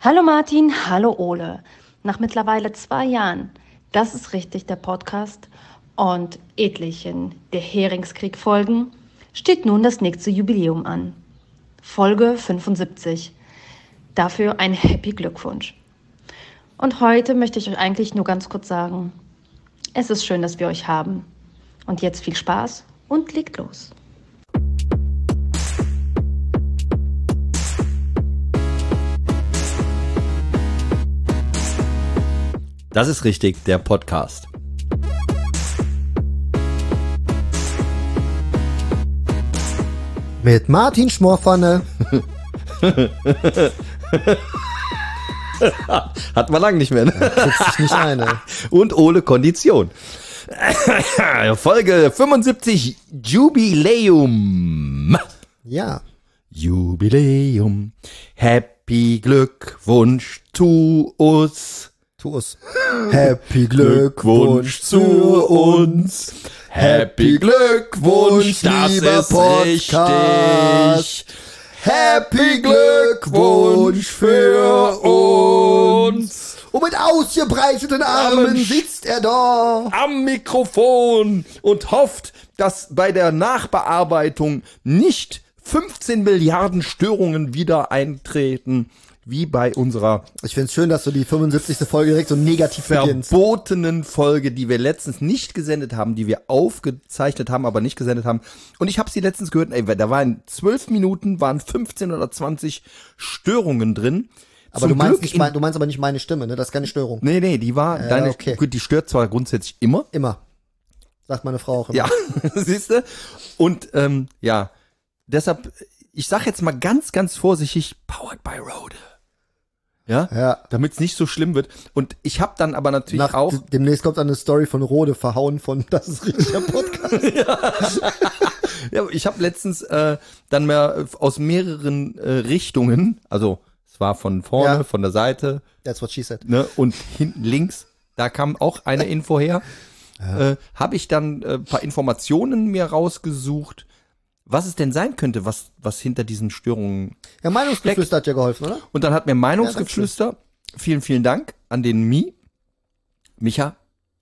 Hallo Martin, hallo Ole. Nach mittlerweile 2 Jahren, das ist richtig der Podcast und etlichen der Heringskrieg-Folgen, steht nun das nächste Jubiläum an. Folge 75. Dafür ein Happy Glückwunsch. Und heute möchte ich euch eigentlich nur ganz kurz sagen, es ist schön, dass wir euch haben. Und jetzt viel Spaß und legt los. Das ist richtig, der Podcast. Mit Martin Schmorpfanne. Hat man lang nicht mehr, ne? Kriegst dich nicht ein, ey. Und Ole Kondition. Folge 75, Jubiläum. Ja. Jubiläum. Happy Glückwunsch zu uns. Happy Glückwunsch zu uns. Happy Glückwunsch, das lieber ist Podcast. richtig. Happy Glückwunsch für uns. Und mit ausgebreiteten Armen sitzt er da. Am Mikrofon und hofft, dass bei der Nachbearbeitung nicht 15 Milliarden Störungen wieder eintreten, wie bei unserer Ich find's schön, dass du die 75. Folge direkt so negativ beginnst. verbotenen Folge, die wir letztens nicht gesendet haben, die wir aufgezeichnet haben, aber nicht gesendet haben. Und ich habe sie letztens gehört, da waren 12 Minuten, waren 15 oder 20 Störungen drin. Aber du meinst aber nicht meine Stimme, ne? Das ist keine Störung. Nee, die war, okay. Gut, die stört zwar grundsätzlich immer. Immer. Sagt meine Frau auch immer. Ja, siehst du? Und deshalb, ich sag jetzt mal ganz, ganz vorsichtig, powered by Rode. Ja. Damit es nicht so schlimm wird. Und ich habe dann aber natürlich auch... Demnächst kommt dann eine Story von Rode verhauen von Das ist richtig der Podcast. Ja, ich habe letztens dann mal aus mehreren Richtungen, also es war von vorne, von der Seite. That's what she said. Ne, und hinten links, da kam auch eine Info her. Habe ich dann ein paar Informationen mir rausgesucht, was es denn sein könnte, was hinter diesen Störungen Ja, Meinungsgeflüster hat ja geholfen, oder? Und dann hat mir Meinungsgeflüster, vielen, vielen Dank an den Micha.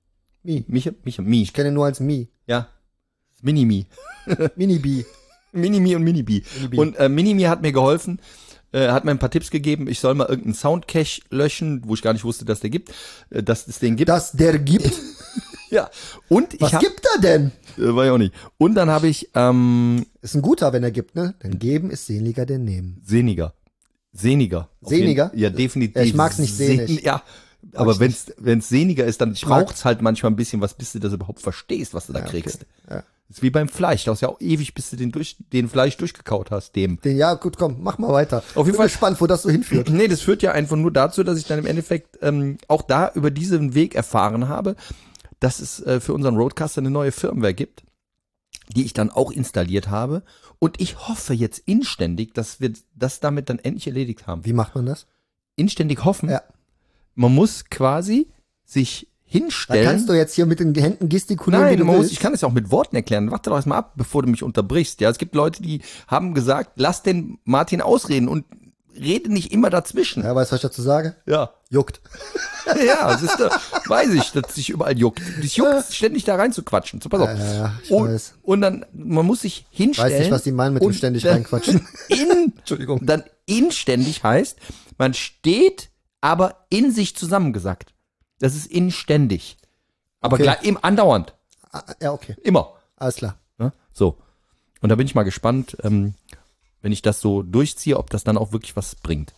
Ich kenne ihn nur als Mi. Ja, Mini-Mi. Mini-Bi. Mini-Mi und Mini-Bi. Und Mini-Mi hat mir geholfen, hat mir ein paar Tipps gegeben, ich soll mal irgendeinen Soundcache löschen, wo ich gar nicht wusste, dass der gibt, dass es den gibt. Dass der gibt? Ja. Und Was gibt er denn? Weiß ich auch nicht. Und dann habe ich, Ist ein guter, wenn er gibt, ne? Denn geben ist seliger denn nehmen. Sehniger. Sehniger? Ja, definitiv. Ja, ich mag's nicht sehnig. Ja. Aber wenn's sehniger ist, dann braucht's halt manchmal ein bisschen was, bis du das überhaupt verstehst, was du da kriegst. Okay. Ja. Das ist wie beim Fleisch. Du hast ja auch ewig, bis du den Fleisch durchgekaut hast, Ja, gut, komm, mach mal weiter. Auf jeden Fall gespannt, wo das so hinführt. Nee, das führt ja einfach nur dazu, dass ich dann im Endeffekt auch da über diesen Weg erfahren habe, dass es für unseren Rodecaster eine neue Firmware gibt, die ich dann auch installiert habe. Und ich hoffe jetzt inständig, dass wir das damit dann endlich erledigt haben. Wie macht man das? Inständig hoffen? Ja. Man muss quasi sich hinstellen. Da kannst du jetzt hier mit den Händen gestikulieren, wie du willst. Ich kann es auch mit Worten erklären. Warte doch erstmal ab, bevor du mich unterbrichst. Ja, es gibt Leute, die haben gesagt, lass den Martin ausreden und rede nicht immer dazwischen. Ja, weißt du, was ich dazu sage? Ja. Juckt. Ja, siehst du, weiß ich, dass sich überall juckt. Dich juckt, ständig da rein zu quatschen. So, pass auf. Ja, ich weiß. Und dann, man muss sich hinstellen. Weiß nicht, was die meinen mit dem ständig reinquatschen. Entschuldigung. Dann inständig heißt, man steht, aber in sich zusammengesackt. Das ist inständig. Aber Okay. gleich, andauernd. Ja, okay. Immer. Alles klar. Ne? So. Und da bin ich mal gespannt, wenn ich das so durchziehe, ob das dann auch wirklich was bringt.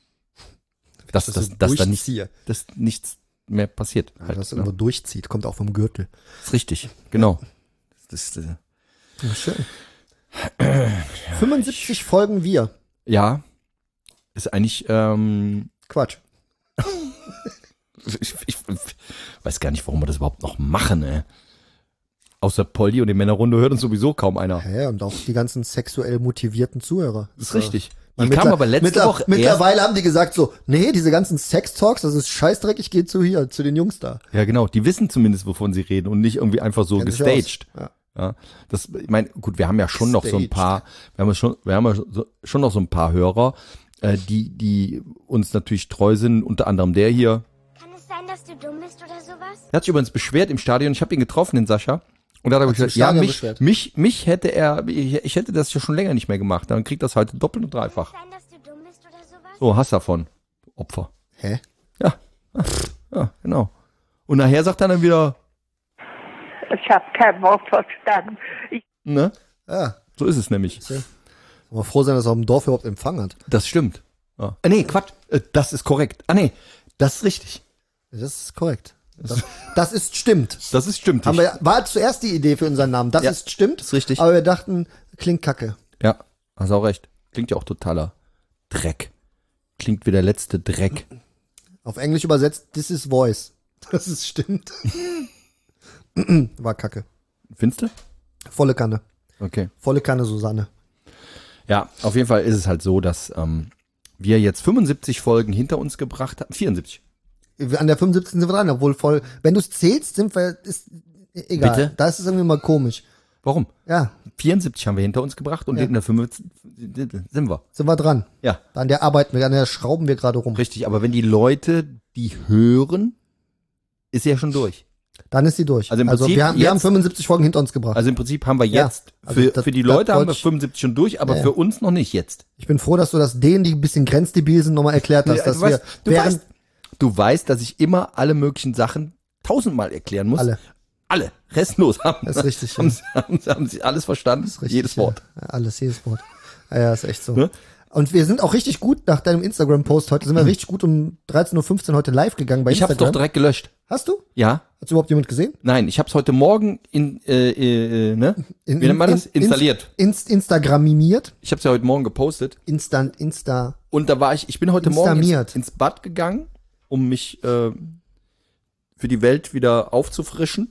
Dass dann nichts mehr passiert. Ja, Halt, dass das irgendwo durchzieht, kommt auch vom Gürtel. ist richtig, genau. Das, Ja, schön. 75 Folgen wir. ja, ist eigentlich, Quatsch. ich weiß gar nicht, warum wir das überhaupt noch machen, ey. Außer Polly und die Männerrunde hört uns sowieso kaum einer. Ja, und auch die ganzen sexuell motivierten Zuhörer. Das ist richtig. Man Die kam aber letzte Woche Mittlerweile haben die gesagt so, nee, diese ganzen Sex-Talks, das ist scheißdreck, ich gehe zu den Jungs da. Ja, genau. Die wissen zumindest, wovon sie reden und nicht irgendwie einfach so Kennt sich gestaged. aus. Ja. Ja, ich meine, gut, wir haben ja schon noch so ein paar, wir haben ja schon noch so ein paar Hörer, die uns natürlich treu sind, unter anderem der hier. Kann es sein, dass du dumm bist oder sowas? Der hat sich übrigens beschwert im Stadion, ich habe ihn getroffen, den Sascha. Und da hat er Hat sich gesagt, ja, im Stadion beschwert? mich hätte ich hätte das ja schon länger nicht mehr gemacht. Dann kriegt das heute doppelt und dreifach. Kann es sein, dass du dumm bist oder sowas? So, hast davon, Opfer. Hä? Ja, genau. Und nachher sagt er dann wieder, Ich habe kein Wort verstanden. ne? Ja. So ist es nämlich. Mal froh sein, dass er auf dem Dorf überhaupt Empfang hat. Das stimmt. Ja. Nee, Quatsch. Das ist korrekt. Nee, das ist richtig. Das ist korrekt. Das ist stimmt. Das ist stimmt. War zuerst die Idee für unseren Namen. Das Ja, ist stimmt. ist richtig. Aber wir dachten, klingt kacke. Ja, hast auch recht. Klingt ja auch totaler Dreck. Klingt wie der letzte Dreck. Auf Englisch übersetzt, this is voice. Das ist stimmt. War kacke. Findest du? Volle Kanne. Okay. Volle Kanne, Susanne. Ja, auf jeden Fall ist es halt so, dass wir jetzt 75 Folgen hinter uns gebracht haben. 74. An der 75. sind wir dran, obwohl voll. Wenn du es zählst, sind wir, ist egal. Bitte? Da ist es irgendwie mal komisch. Warum? Ja, 74 haben wir hinter uns gebracht und Ja. in der 75 sind wir. sind wir dran. Ja, An der arbeiten wir, an der schrauben wir gerade rum. richtig. Aber wenn die Leute die hören, ist sie ja schon durch. Dann ist sie durch. Also im Prinzip wir haben jetzt- 75 Folgen hinter uns gebracht. Also im Prinzip haben wir Ja, jetzt, also für, das- für die das Leute haben wir wollte ich- 75 schon durch, aber Ja, ja. für uns noch nicht jetzt. Ich bin froh, dass du das denen, die ein bisschen grenzdebil sind, nochmal erklärt hast, dass wir während du weißt, dass ich immer alle möglichen Sachen 1000-mal erklären muss. Alle. Restlos haben. Das ist richtig, Haben sie alles verstanden? richtig, Jedes Wort. Ja, alles, jedes Wort. Ja, ist echt so. Ne? Und wir sind auch richtig gut nach deinem Instagram-Post heute, sind wir richtig gut um 13:15 Uhr heute live gegangen bei Ich habe Instagram. doch direkt gelöscht. Hast du? Ja? Hat's überhaupt jemand gesehen? Nein, ich habe es heute Morgen ne? Wie nennt man das? Installiert. Instagramimiert. Ich habe es ja heute Morgen gepostet. Insta. Und da war ich bin heute Morgen Instamiert. ins Bad gegangen, um mich für die Welt wieder aufzufrischen.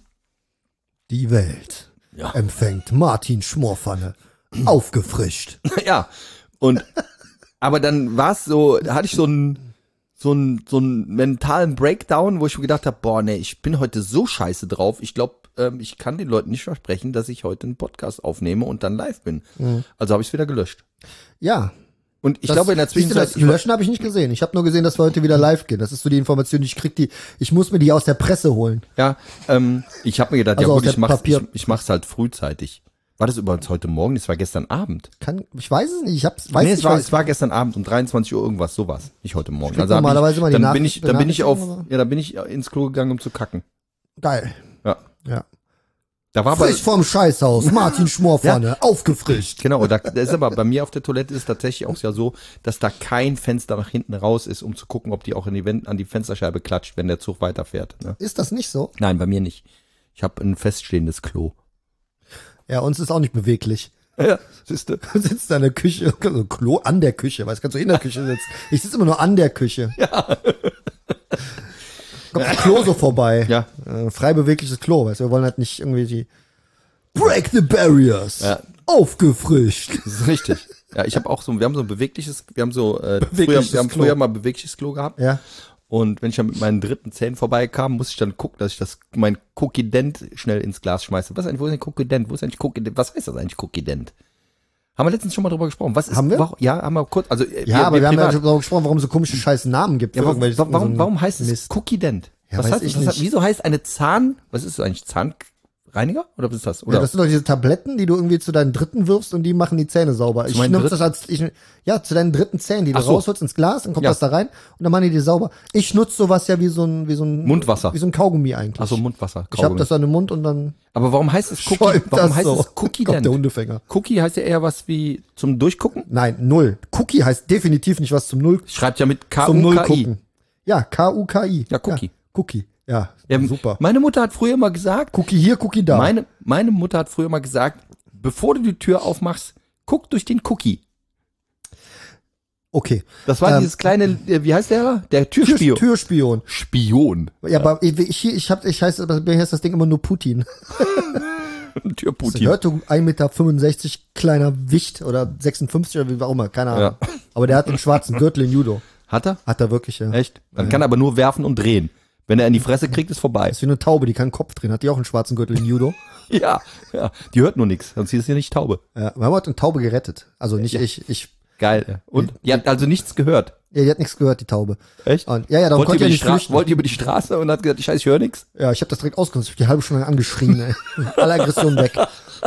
Die Welt Ja. empfängt Martin Schmorpfanne. Aufgefrischt. Ja. Und aber dann war es so, da hatte ich so einen mentalen Breakdown, wo ich mir gedacht habe, boah, nee, ich bin heute so scheiße drauf. Ich glaube, ich kann den Leuten nicht versprechen, dass ich heute einen Podcast aufnehme und dann live bin. Also habe ich es wieder gelöscht. Ja. Und ich glaube in der siehst du, Zwischenzeit, das Löschen habe ich nicht gesehen. Ich habe nur gesehen, dass wir heute wieder live gehen. Das ist so die Information, die ich krieg, ich muss mir die aus der Presse holen. ja, ich habe mir gedacht, Also ja aus gut, der ich mach's halt frühzeitig. War das übrigens heute Morgen? Das war gestern Abend. Ich weiß es nicht. Es war gestern Abend um 23 Uhr irgendwas, sowas. Nicht heute Morgen. krieg normalerweise mal die dann bin ich Benachrichtigung, dann bin ich ins Klo gegangen, um zu kacken. Geil. Ja. Ja. Da war aber, Frisch vom Scheißhaus. Martin Schmorpfanne. Aufgefrischt. genau, da ist aber bei mir auf der Toilette ist es tatsächlich auch ja so, dass da kein Fenster nach hinten raus ist, um zu gucken, ob die auch an die Fensterscheibe klatscht, wenn der Zug weiterfährt. Ne? Ist das nicht so? Nein, bei mir nicht. Ich habe ein feststehendes Klo. Ja, uns ist auch nicht beweglich. Ja, siehste. Du sitzt da in der Küche, so Klo an der Küche, weißt du, kannst du in der Küche sitzen. Ich sitze immer nur an der Küche. Ja. Kommt das Klo so vorbei. Ja. Frei bewegliches Klo, weißt du, wir wollen halt nicht irgendwie die Break the barriers. Ja. Aufgefrischt. Das ist richtig. Ja, wir haben so ein bewegliches, wir haben Bewegliches Klo. früher mal bewegliches Klo gehabt. Ja. Und wenn ich dann mit meinen dritten Zähnen vorbeikam, musste ich dann gucken, dass ich mein Cookie-Dent schnell ins Glas schmeiße. Wo ist eigentlich Cookie-Dent? Was heißt das eigentlich Cookie-Dent? Haben wir letztens schon mal drüber gesprochen. Was ist, Haben wir? Ja, haben wir kurz. Also, Ja, aber wir haben ja privat. darüber gesprochen, warum es so komische scheiß Namen gibt. Ja, für irgendwelche- so ein warum heißt es Mist. Cookie-Dent? Ja, was weiß heißt, ich was, nicht. wieso heißt eine was ist das eigentlich? Zahnreiniger? Oder was ist das? Oder? Ja, das sind doch diese Tabletten, die du irgendwie zu deinen Dritten wirfst und die machen die Zähne sauber. Ich meinen nutze das als, zu deinen dritten Zähnen, die du Ach so. rausholst ins Glas, dann kommt Ja. das da rein und dann machen die die sauber. Ich nutze sowas ja wie so ein Mundwasser. Wie so ein Kaugummi eigentlich. Ach so, Mundwasser. Ich habe das an den Mund und dann Aber warum heißt es Cookie? schäumt Warum das heißt so. es Cookie Kommt Dent? der Hundefänger. Cookie heißt ja eher was wie zum Durchgucken. Nein, null. Cookie heißt definitiv nicht was zum Null, Schreibt ja mit zum Null K-U-K-I. gucken. Ja, K-U-K-I. Ja, Cookie. Ja, Cookie. Ja, Ja, super. Meine Mutter hat früher mal gesagt, Cookie hier, Cookie da. meine Mutter hat früher mal gesagt, bevor du die Tür aufmachst, guck durch den Cookie. Okay. Das war dieses kleine, wie heißt der? Der Türspion. Türspion. Spion. Ja, aber ich heiße, bei mir heißt das Ding immer nur Putin. Türputin. Hört du 1,65 Meter kleiner Wicht oder 56 oder wie auch immer, keine Ahnung. Ja. Aber der hat einen schwarzen Gürtel in Judo. Hat er? Hat er wirklich, ja. Echt? Dann kann er aber nur werfen und drehen. Wenn er in die Fresse kriegt, ist vorbei. Ist wie eine Taube, die keinen Kopf drin hat. Die auch einen schwarzen Gürtel in Judo. Ja, die hört nur nichts, sonst ist sie nicht Taube. Ja, wir haben heute eine Taube gerettet. Also nicht ich. Geil. Und? Ihr habt also nichts gehört. Ja, die hat nichts gehört, die Taube. Echt? Und, ja, darum konnte ich ja nicht flüchten. Wollt ihr über die Straße und hat gesagt, Scheiße, ich höre nichts? Ja, ich habe das direkt ausgenutzt. Ich hab die halbe Stunde lang angeschrien, ey. Alle Aggressionen weg.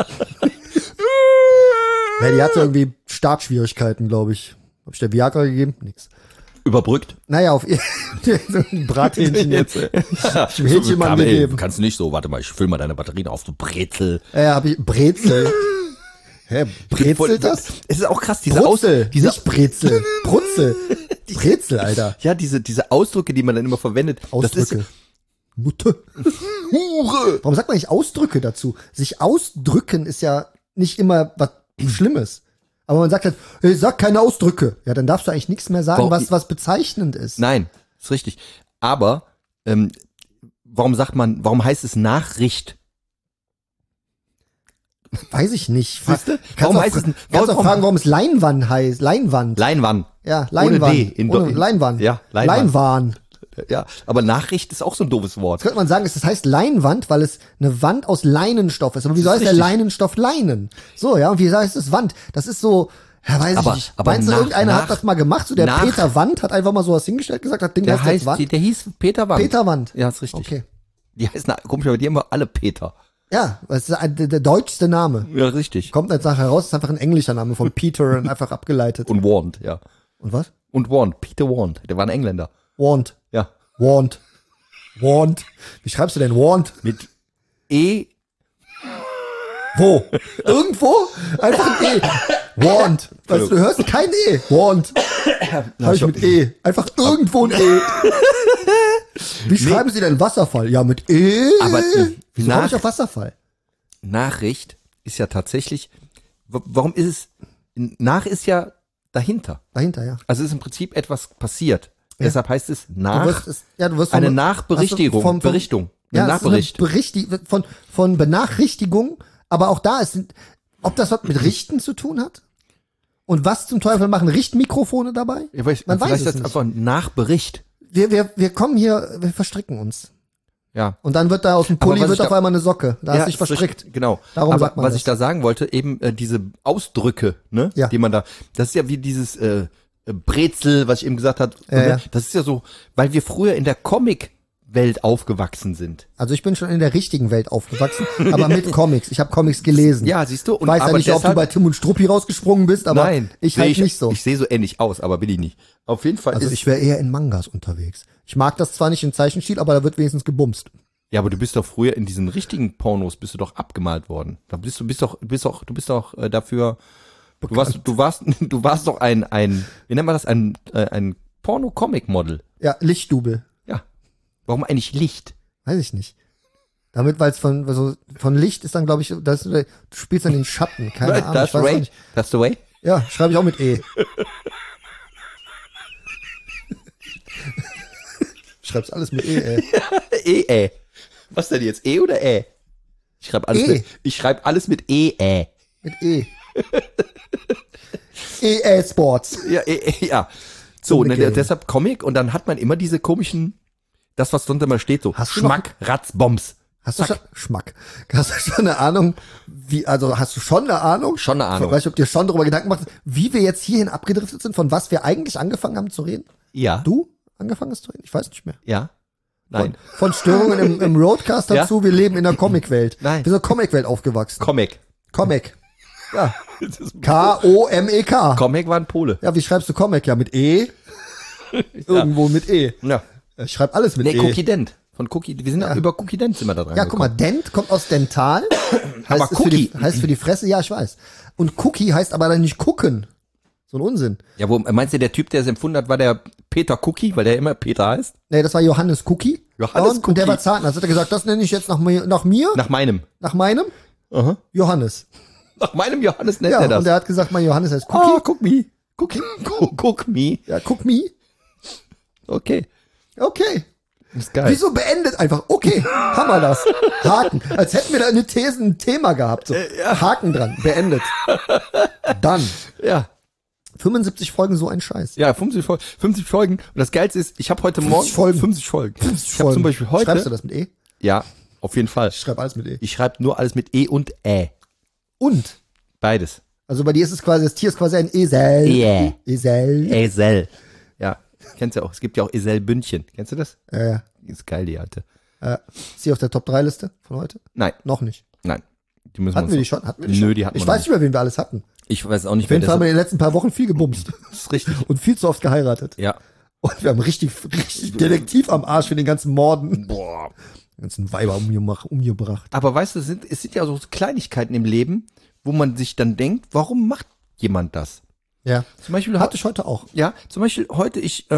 Ja, die hatte irgendwie Startschwierigkeiten, glaube ich. Hab ich der Viagra gegeben? Nix. Überbrückt. Naja, auf ihr so ein Brathähnchen jetzt. Ich dem Hähnchen mal gegeben. Kannst du nicht so, warte mal, ich füll mal deine Batterien auf, du Brezel. Ja, hab ich Brezel. Hä, Brezel das? Es ist auch krass, diese Brutzel, nicht Brezel. Brutzel. Brezel, Alter. Ja, diese Ausdrücke, die man dann immer verwendet. Ausdrücke. Das ist, Nutte. Hure. Warum sagt man nicht Ausdrücke dazu? Sich ausdrücken ist ja nicht immer was Schlimmes. Aber man sagt halt, hey, sag keine Ausdrücke. Ja, dann darfst du eigentlich nichts mehr sagen, was bezeichnend ist. Nein, ist richtig. Aber warum heißt es Nachricht? Weiß ich nicht. Siehste? Kannst auch fragen, warum es Leinwand heißt. Leinwand. Leinwand. Ja, Leinwand. Ohne D. Leinwand. Ja, Leinwand. Leinwand. Ja, aber Nachricht ist auch so ein doofes Wort. Das könnte man sagen, es heißt Leinwand, weil es eine Wand aus Leinenstoff ist. Aber wieso heißt der Leinenstoff Leinen? So, ja, und wie heißt es Wand? Das ist so, ja, weiß ich nicht. Aber meinst du, irgendeiner hat das mal gemacht? So der Peter Wand hat einfach mal sowas hingestellt, gesagt, das Ding heißt jetzt Wand? Der hieß Peter Wand. Peter Wand. Ja, ist richtig. Okay. Die heißen, komisch, aber die haben wir alle Peter. Ja, das ist der deutschste Name. Ja, richtig. Kommt jetzt nachher raus, ist einfach ein englischer Name von Peter und einfach abgeleitet. Und Wand, ja. Und was? Und Wand, Peter Wand. Der war ein Engländer. Wand. Ja. Wand. Wand. Wie schreibst du denn Wand? Mit E. Wo? Irgendwo? Einfach ein E. Wand. Weißt du, du hörst kein E. Wand. Hab ich mit E. Einfach irgendwo ein E. Wie schreiben Sie denn Wasserfall? Ja, mit E. Aber wieso komme ich auf Wasserfall? Nachricht ist ja tatsächlich, warum ist es, nach ist ja dahinter. Dahinter, ja. Also ist im Prinzip etwas passiert. Ja. Deshalb heißt es eine Nachberichtigung. Berichtung. Ja, Nachbericht. Von Benachrichtigung, aber auch da ist, ob das was mit Richten zu tun hat? Und was zum Teufel machen Richtmikrofone dabei? Ja, Man weiß es jetzt nicht. einfach ein Nachbericht. Wir kommen hier, wir verstricken uns. Ja. Und dann wird da aus dem Pulli auf einmal eine Socke. Da hast du dich verstrickt. Richtig, genau. Darum aber sagt man was das. ich da sagen wollte, eben diese Ausdrücke, ne, Ja. die man da, das ist ja wie dieses Brezel, was ich eben gesagt habe. Ja. Das ist ja so, weil wir früher in der Comic-Welt aufgewachsen sind. Also ich bin schon in der richtigen Welt aufgewachsen, aber mit Comics. Ich habe Comics gelesen. Ja, siehst du. Ich weiß ja nicht, ob du bei Tim und Struppi rausgesprungen bist, aber nein, ich halt nicht so. Ich sehe so ähnlich aus, aber bin ich nicht. Auf jeden Fall Also ich wäre eher in Mangas unterwegs. Ich mag das zwar nicht im Zeichenstil, aber da wird wenigstens gebumst. Ja, aber du bist doch früher in diesen richtigen Pornos bist du doch abgemalt worden. Da bist du bist doch dafür. Du warst doch ein wie nennt man das, ein Porno-Comic-Model. Ja, Lichtdubel. Ja. Warum eigentlich Licht? Weiß ich nicht. Damit, weil es von Licht ist dann, glaube ich, du spielst dann den Schatten. Keine Ahnung. That's ich weiß Ray. nicht. That's the way. Ja, schreibe ich auch mit E. Schreib's alles mit E, ey. Was denn jetzt? E oder Ä? Ich schreibe alles mit E. Mit E. EA Sports. Ja, ja. So, ne, deshalb Comic und dann hat man immer diese komischen, das was drunter mal steht, so Schmack, Ratz, Bombs. Hast du schon eine Ahnung, hast du schon eine Ahnung? Schon eine Ahnung. Weißt du, ob dir schon darüber Gedanken machst, wie wir jetzt hierhin abgedriftet sind, von was wir eigentlich angefangen haben zu reden? Ja. Du angefangen hast zu reden? Ich weiß nicht mehr. Ja. Nein. Von Störungen im Roadcast dazu, wir leben in der Comicwelt. Nein. Wir sind in der Comicwelt aufgewachsen. Comic. Ja. K-O-M-E-K. Comic war ein Pole. Ja, wie schreibst du Comic? Ja, mit E. Irgendwo mit E. Ja. Ich schreibe alles mit E. Cookie Dent. Von Cookie, wir sind über Cookie Dent sind wir da dran. Ja, guck mal, Dent kommt aus Dental. Aber Cookie. Heißt für die Fresse, ja, ich weiß. Und Cookie heißt aber dann nicht gucken. So ein Unsinn. Ja, meinst du, der Typ, der es empfunden hat, war der Peter Cookie, weil der immer Peter heißt? Nee, das war Johannes Cookie. Johannes Und der war Zahnarzt. Hat er gesagt, das nenne ich jetzt nach mir? Nach meinem. Nach meinem? Aha. Johannes. Nach meinem Johannes nennt Ja, er das. und der hat gesagt, mein Johannes heißt Cookie. Oh, guck me. Guck me. Ja, guck me. Okay. Okay. Ist geil. Wieso beendet einfach? Okay, haben wir das. Haken. Als hätten wir da eine These, ein Thema gehabt. So. Haken dran. Beendet. Dann. Ja. 75 Folgen, so ein Scheiß. Ja, 50 Folgen. Und das Geilste ist, ich habe heute Morgen 50 Folgen. Ich habe zum Beispiel heute. Schreibst du das mit E? Ja, auf jeden Fall. Ich schreibe alles mit E. Ich schreibe nur alles mit E und Ä. Und? Beides. Also bei dir ist es quasi, das Tier ist quasi ein Esel. Yeah. Esel. Esel. Ja, kennst du ja auch. Es gibt ja auch Esel-Bündchen. Kennst du das? Ja. Ist geil, die alte. Ist sie auf der Top-3-Liste von heute? Nein, Noch nicht. nein. Die müssen Hatten wir die schon? Nö, die hatten wir Ich noch weiß nicht mehr, wen wir alles hatten. Ich weiß auch nicht, Auf jeden wer Fall haben wir das in den letzten paar Wochen viel gebumst. ist. Richtig. Und viel zu oft geheiratet. Ja. Und wir haben richtig Detektiv am Arsch für den ganzen Morden. Boah. Die ganzen Weiber umgebracht. Aber weißt du, es sind ja so Kleinigkeiten im Leben, wo man sich dann denkt, warum macht jemand das? Ja. Zum Beispiel Hatte ich heute auch. Ja, zum Beispiel heute, ich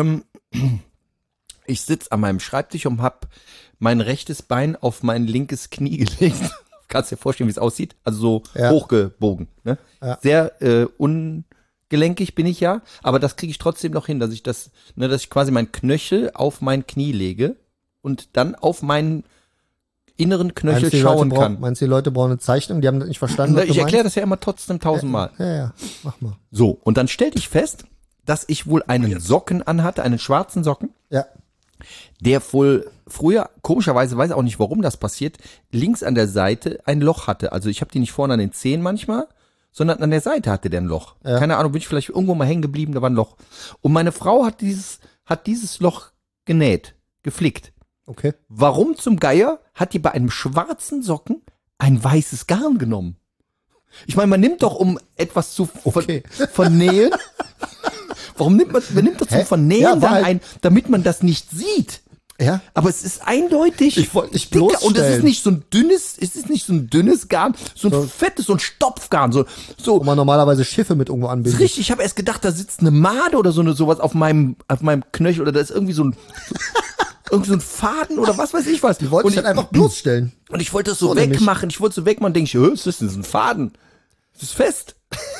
sitze an meinem Schreibtisch und habe mein rechtes Bein auf mein linkes Knie gelegt. Kannst dir vorstellen, wie es aussieht? Also so Ja. hochgebogen. Ne? Ja. Sehr ungelenkig bin ich ja, aber das kriege ich trotzdem noch hin, dass ich dass ich quasi meinen Knöchel auf mein Knie lege und dann auf meinen inneren Knöchel schauen kann. Meinst du, die Leute brauchen eine Zeichnung? Die haben das nicht verstanden, was du Ich erkläre meinst? das ja immer trotzdem 1000-mal. Ja, mach mal. So, und dann stellte ich fest, dass ich wohl einen Socken anhatte, einen schwarzen Socken, Ja. der wohl früher, komischerweise, weiß auch nicht, warum das passiert, links an der Seite ein Loch hatte. Also ich habe die nicht vorne an den Zehen manchmal, sondern an der Seite hatte der ein Loch. Ja. Keine Ahnung, bin ich vielleicht irgendwo mal hängen geblieben, da war ein Loch. Und meine Frau hat dieses Loch genäht, geflickt. Okay. Warum zum Geier hat die bei einem schwarzen Socken ein weißes Garn genommen? Ich meine, man nimmt doch, um etwas zu Okay. vernähen. Warum nimmt man doch zum Hä? Vernähen Ja, dann weil- damit man das nicht sieht? Ja. Aber es ist eindeutig. Ich wollte dich dicker. bloßstellen. Und es ist nicht so ein dünnes Garn, so ein fettes, so ein Stopfgarn, so. Wo man normalerweise Schiffe mit irgendwo anbindet. Richtig, ich habe erst gedacht, da sitzt eine Made oder sowas auf meinem Knöchel oder da ist irgendwie so ein Faden oder was weiß ich was. Die wollten und dich dann einfach bloßstellen. Und ich wollte das so So nämlich. wegmachen. Ich wollte so wegmachen. Denke ich, was ist denn das? Ein Faden? Das ist fest.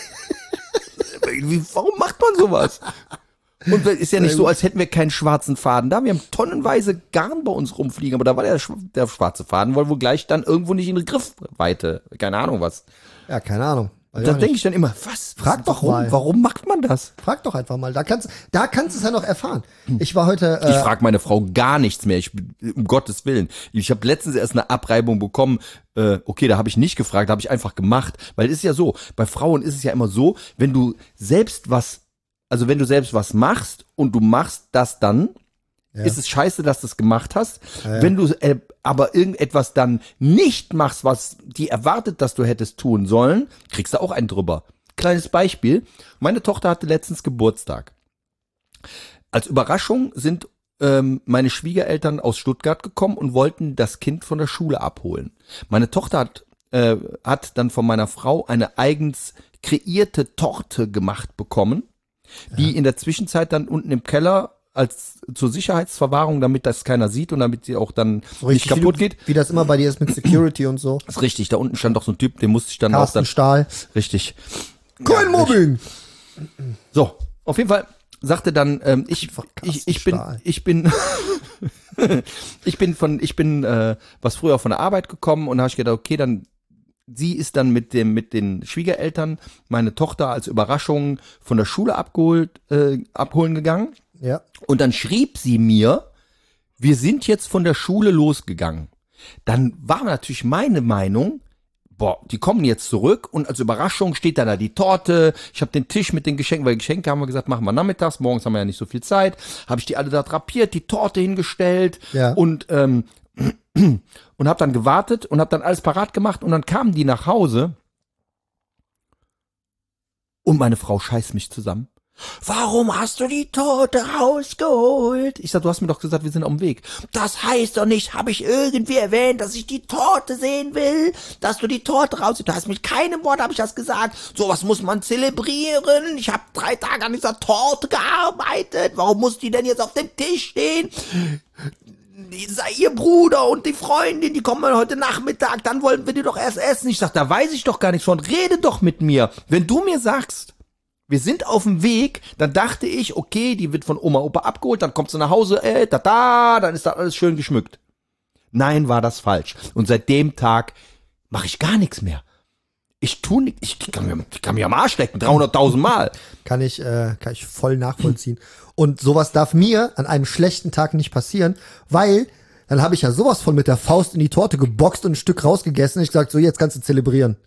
Warum macht man sowas? Und es ist ja nicht so, als hätten wir keinen schwarzen Faden da. Wir haben tonnenweise Garn bei uns rumfliegen, aber da war der schwarze Faden wohl gleich dann irgendwo nicht in Griffweite. Keine Ahnung was. Ja, keine Ahnung. Und da denke ich dann immer, was? Frag doch warum? mal. Warum macht man das? Frag doch einfach mal. Da kannst du es ja noch erfahren. Ich war heute. Ich frage meine Frau gar nichts mehr. Um Gottes Willen. Ich habe letztens erst eine Abreibung bekommen. Okay, da habe ich nicht gefragt, da habe ich einfach gemacht. Weil es ist ja so, bei Frauen ist es ja immer so, wenn du selbst was machst und du machst das dann, ist es scheiße, dass du es gemacht hast. Ja. Wenn du aber irgendetwas dann nicht machst, was die erwartet, dass du hättest tun sollen, kriegst du auch einen drüber. Kleines Beispiel. Meine Tochter hatte letztens Geburtstag. Als Überraschung sind meine Schwiegereltern aus Stuttgart gekommen und wollten das Kind von der Schule abholen. Meine Tochter hat dann von meiner Frau eine eigens kreierte Torte gemacht bekommen, die in der Zwischenzeit dann unten im Keller als zur Sicherheitsverwahrung, damit das keiner sieht und damit sie auch dann so nicht richtig, kaputt geht. Wie das immer bei dir ist mit Security und so. Das ist richtig, da unten stand doch so ein Typ, den musste ich dann auch Carsten dann Stahl. richtig. Coin Mobbing. So, auf jeden Fall sagte dann ich bin was früher von der Arbeit gekommen und da habe ich gedacht, okay, dann sie ist dann mit den Schwiegereltern meine Tochter als Überraschung von der Schule abholen gegangen. Ja. Und dann schrieb sie mir, wir sind jetzt von der Schule losgegangen. Dann war natürlich meine Meinung, die kommen jetzt zurück und als Überraschung steht dann da die Torte. Ich habe den Tisch mit den Geschenken, weil Geschenke haben wir gesagt, machen wir nachmittags, morgens haben wir ja nicht so viel Zeit. Habe ich die alle da drapiert, die Torte hingestellt und habe dann gewartet und habe dann alles parat gemacht und dann kamen die nach Hause und meine Frau scheißt mich zusammen. Warum hast du die Torte rausgeholt? Ich sag, du hast mir doch gesagt, wir sind auf dem Weg. Das heißt doch nicht, habe ich irgendwie erwähnt, dass ich die Torte sehen will, dass du die Torte rausholst. Du hast mit keinem Wort, habe ich das gesagt. Sowas muss man zelebrieren. Ich habe 3 Tage an dieser Torte gearbeitet. Warum muss die denn jetzt auf dem Tisch stehen? Ihr Bruder und die Freundin, die kommen heute Nachmittag, dann wollen wir die doch erst essen. Ich sag, da weiß ich doch gar nichts von. Rede doch mit mir. Wenn du mir sagst, wir sind auf dem Weg, dann dachte ich, okay, die wird von Oma, Opa abgeholt, dann kommt sie nach Hause, dann ist da alles schön geschmückt. Nein, war das falsch. Und seit dem Tag mache ich gar nichts mehr. Ich tue nichts, ich kann mir am Arsch lecken, 300.000 Mal. Kann ich voll nachvollziehen. Und sowas darf mir an einem schlechten Tag nicht passieren, weil dann habe ich ja sowas von mit der Faust in die Torte geboxt und ein Stück rausgegessen. Ich gesagt, so jetzt kannst du zelebrieren.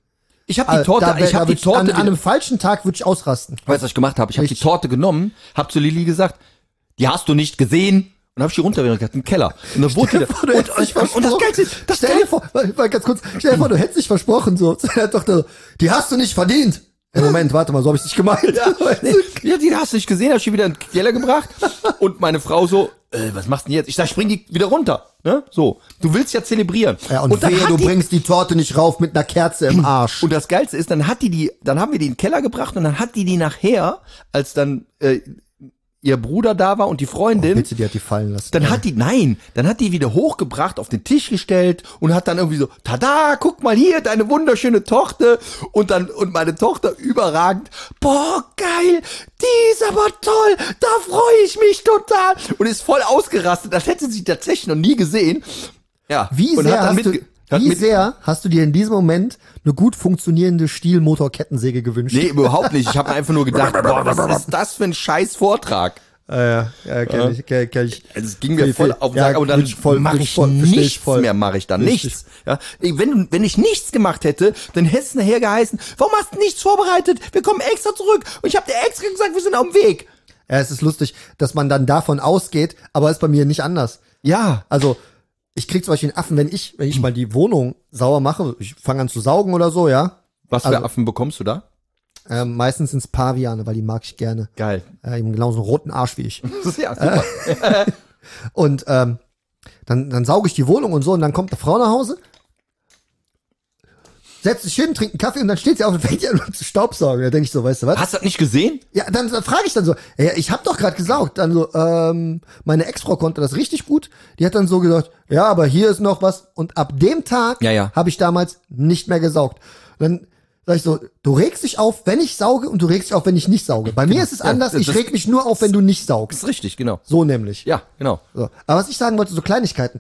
Ich habe die Torte, an einem falschen Tag würde ich ausrasten. Weißt du, was ich gemacht habe? Ich habe die Torte genommen, habe zu Lilly gesagt, die hast du nicht gesehen. Und dann habe ich die runtergebracht im Keller. Und dann wurde und das Geilste, stell dir vor, stell dir vor, du hättest dich versprochen, so, seine Tochter, die hast du nicht verdient. Moment, warte mal, so habe ich nicht gemeint. Ja, die hast du nicht gesehen, hab ich die wieder in den Keller gebracht. Und meine Frau so, was machst du denn jetzt? Ich sag, spring die wieder runter. Ne? So, du willst ja zelebrieren. Ja, und wehe, du bringst die Torte nicht rauf mit einer Kerze im Arsch. Und das Geilste ist, dann haben wir die in den Keller gebracht und dann hat die nachher, als dann ihr Bruder da war und die Freundin. Bitte, die hat die fallen lassen. Dann hat die wieder hochgebracht, auf den Tisch gestellt und hat dann irgendwie so, tada, guck mal hier, deine wunderschöne Tochter. Und meine Tochter überragend, boah, geil, die ist aber toll, da freue ich mich total. Und ist voll ausgerastet, das hätte sie tatsächlich noch nie gesehen. Ja. Wie sehr hast du dir in diesem Moment eine gut funktionierende Stihl-Motor-Kettensäge gewünscht? Nee, überhaupt nicht. Ich habe einfach nur gedacht, boah, was ist das für ein scheiß Vortrag? Kenn ich. Es ging mir voll auf den Sack, aber dann mache ich nichts mehr, mache ich dann nichts. Ja, wenn ich nichts gemacht hätte, dann hätte es nachher geheißen, warum hast du nichts vorbereitet? Wir kommen extra zurück und ich habe dir extra gesagt, wir sind auf dem Weg. Ja, es ist lustig, dass man dann davon ausgeht, aber ist bei mir nicht anders. Ja. Also, ich krieg zum Beispiel einen Affen, wenn ich mal die Wohnung sauer mache, ich fange an zu saugen oder so, ja. Was für Affen bekommst du da? Meistens sind's Paviane, weil die mag ich gerne. Geil. Eben genauso einen roten Arsch wie ich. Ja, super. Und dann sauge ich die Wohnung und so und dann kommt eine Frau nach Hause, setzt sich hin, trinkt einen Kaffee und dann steht sie auf und fängt an zu staubsaugen. Da denke ich so, weißt du was? Hast du das nicht gesehen? Ja, dann frage ich dann so, ja, ich habe doch gerade gesaugt. Dann so, meine Ex-Frau konnte das richtig gut. Die hat dann so gesagt, ja, aber hier ist noch was. Und ab dem Tag habe ich damals nicht mehr gesaugt. Und dann sag ich so, du regst dich auf, wenn ich sauge und du regst dich auf, wenn ich nicht sauge. Bei mir ist es anders, ich reg mich nur auf, wenn du nicht saugst. Das ist richtig, genau. So nämlich. Ja, genau. So. Aber was ich sagen wollte, so Kleinigkeiten.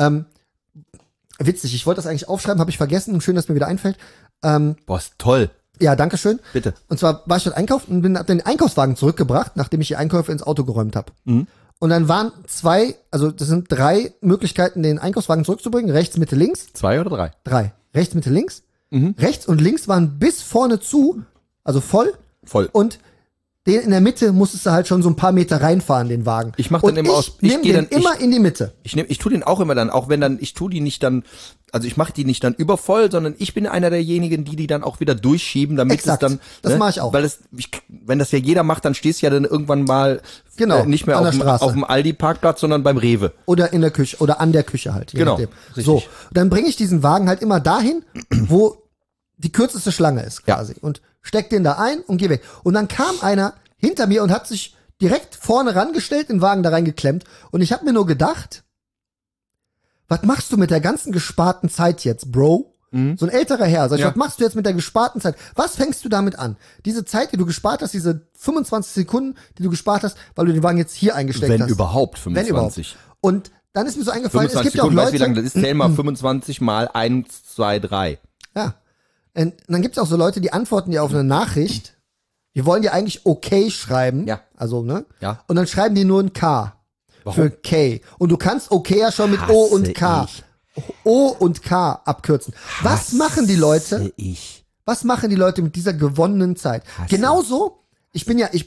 Witzig, ich wollte das eigentlich aufschreiben, habe ich vergessen und schön, dass mir wieder einfällt. Boah, ist toll. Ja, danke schön. Bitte. Und zwar war ich dort einkaufen und hab den Einkaufswagen zurückgebracht, nachdem ich die Einkäufe ins Auto geräumt habe. Mhm. Und dann waren das sind 3 Möglichkeiten, den Einkaufswagen zurückzubringen. Rechts, Mitte, links. 2 oder 3? 3. Rechts, Mitte, links. Mhm. Rechts und links waren bis vorne zu, also voll. Voll. Und den in der Mitte musstest du halt schon so ein paar Meter reinfahren, den Wagen. Ich mach dann immer aus. Ich nehme den immer in die Mitte. Ich tue den auch immer dann, auch wenn dann, ich tue die nicht dann, also ich mache die nicht dann übervoll, sondern ich bin einer derjenigen, die dann auch wieder durchschieben, damit Exakt, es dann. das mache ich auch. Weil wenn das ja jeder macht, dann stehst du ja dann irgendwann mal nicht mehr auf dem Aldi-Parkplatz, sondern beim Rewe. Oder in der Küche, oder an der Küche halt. Genau. Richtig. So, dann bringe ich diesen Wagen halt immer dahin, wo die kürzeste Schlange ist quasi. Ja. Und steck den da ein und geh weg. Und dann kam einer hinter mir und hat sich direkt vorne rangestellt, den Wagen da reingeklemmt. Und ich habe mir nur gedacht, was machst du mit der ganzen gesparten Zeit jetzt, Bro? Mhm. So ein älterer Herr. Sag ich, was machst du jetzt mit der gesparten Zeit? Was fängst du damit an? Diese Zeit, die du gespart hast, diese 25 Sekunden, die du gespart hast, weil du den Wagen jetzt hier eingesteckt hast. Wenn überhaupt 25. Wenn überhaupt. Und dann ist mir so eingefallen, es gibt ja auch Leute. Weißt du, wie lange das ist? Zähl mal 25 mal 1, 2, 3. Ja. Und dann gibt's auch so Leute, die antworten dir auf eine Nachricht. Wir wollen dir eigentlich okay schreiben. Ja. Also, ne? Ja. Und dann schreiben die nur ein K. Warum? Für K. Und du kannst okay ja schon mit O und K. O und K abkürzen. Was machen die Leute? Was machen die Leute mit dieser gewonnenen Zeit? Genauso, ich bin ja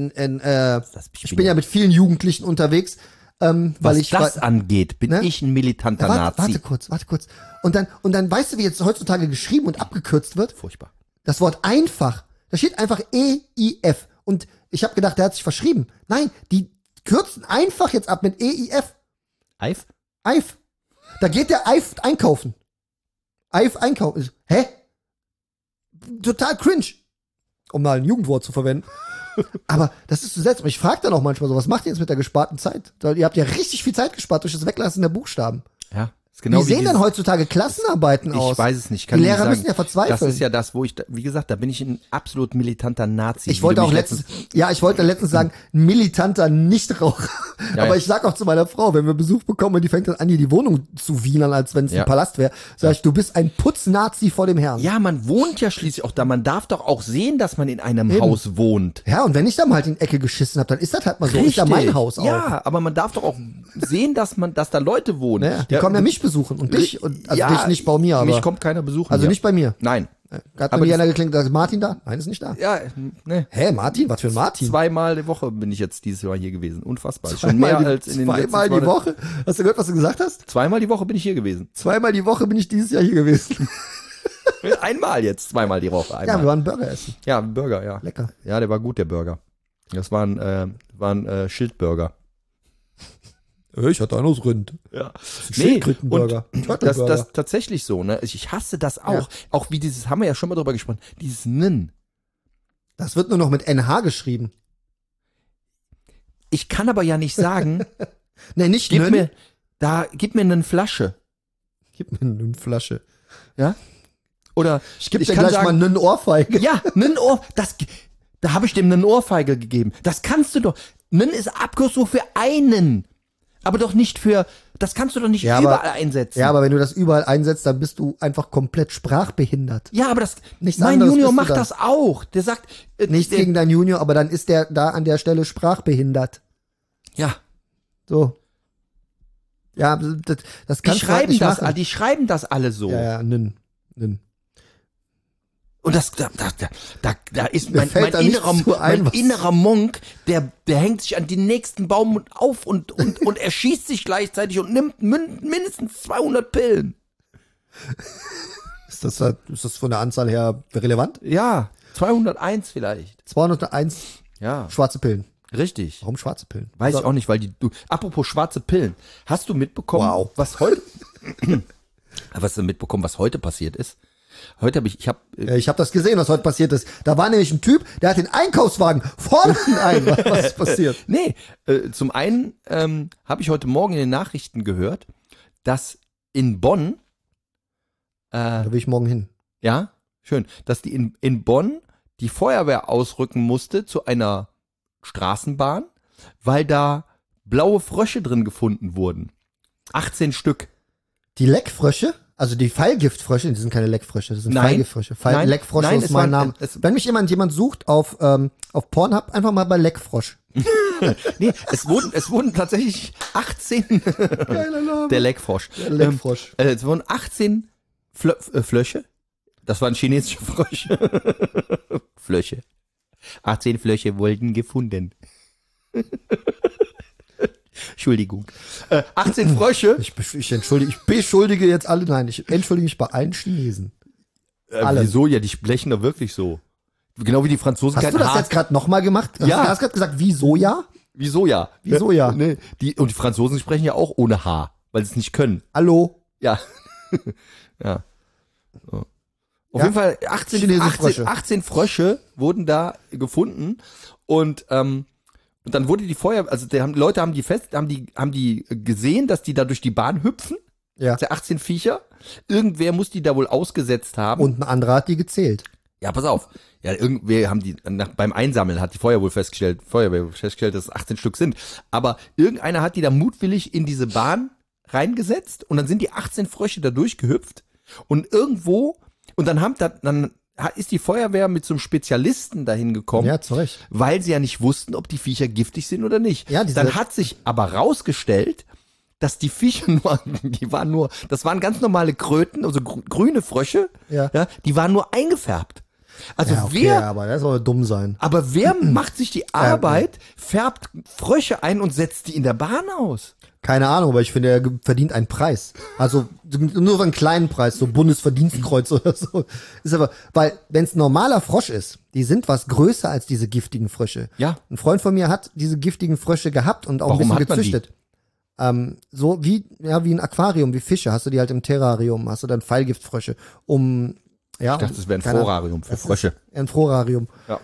mit vielen Jugendlichen unterwegs. Was das angeht, bin ich ein militanter Nazi. Warte kurz. Und dann weißt du, wie jetzt heutzutage geschrieben und abgekürzt wird? Furchtbar. Das Wort einfach. Da steht einfach E-I-F. Und ich habe gedacht, der hat sich verschrieben. Nein, die kürzen einfach jetzt ab mit E-I-F. Eif? Eif. Da geht der Eif einkaufen. Eif einkaufen. Hä? Total cringe. Um mal ein Jugendwort zu verwenden. Aber das ist so seltsam. Ich frage dann auch manchmal so, was macht ihr jetzt mit der gesparten Zeit? Ihr habt ja richtig viel Zeit gespart durch das Weglassen der Buchstaben. Ja. Genau wie sehen denn heutzutage Klassenarbeiten aus? Ich weiß es nicht. Die Lehrer müssen ja verzweifeln. Das ist ja das, wo ich, wie gesagt, da bin ich ein absolut militanter Nazi. Ich wollte letztens sagen, ein militanter Nichtraucher. Ja, aber ich sag auch zu meiner Frau, wenn wir Besuch bekommen und die fängt dann an, hier die Wohnung zu wienern, als wenn es ein Palast wäre, sag ich, du bist ein Putznazi vor dem Herrn. Ja, man wohnt ja schließlich auch da. Man darf doch auch sehen, dass man in einem Haus wohnt. Ja, und wenn ich da mal halt in die Ecke geschissen habe, dann ist das halt mal so. Richtig. Ist ja mein Haus auch. Ja, aber man darf doch auch sehen, dass da Leute wohnen. Ja, die kommen ja mich besuchen und dich. Und, also dich nicht bei mir, aber. Mich kommt keiner besuchen. Also nicht bei mir. Nein. Hat Aber noch nie einer geklingelt, ist Martin da? Nein, ist nicht da. Ja, ne. Hä, Martin? Was für ein Martin? Zweimal die Woche bin ich jetzt dieses Jahr hier gewesen. Unfassbar. Schon mehr als in den letzten Zweimal die Woche? Hast du gehört, was du gesagt hast? Zweimal die Woche bin ich hier gewesen. Zweimal die Woche bin ich dieses Jahr hier gewesen. Einmal jetzt, zweimal die Woche. Einmal. Ja, wir waren Burger essen. Ja, ein Burger, ja. Lecker. Ja, der war gut, der Burger. Das war ein Schildburger. Ich hatte einen aus Rind. Ja. Schildkrötenburger. Das ist tatsächlich so, ne? Ich hasse das auch. Ja. Auch wie dieses, haben wir ja schon mal drüber gesprochen, dieses Nin. Das wird nur noch mit NH geschrieben. Ich kann aber ja nicht sagen, Nee, nicht gib Nön. mir eine Flasche. Gib mir eine Flasche. Ja? Oder Ich geb dir kann gleich mal eine Ohrfeige. ja, nen Ohr, da habe ich dem einen Ohrfeige gegeben. Das kannst du doch. Nen ist Abkürzung für einen. Aber doch nicht für, das kannst du doch nicht Ja, überall einsetzen. Ja, aber wenn du das überall einsetzt, dann bist du einfach komplett sprachbehindert. Ja, aber Nichts mein anderes Junior bist du macht dann. das auch. Der sagt, Nichts gegen deinen Junior, aber dann ist der da an der Stelle sprachbehindert. ja, So. Ja, das die kannst du halt schreiben nicht das, machen. die schreiben das alle so. Ja, Nün. Und da ist Mir mein fällt da nichts zu ein, was- innerer Monk, der hängt sich an den nächsten Baum auf und erschießt sich gleichzeitig und nimmt mindestens 200 Pillen. Ist das von der Anzahl her relevant? Ja, 201 vielleicht. 201 Ja, schwarze Pillen. richtig. Warum schwarze Pillen? Weiß ich auch nicht, weil apropos schwarze Pillen. Hast du mitbekommen, Wow. was heute passiert ist? Heute habe ich Ich habe das gesehen, was heute passiert ist. Da war nämlich ein Typ, der hat den Einkaufswagen vorne ein. Was ist passiert? Nee, zum einen habe ich heute Morgen in den Nachrichten gehört, dass in Bonn, Da will ich morgen hin. ja, schön, dass die in Bonn die Feuerwehr ausrücken musste zu einer Straßenbahn, weil da blaue Frösche drin gefunden wurden. 18 Stück. Die Leckfrösche, also die Pfeilgiftfrösche, die sind keine Leckfrösche, das sind Nein. Pfeilgiftfrösche. Nein. Leckfrosch Nein, ist es mein waren- Name. es- Wenn mich jemand sucht auf Pornhub, einfach mal bei Leckfrosch. Nee, es wurden tatsächlich 18 Geiler Name. der Leckfrosch. Der Leckfrosch. Es wurden 18 Flöche. Das waren chinesische Frösche. Flöche. 18 Flöche wurden gefunden. Entschuldigung. 18 Frösche. Ich beschuldige jetzt alle, nein, ich entschuldige mich bei allen Chinesen. alle. Wieso? Ja, die sprechen da wirklich so. Genau wie die Franzosen. Hast du das jetzt gerade nochmal gemacht? Ja. Du hast gerade gesagt, wieso ja? Wieso ja? Wieso ja? Nee, und die Franzosen sprechen ja auch ohne H, weil sie es nicht können. Hallo? Ja. Ja. So. Auf Ja. jeden Fall 18 Chinesische Frösche. 18 Frösche wurden da gefunden und dann wurde die Feuerwehr, also Leute haben die gesehen, dass die da durch die Bahn hüpfen. Ja. Der 18 Viecher. Irgendwer muss die da wohl ausgesetzt haben. Und ein anderer hat die gezählt. Ja, pass auf. Ja, irgendwer haben die, beim Einsammeln hat die Feuerwehr festgestellt, dass es 18 Stück sind. Aber irgendeiner hat die da mutwillig in diese Bahn reingesetzt und dann sind die 18 Frösche da durchgehüpft und irgendwo, und dann ist die Feuerwehr mit so einem Spezialisten dahin gekommen, Ja, zu Recht. weil sie ja nicht wussten, ob die Viecher giftig sind oder nicht. Ja, Dann hat sich aber rausgestellt, dass die Viecher das waren ganz normale Kröten, also grüne Frösche, Ja. die waren nur eingefärbt. Also Ja, okay, wer aber das soll dumm sein. aber wer macht sich die Arbeit, färbt Frösche ein und setzt die in der Bahn aus? Keine Ahnung, aber ich finde, er verdient einen Preis. Also nur so einen kleinen Preis, so Bundesverdienstkreuz oder so. Ist aber, weil wenn es ein normaler Frosch ist, die sind was größer als diese giftigen Frösche. Ja. Ein Freund von mir hat diese giftigen Frösche gehabt und auch Warum ein hat bisschen man die? gezüchtet. So wie ein Aquarium, wie Fische, hast du die halt im Terrarium, hast du dann Pfeilgiftfrösche. Ich dachte, das wäre ein Florarium für Frösche. Ein Florarium. Ja.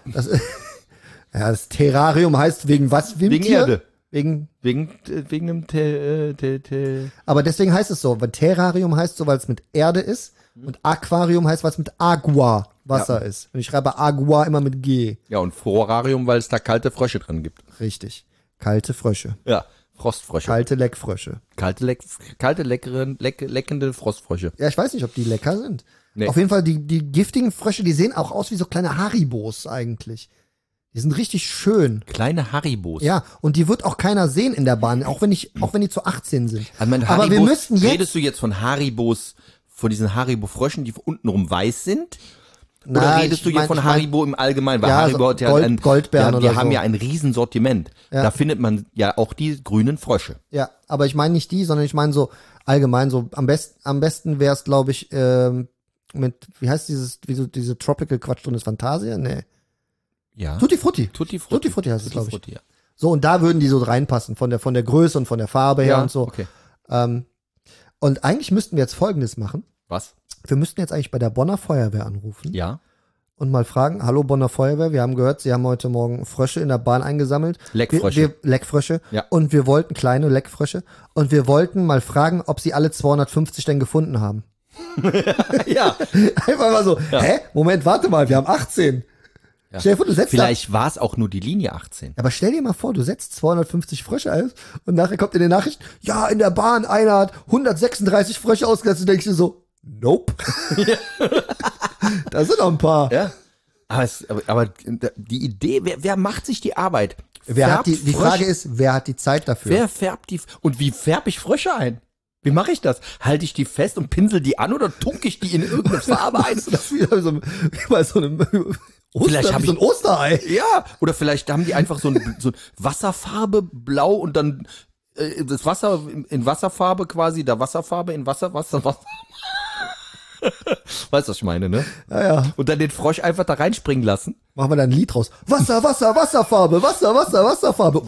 Das Terrarium heißt wegen was? Wegen Erde. Wegen Wegen einem Aber deswegen heißt es so, weil Terrarium heißt so, weil es mit Erde ist und Aquarium heißt, weil es mit Agua, Wasser ist. Und ich schreibe Agua immer mit G. Ja, und Florarium, weil es da kalte Frösche drin gibt. Richtig. Kalte Frösche. Ja, Frostfrösche. Kalte Leckfrösche. Kalte leckende Frostfrösche. Ja, ich weiß nicht, ob die lecker sind. Nee. Auf jeden Fall, die giftigen Frösche, die sehen auch aus wie so kleine Haribos eigentlich. Die sind richtig schön. Kleine Haribos. Ja, und die wird auch keiner sehen in der Bahn, auch wenn die zu 18 sind. Also mein Aber wir Haribos, müssten jetzt... redest du jetzt von Haribos, von diesen Haribo-Fröschen, die untenrum weiß sind? Oder redest du hier von Haribo im Allgemeinen? Weil Ja, Haribo so hat ja Goldbeeren oder wir haben so. ja ein Riesensortiment. Ja. Da findet man ja auch die grünen Frösche. Ja, aber ich meine nicht die, sondern ich meine so allgemein so am besten wäre es, glaube ich, mit, wie heißt diese Tropical Quatsch drin ist, Fantasia? Nee. Ja. Tutti Frutti. Tutti Frutti heißt es, glaube ich. Frutti, ja. So, und da würden die so reinpassen, von der Größe und von der Farbe her und so. Okay. Und eigentlich müssten wir jetzt Folgendes machen. Was? Wir müssten jetzt eigentlich bei der Bonner Feuerwehr anrufen Ja. und mal fragen, hallo Bonner Feuerwehr, wir haben gehört, Sie haben heute Morgen Frösche in der Bahn eingesammelt. Leckfrösche. Leckfrösche. Ja. Und wir wollten kleine Leckfrösche. Und wir wollten mal fragen, ob Sie alle 250 denn gefunden haben. Ja. Einfach mal so, hä? Moment, warte mal, wir haben 18. Ja. Stell dir vor, du setzt Vielleicht war es auch nur die Linie 18. aber stell dir mal vor, du setzt 250 Frösche ein und nachher kommt in den Nachrichten, ja, in der Bahn einer hat 136 Frösche ausgesetzt und denkst du so, nope. Da sind noch ein paar. Ja. Aber die Idee, wer macht sich die Arbeit? Wer hat die Färbt Frage Frösche? ist, wer hat die Zeit dafür? Wer färbt die? Und wie färbe ich Frösche ein? Wie mache ich das? Halte ich die fest und pinsel die an oder tunke ich die in irgendeine Farbe ein? Das ist wie bei so einem Vielleicht hab so ein Osterei. Ja, oder vielleicht haben die einfach so ein Wasserfarbe blau und dann das Wasser in Wasserfarbe quasi, da Wasserfarbe in Wasser. Weißt du, was ich meine, ne? Ja. Und dann den Frosch einfach da reinspringen lassen. Machen wir da ein Lied draus. Wasserfarbe, Wasserfarbe.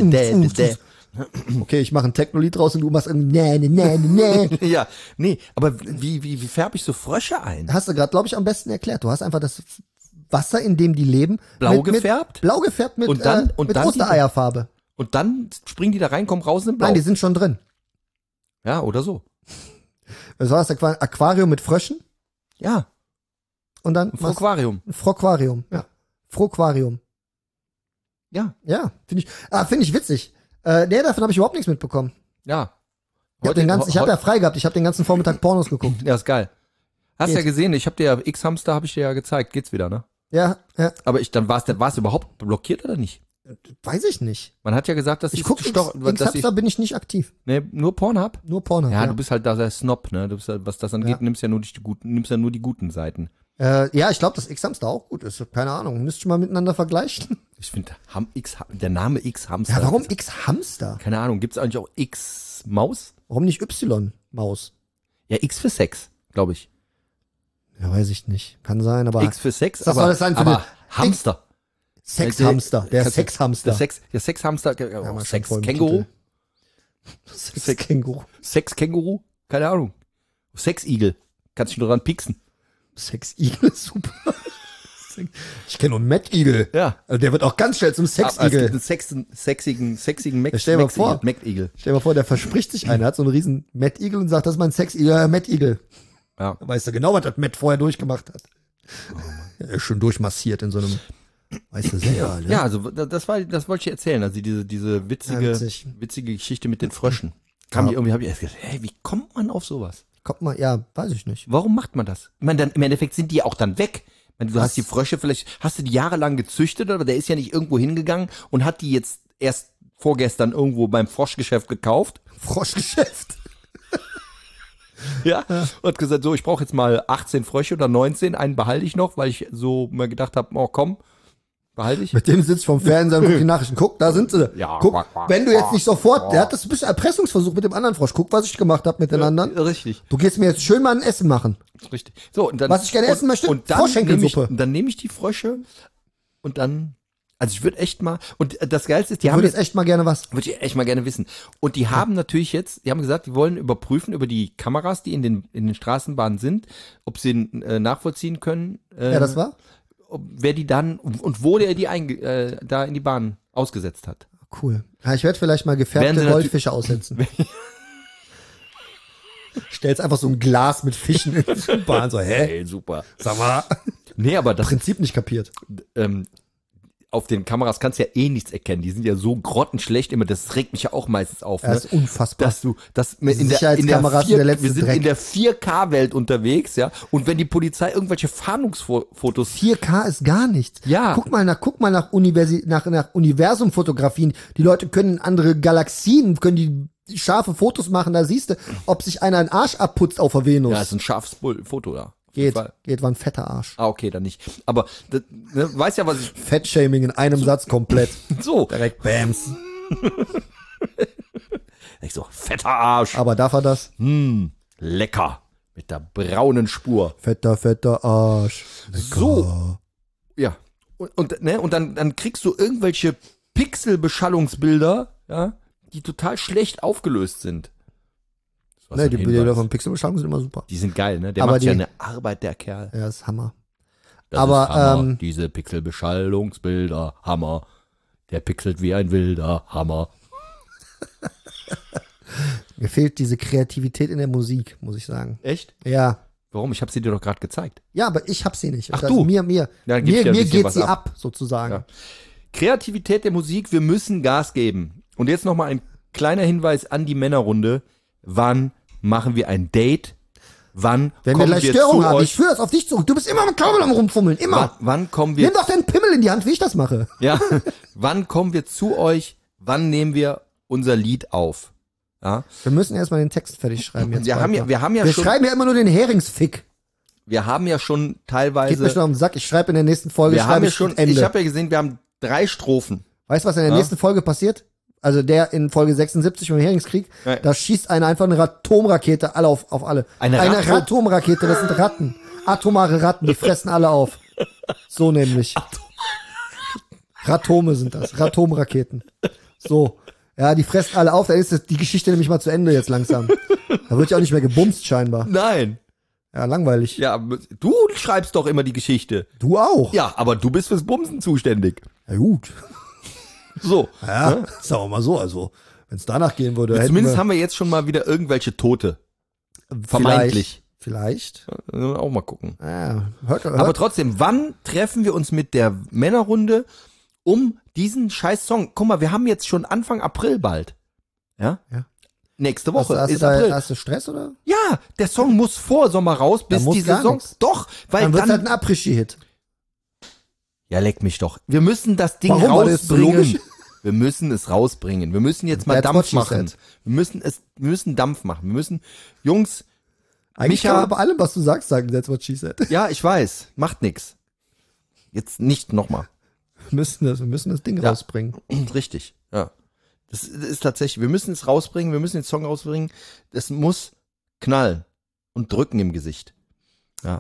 Okay, ich mache ein Techno-Lied draus und du machst irgendwie Ja, nee, aber wie färbe ich so Frösche ein? Hast du gerade, glaube ich, am besten erklärt. Du hast einfach das Wasser, in dem die leben, Blau gefärbt? Blau gefärbt mit, Und dann mit die- Ostereierfarbe. Und dann springen die da rein, kommen raus in Blau. Nein, die sind schon drin. Ja, oder so. Das war das Aquarium mit Fröschen Ja, und dann ein Aquarium. Froquarium. Ja. Froquarium. Ja, Ja, finde ich witzig. Nee, davon habe ich überhaupt nichts mitbekommen. ja. Ich habe ja frei gehabt, ich habe den ganzen Vormittag Pornos geguckt. Ja, ist geil. Hast Geht. ja gesehen, ich habe dir ja X-Hamster, habe ich dir ja gezeigt, geht's wieder, ne? Ja, Aber dann war es überhaupt blockiert oder nicht? weiß ich nicht. Man hat ja gesagt, dass Ich gucke X-Hamster bin ich nicht aktiv. nee, nur Pornhub? Nur Pornhub. Ja, du bist halt da der Snob, ne? Du bist halt, was das angeht, nimmst ja nur die guten Seiten. Ja, ich glaube, dass X-Hamster auch gut ist. Keine Ahnung. Müsst ihr mal miteinander vergleichen. Ich finde, der Name X-Hamster. Ja, warum X-Hamster? Keine Ahnung, gibt's eigentlich auch X-Maus? Warum nicht Y-Maus? Ja, X für Sex, glaube ich. Ja, weiß ich nicht. Kann sein, aber X für Sex, Was soll das sein für aber eine- Hamster. Sexhamster. Der Kannst du- Sexhamster. Der Sexhamster, mal schon voll im Sex-Känguru? Sexkänguru. Sex-Känguru? Keine Ahnung. Sex-Igel. Kannst du nur dran pieksen. Sexigel ist super. Ich kenne nur einen Mettigel. Ja. Also der wird auch ganz schnell zum Es gibt Sexigel. einen sexigen Ja, stell dir mal vor. Mac-Igel. Stell dir mal vor, der verspricht sich einer, hat so einen riesen Mettigel und sagt, das ist mein Sexigel. Ja, Mettigel. Ja. Da weißt du genau, was das Met vorher durchgemacht hat. Ja, er ist schon durchmassiert in so einem, weißt du selber, ne? Ja, also das wollte ich dir erzählen. Also diese witzig. witzige Geschichte mit den Fröschen. Hab ich erst gedacht, hey, wie kommt man auf sowas? Kommt mal, ja, weiß ich nicht. Warum macht man das? Ich meine, dann, im Endeffekt sind die auch dann weg. Ich meine, du hast die Frösche, vielleicht hast du die jahrelang gezüchtet, aber der ist ja nicht irgendwo hingegangen und hat die jetzt erst vorgestern irgendwo beim Froschgeschäft gekauft. Froschgeschäft. Ja. Und hat gesagt, so, ich brauche jetzt mal 18 Frösche oder 19, einen behalte ich noch, weil ich so mal gedacht habe, oh komm, behalte ich. Mit dem sitzt vom Fernseher und guckt die Nachrichten. Guck, da sind sie. Ja, Guck, quack, quack, wenn du jetzt nicht sofort, der hat das ein bisschen Erpressungsversuch mit dem anderen Frosch. Guck, was ich gemacht habe mit den anderen. Richtig. Du gehst mir jetzt schön mal ein Essen machen. Richtig. So, und dann, Was ich gerne essen möchte? und dann Froschschenkelsuppe. Dann nehme ich die Frösche und dann, also ich würde echt mal, und das Geilste ist, die Ich haben würde jetzt, jetzt echt mal gerne was. würde ich echt mal gerne wissen. Und die haben natürlich jetzt, die haben gesagt, die wollen überprüfen über die Kameras, die in den Straßenbahnen sind, ob sie nachvollziehen können, Ja, das war? wer die dann und wo der die da in die Bahn ausgesetzt hat. Cool. Ja, ich werde vielleicht mal Werden gefärbte sie Goldfische aussetzen. Stellst einfach so ein Glas mit Fischen in die Bahn. So, hä? Ey, super. Sag mal. Nee, aber das Prinzip nicht kapiert. auf den Kameras kannst du ja eh nichts erkennen. Die sind ja so grottenschlecht immer. Das regt mich ja auch meistens auf. Das Ne? ist unfassbar. Dass du, das in der Sicherheitskameras sind der letzte wir sind Dreck. in der 4K-Welt unterwegs, ja. Und wenn die Polizei irgendwelche Fahndungsfotos 4K ist gar nichts. Ja. Guck mal nach nach Universumfotografien. Die Leute können in andere Galaxien, können die scharfe Fotos machen. Da siehst du, ob sich einer einen Arsch abputzt auf der Venus. ja, ist ein scharfes Foto da. Geht, Fall. war ein fetter Arsch. Ah, okay, dann nicht. Aber, weiß ja, was ich, Fettshaming in einem Satz komplett. so. Direkt Bams. Ich so, fetter Arsch. Aber darf er das? Lecker. Mit der braunen Spur. Fetter Arsch. Lecker. So. Ja. Und dann kriegst du irgendwelche Pixelbeschallungsbilder, ja, die total schlecht aufgelöst sind. Das war so Ne, ein die Hinweis. Bilder von Pixelbeschallung sind immer super. Die sind geil, ne? Der Aber macht ja die- eine Arbeit, der Kerl. Ja, ist Hammer. Das Aber, ist Hammer. ähm, Diese Pixelbeschallungsbilder, Hammer. Der pixelt wie ein wilder Hammer. Mir fehlt diese Kreativität in der Musik, muss ich sagen. Echt? Ja. Warum? Ich habe sie dir doch gerade gezeigt. Ja, aber ich hab sie nicht. Ach, Das- du? Mir Ja, dann gibst du ja ein bisschen geht was sie ab. ab, sozusagen. Ja. Kreativität der Musik, wir müssen Gas geben. Und jetzt nochmal ein kleiner Hinweis an die Männerrunde. Wann machen wir ein Date? Wann Wenn wir kommen gleich wir Störungen zu haben, ich euch? führe das auf dich zurück. Du bist immer mit Kabel am Rumfummeln, immer. Wann kommen wir Nimm doch den Pimmel in die Hand, wie ich das mache. Ja, wann kommen wir zu euch? Wann nehmen wir unser Lied auf? Ja, Wir müssen erstmal den Text fertig schreiben jetzt. wir haben ja wir schon, schreiben ja immer nur den Heringsfick. wir haben ja schon Geht mir teilweise, schon auf den Sack. Ich schreibe in der nächsten Folge, wir haben schreibe ja ich schon, Ende. ich habe ja gesehen, wir haben 3 Strophen. Weißt du, was in der Ja. nächsten Folge passiert? Also der in Folge 76 vom Heringskrieg, Ja. da schießt einer einfach eine Atomrakete alle auf alle. Eine Atomrakete, das sind Ratten. Atomare Ratten, die fressen alle auf. So nämlich. Ratome sind das, Ratomraketen. So. Ja, die fressen alle auf, da ist die Geschichte nämlich mal zu Ende jetzt langsam. Da wird ja auch nicht mehr gebumst scheinbar. Nein. Ja, langweilig. Ja, du schreibst doch immer die Geschichte. Du auch. Ja, aber du bist fürs Bumsen zuständig. Ja gut. So. Ja, ist auch mal so. Also, wenn es danach gehen würde, hätten Zumindest wir haben wir jetzt schon mal wieder irgendwelche Tote. Vermeintlich. Vielleicht. Auch mal gucken. Ja, hört. Aber trotzdem, wann treffen wir uns mit der Männerrunde um diesen scheiß Song? Guck mal, wir haben jetzt schon Anfang April bald. Ja? Ja. Nächste Woche hast ist du April. hast du Stress oder? Ja, der Song muss vor Sommer raus, bis muss die gar Saison. nix. Doch, weil Dann wird dann. halt ein Après-Ski-Hit. Ja, leck mich doch. Wir müssen das Ding Warum? War das so rausbringen. logisch? Wir müssen es rausbringen. Wir müssen jetzt mal That's what Dampf she machen. said. Wir müssen Dampf machen. Wir müssen, Jungs, Eigentlich Micha- kann man bei allem, was du sagst, sagen, that's what she said. ja, ich weiß, macht nix. Jetzt nicht nochmal. Wir müssen das Ding Ja. rausbringen. Richtig, ja. Das ist tatsächlich, wir müssen es rausbringen, wir müssen den Song rausbringen. Das muss knallen und drücken im Gesicht. Ja.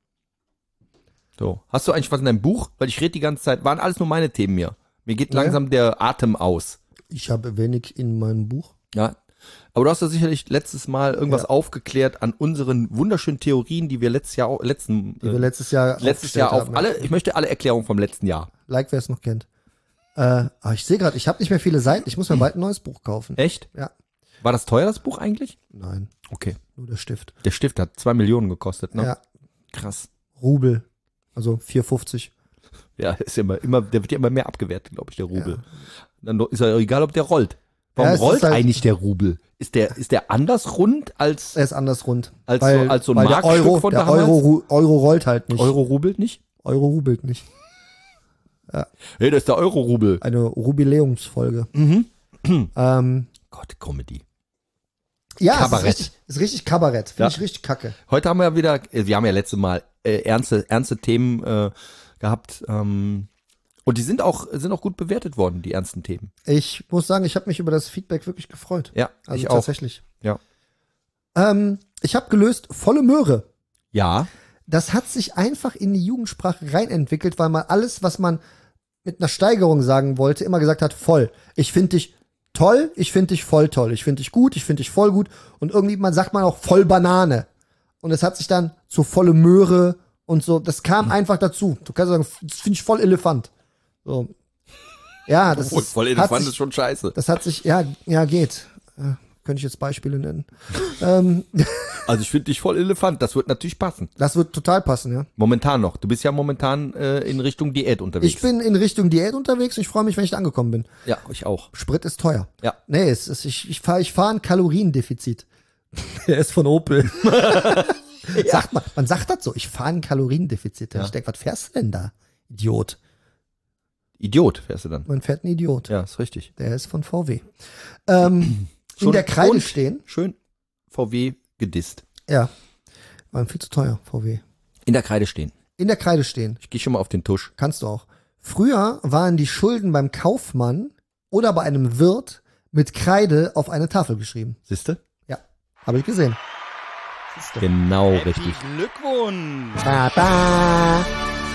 So. Hast du eigentlich was in deinem Buch? Weil ich rede die ganze Zeit, waren alles nur meine Themen hier. Mir geht Ja. langsam der Atem aus. Ich habe wenig in meinem Buch. Ja. Aber du hast ja sicherlich letztes Mal irgendwas Ja. aufgeklärt an unseren wunderschönen Theorien, die wir letztes Jahr Die wir letztes Jahr auf haben. alle, ich möchte alle Erklärungen vom letzten Jahr. Like, wer es noch kennt. Aber ich sehe gerade, ich habe nicht mehr viele Seiten. Ich muss mir bald ein neues Buch kaufen. Echt? Ja. War das teuer, das Buch eigentlich? Nein, Okay. nur der Stift. Der Stift hat 2 Millionen gekostet, ne? Ja, Krass. Rubel. Also 4,50. Ja, ist ja immer, der wird ja immer mehr abgewertet, glaube ich, der Rubel. Dann ist ja egal, ob der rollt. Warum Ja, es rollt ist halt- eigentlich der Rubel? Ist der anders rund als Er ist anders rund. Als so ein weil der Markstück Euro, von der damals? Euro rollt halt nicht. Euro-Rubel nicht? Euro rubelt nicht. Hey, das ist der Euro-Rubel. Eine Rubiläumsfolge. Mhm. Ähm, Gott, Comedy. ja, Kabarett. ist richtig Kabarett. Finde Ja. ich richtig kacke. Heute haben wir ja wieder, wir haben ja letztes Mal ernste Themen gehabt. Und die sind auch gut bewertet worden, die ernsten Themen. Ich muss sagen, ich habe mich über das Feedback wirklich gefreut. Ja, Also ich auch. tatsächlich. Ja. Ich habe gelöst, volle Möhre. Ja. Das hat sich einfach in die Jugendsprache reinentwickelt, weil man alles, was man mit einer Steigerung sagen wollte, immer gesagt hat, voll. Ich finde dich toll, ich finde dich voll toll, ich finde dich gut, ich finde dich voll gut. Und irgendwie sagt man auch voll Banane. Und es hat sich dann zu volle Möhre und so, das kam einfach dazu. Du kannst sagen, das finde ich voll Elefant. So. Ja, das ist, voll hat Elefant sich, ist schon scheiße. das hat sich, ja, geht. Könnte ich jetzt Beispiele nennen. Also ich finde dich voll Elefant, das wird natürlich passen. Das wird total passen, ja. Momentan noch. Du bist ja momentan in Richtung Diät unterwegs. Ich bin in Richtung Diät unterwegs und ich freue mich, wenn ich da angekommen bin. Ja, ich auch. Sprit ist teuer. Ja. Nee, ich fahr ein Kaloriendefizit. Der ist von Opel. Man sagt das so, ich fahre ein Kaloriendefizit. Ja. Ich denke, was fährst du denn da? Idiot. Idiot fährst du dann. Man fährt ein Idiot. Ja, ist richtig. Der ist von VW. In der Kreide und stehen. Schön VW gedisst. Ja. Waren viel zu teuer, VW. In der Kreide stehen. In der Kreide stehen. Ich gehe schon mal auf den Tusch. Kannst du auch. Früher waren die Schulden beim Kaufmann oder bei einem Wirt mit Kreide auf eine Tafel geschrieben. Siehste? Ja, habe ich gesehen. Genau, richtig. Glückwunsch! Ba, ba.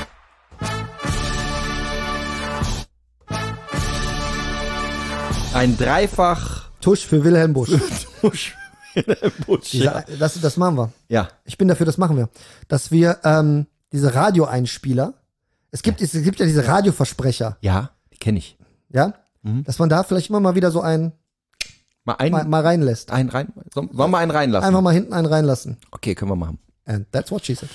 Ein Dreifach Tusch für Wilhelm Busch. Tusch. Butsch, ja. Das machen wir. Ja. Ich bin dafür, das machen wir. Dass wir diese Radioeinspieler, es gibt ja diese Radioversprecher, Ja, die kenne ich. ja, Mhm. dass man da vielleicht immer mal wieder so einen Mal einen, mal reinlässt. einen rein. Sollen wir mal einen reinlassen? Einfach mal hinten einen reinlassen. Okay, können wir machen. And that's what she said.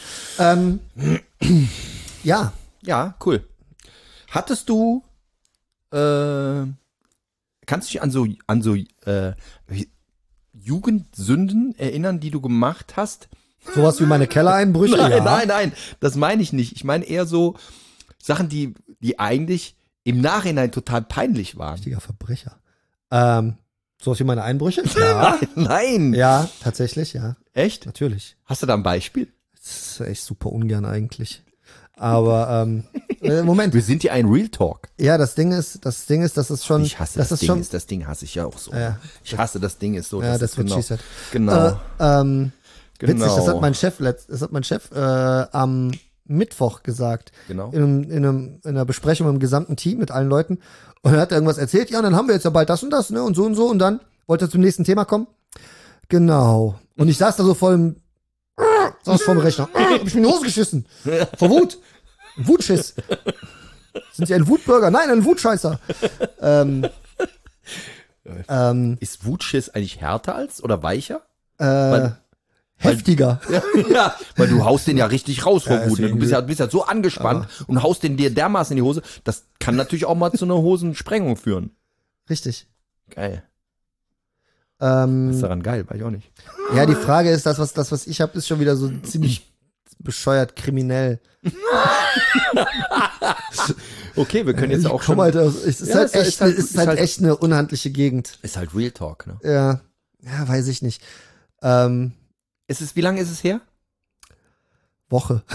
Ja, Ja, cool. Hattest du, kannst du dich an so Jugendsünden erinnern, die du gemacht hast? sowas wie meine Kellereinbrüche. ja. Nein, das meine ich nicht. Ich meine eher so Sachen, die eigentlich im Nachhinein total peinlich waren. Richtiger Verbrecher. Sowas wie meine Einbrüche? Ja. Nein. Ja, tatsächlich, ja. Echt? Natürlich. Hast du da ein Beispiel? Das ist echt super ungern eigentlich. Aber Moment. Wir sind ja ein Real Talk. Ja, das Ding ist, das ist schon. Ich hasse das das ist Ding. schon. Das Ding hasse ich ja auch so. Ja. Ich hasse das Ding ist so. Ja, das ist wird genau. she said. Genau. Witzig, Genau. das hat mein Chef am Mittwoch gesagt. Genau. In einer Besprechung mit dem gesamten Team, mit allen Leuten. Und er hat irgendwas erzählt. Ja, und dann haben wir jetzt ja bald das und das, ne? Und so und so. Und dann wollte er zum nächsten Thema kommen. Genau. Und ich saß da so voll saß vor dem Rechner. Hab ich mir in die Hose geschissen. Vor Wut. Ein Wutschiss. Sind Sie ein Wutbürger? Nein, ein Wutscheißer. Ist Wutschiss eigentlich härter als oder weicher? Heftiger. Ja, weil du haust den ja richtig raus vor Ja, Wut. Ne? Du deswegen- bist ja so angespannt und haust den dir dermaßen in die Hose. Das kann natürlich auch mal zu einer Hosensprengung führen. Richtig. Geil. Was ist daran geil? Weiß ich auch nicht. Ja, die Frage ist, das, was ich habe, ist schon wieder so ziemlich bescheuert kriminell. Okay, wir können jetzt auch schon. Alter, es ist Ja, halt es echt, halt- es ist halt echt eine unhandliche Gegend. Ist halt Real Talk, ne? Ja, weiß ich nicht. Wie lange ist es her? Woche.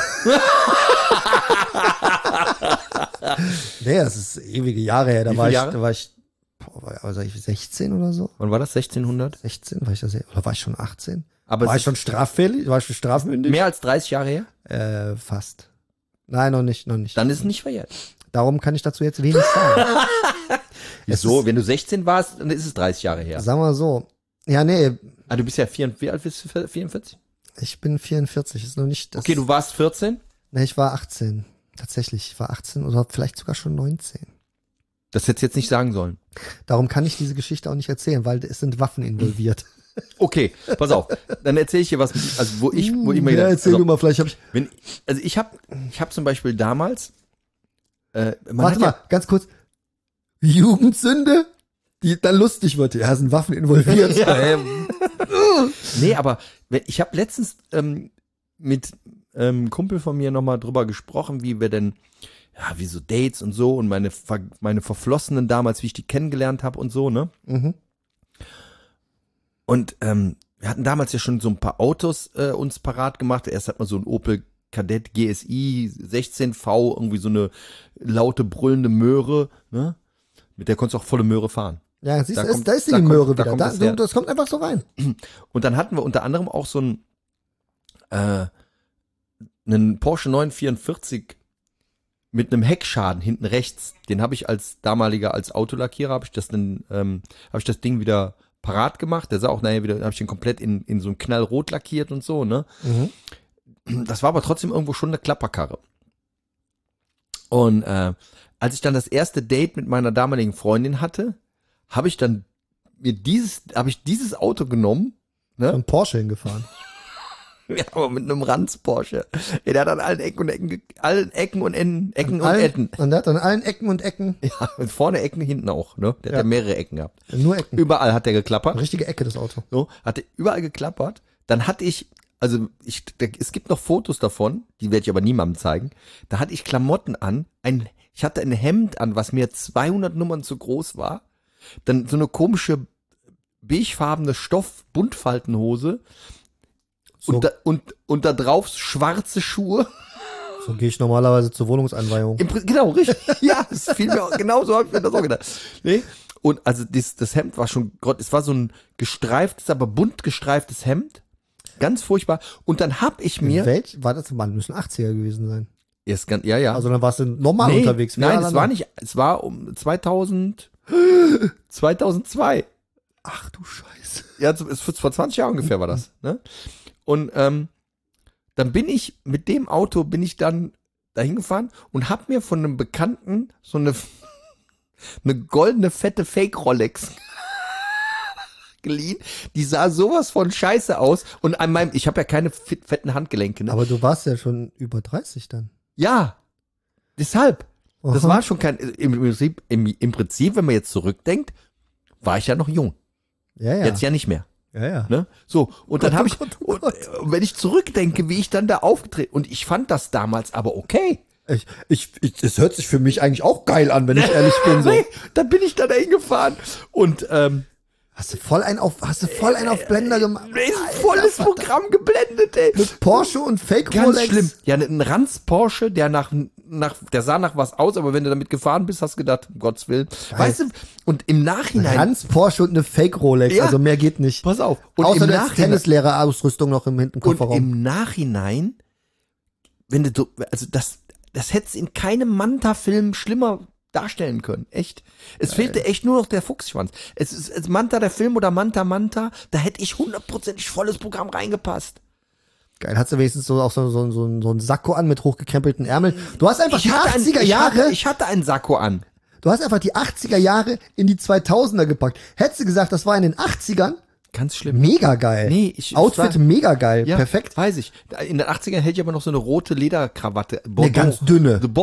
Nee, das ist ewige Jahre her. Wie viele Jahre? Da war ich 16 oder so. Wann war das? 1600? 16, war ich da oder war ich schon 18? Aber War es ich schon straffällig? War ich schon strafmündig? mehr als 30 Jahre her? Fast. Nein, noch nicht. Dann ist es nicht verjährt. Darum kann ich dazu jetzt wenig sagen. Wieso? Wenn du 16 warst, dann ist es 30 Jahre her. Sagen wir so. Ja, nee, Ah, du bist ja wie alt bist du? 44? ich bin 44, ist noch nicht das. Okay, du warst 14? Nee, ich war 18. Tatsächlich, ich war 18 oder vielleicht sogar schon 19. Das hättest du jetzt nicht sagen sollen. Darum kann ich diese Geschichte auch nicht erzählen, weil es sind Waffen involviert. Okay, pass auf. Dann erzähle ich dir was, also wo ich mir ja, gedacht, erzähl also, du mal, vielleicht habe ich. ich hab zum Beispiel damals, Warte mal, ganz kurz. Jugendsünde, die dann lustig wird. Ja, sind Waffen involviert. Nee, aber ich habe letztens mit Kumpel von mir nochmal drüber gesprochen, wie wir denn, ja, wie so Dates und so und meine Verflossenen damals, wie ich die kennengelernt habe und so, ne? Mhm. Und wir hatten damals ja schon so ein paar Autos uns parat gemacht. Erst hat man so ein Opel Kadett GSI 16V, irgendwie so eine laute, brüllende Möhre, ne? Mit der konntest du auch volle Möhre fahren. Ja, siehst Da du, kommt- da ist die da kommt- Möhre da wieder. kommt Da, das her. das kommt einfach so rein. Und dann hatten wir unter anderem auch so einen Porsche 944 mit einem Heckschaden hinten rechts. Den habe ich als Autolackierer, habe ich das Ding wieder parat gemacht. Der sah auch nachher wieder, habe ich den komplett in so ein Knallrot lackiert und so, ne? Das war aber trotzdem irgendwo schon eine Klapperkarre. Und als ich dann das erste Date mit meiner damaligen Freundin hatte, habe ich dieses Auto genommen, ne? Ein Porsche hingefahren. Ja, aber mit einem Ranz Porsche. Ja, der hat an allen Ecken und Enden. Und der hat an allen Ecken und Ecken Ja, und vorne Ecken, hinten auch, ne? Der hat ja mehrere Ecken gehabt. nur Ecken. Überall hat der Eine geklappert. richtige Ecke, das Auto. So, hat er überall geklappert. Dann hatte es gibt noch Fotos davon, die werde ich aber niemandem zeigen. Da hatte ich Klamotten an, ich hatte ein Hemd an, was mir 200 Nummern zu groß war. Dann so eine komische beigefarbene Stoff-Buntfaltenhose. Und da drauf schwarze Schuhe. So gehe ich normalerweise zur Wohnungseinweihung. Genau, richtig. Ja, das fiel mir genau so, habe ich mir das auch gedacht. Nee. Und also das Hemd war schon, es war so ein gestreiftes, aber bunt gestreiftes Hemd. Ganz furchtbar. Und dann hab ich mir. War das, Mann, müssen 80er gewesen sein. Ja. Also dann warst du normal unterwegs. Nein, es war um 2002. Ach du Scheiße. Ja, vor 20 Jahren ungefähr war das. Ne? Und dann bin ich dann dahin gefahren und hab mir von einem Bekannten so eine goldene, fette Fake-Rolex geliehen. Die sah sowas von scheiße aus. Und ich habe ja keine fetten Handgelenke. Ne? Aber du warst ja schon über 30 dann. Ja, deshalb. Das Aha. war schon im Prinzip, wenn man jetzt zurückdenkt, war ich ja noch jung. Ja. Jetzt ja nicht mehr. Ja. Ne? So, und dann habe ich, Gott. und wenn ich zurückdenke, wie ich dann da aufgetreten, und ich fand das damals aber okay. Das hört sich für mich eigentlich auch geil an, wenn ich ehrlich bin. So. Dann bin ich da dahin gefahren und Hast du voll einen auf Blender gemacht? volles Programm geblendet, ey. Mit Porsche und Fake Ganz Rolex. schlimm. Ja, ein Ranz Porsche, der der sah nach was aus, aber wenn du damit gefahren bist, hast du gedacht, um Gottes Willen. Weißt du, und im Nachhinein. Ranz Porsche und eine Fake Rolex, Ja. also mehr geht nicht. Pass auf. Und Außer im der Nachhinein, Tennislehrerausrüstung noch im hinten und Kofferraum. im Nachhinein, wenn du, also das hättest in keinem Manta-Film schlimmer darstellen können. Echt. Es fehlte echt nur noch der Fuchsschwanz. Es ist Manta der Film oder Manta, da hätte ich 100%ig volles Programm reingepasst. Geil, hast du wenigstens so auch so ein Sakko an mit hochgekrempelten Ärmeln. Du hast einfach die 80er Jahre. Ich hatte einen Sakko an. Du hast einfach die 80er Jahre in die 2000er gepackt. Hättest du gesagt, das war in den 80ern? Ganz schlimm. Mega geil. Nee, Outfit mega geil. Ja, Perfekt. weiß ich. In den 80ern hätte ich aber noch so eine rote Lederkrawatte. Eine ganz dünne. So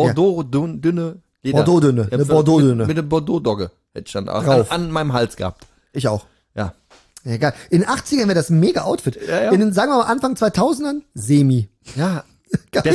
dünne Leder. Bordeaux-dünne. Eine Bordeaux-dünne. Mit einer Bordeaux-Dogge hätte ich dann Drauf. an meinem Hals gehabt. Ich auch. Ja. Ja, geil. In den 80ern wäre das ein mega Outfit. Ja. In den, sagen wir mal, Anfang 2000ern, semi. Ja, Geil.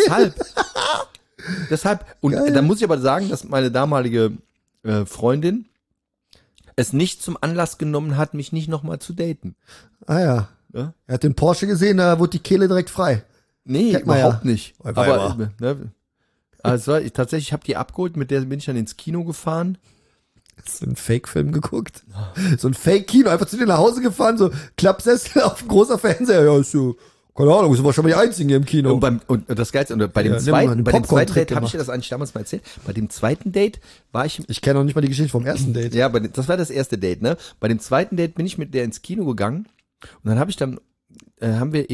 deshalb. Und Geil. da muss ich aber sagen, dass meine damalige Freundin es nicht zum Anlass genommen hat, mich nicht nochmal zu daten. Ah ja. Ja? Er hat den Porsche gesehen, da wurde die Kehle direkt frei. Nee, Kennt man überhaupt ja. nicht. War Aber also ich habe die abgeholt, mit der bin ich dann ins Kino gefahren. Hast du einen Fake-Film geguckt? So ein Fake-Kino, einfach zu dir nach Hause gefahren, so Klappsessel auf ein großer Fernseher. Ja, ist so, keine Ahnung, sind wahrscheinlich die Einzigen hier im Kino. Und das Geilste, und bei dem Ja, nimm mal einen zweiten Popcorn-Trip Date, habe ich dir das eigentlich damals mal erzählt, bei dem zweiten Date war ich, Ich kenne noch nicht mal die Geschichte vom ersten Date. ja, das war das erste Date, ne? Bei dem zweiten Date bin ich mit der ins Kino gegangen und dann haben wir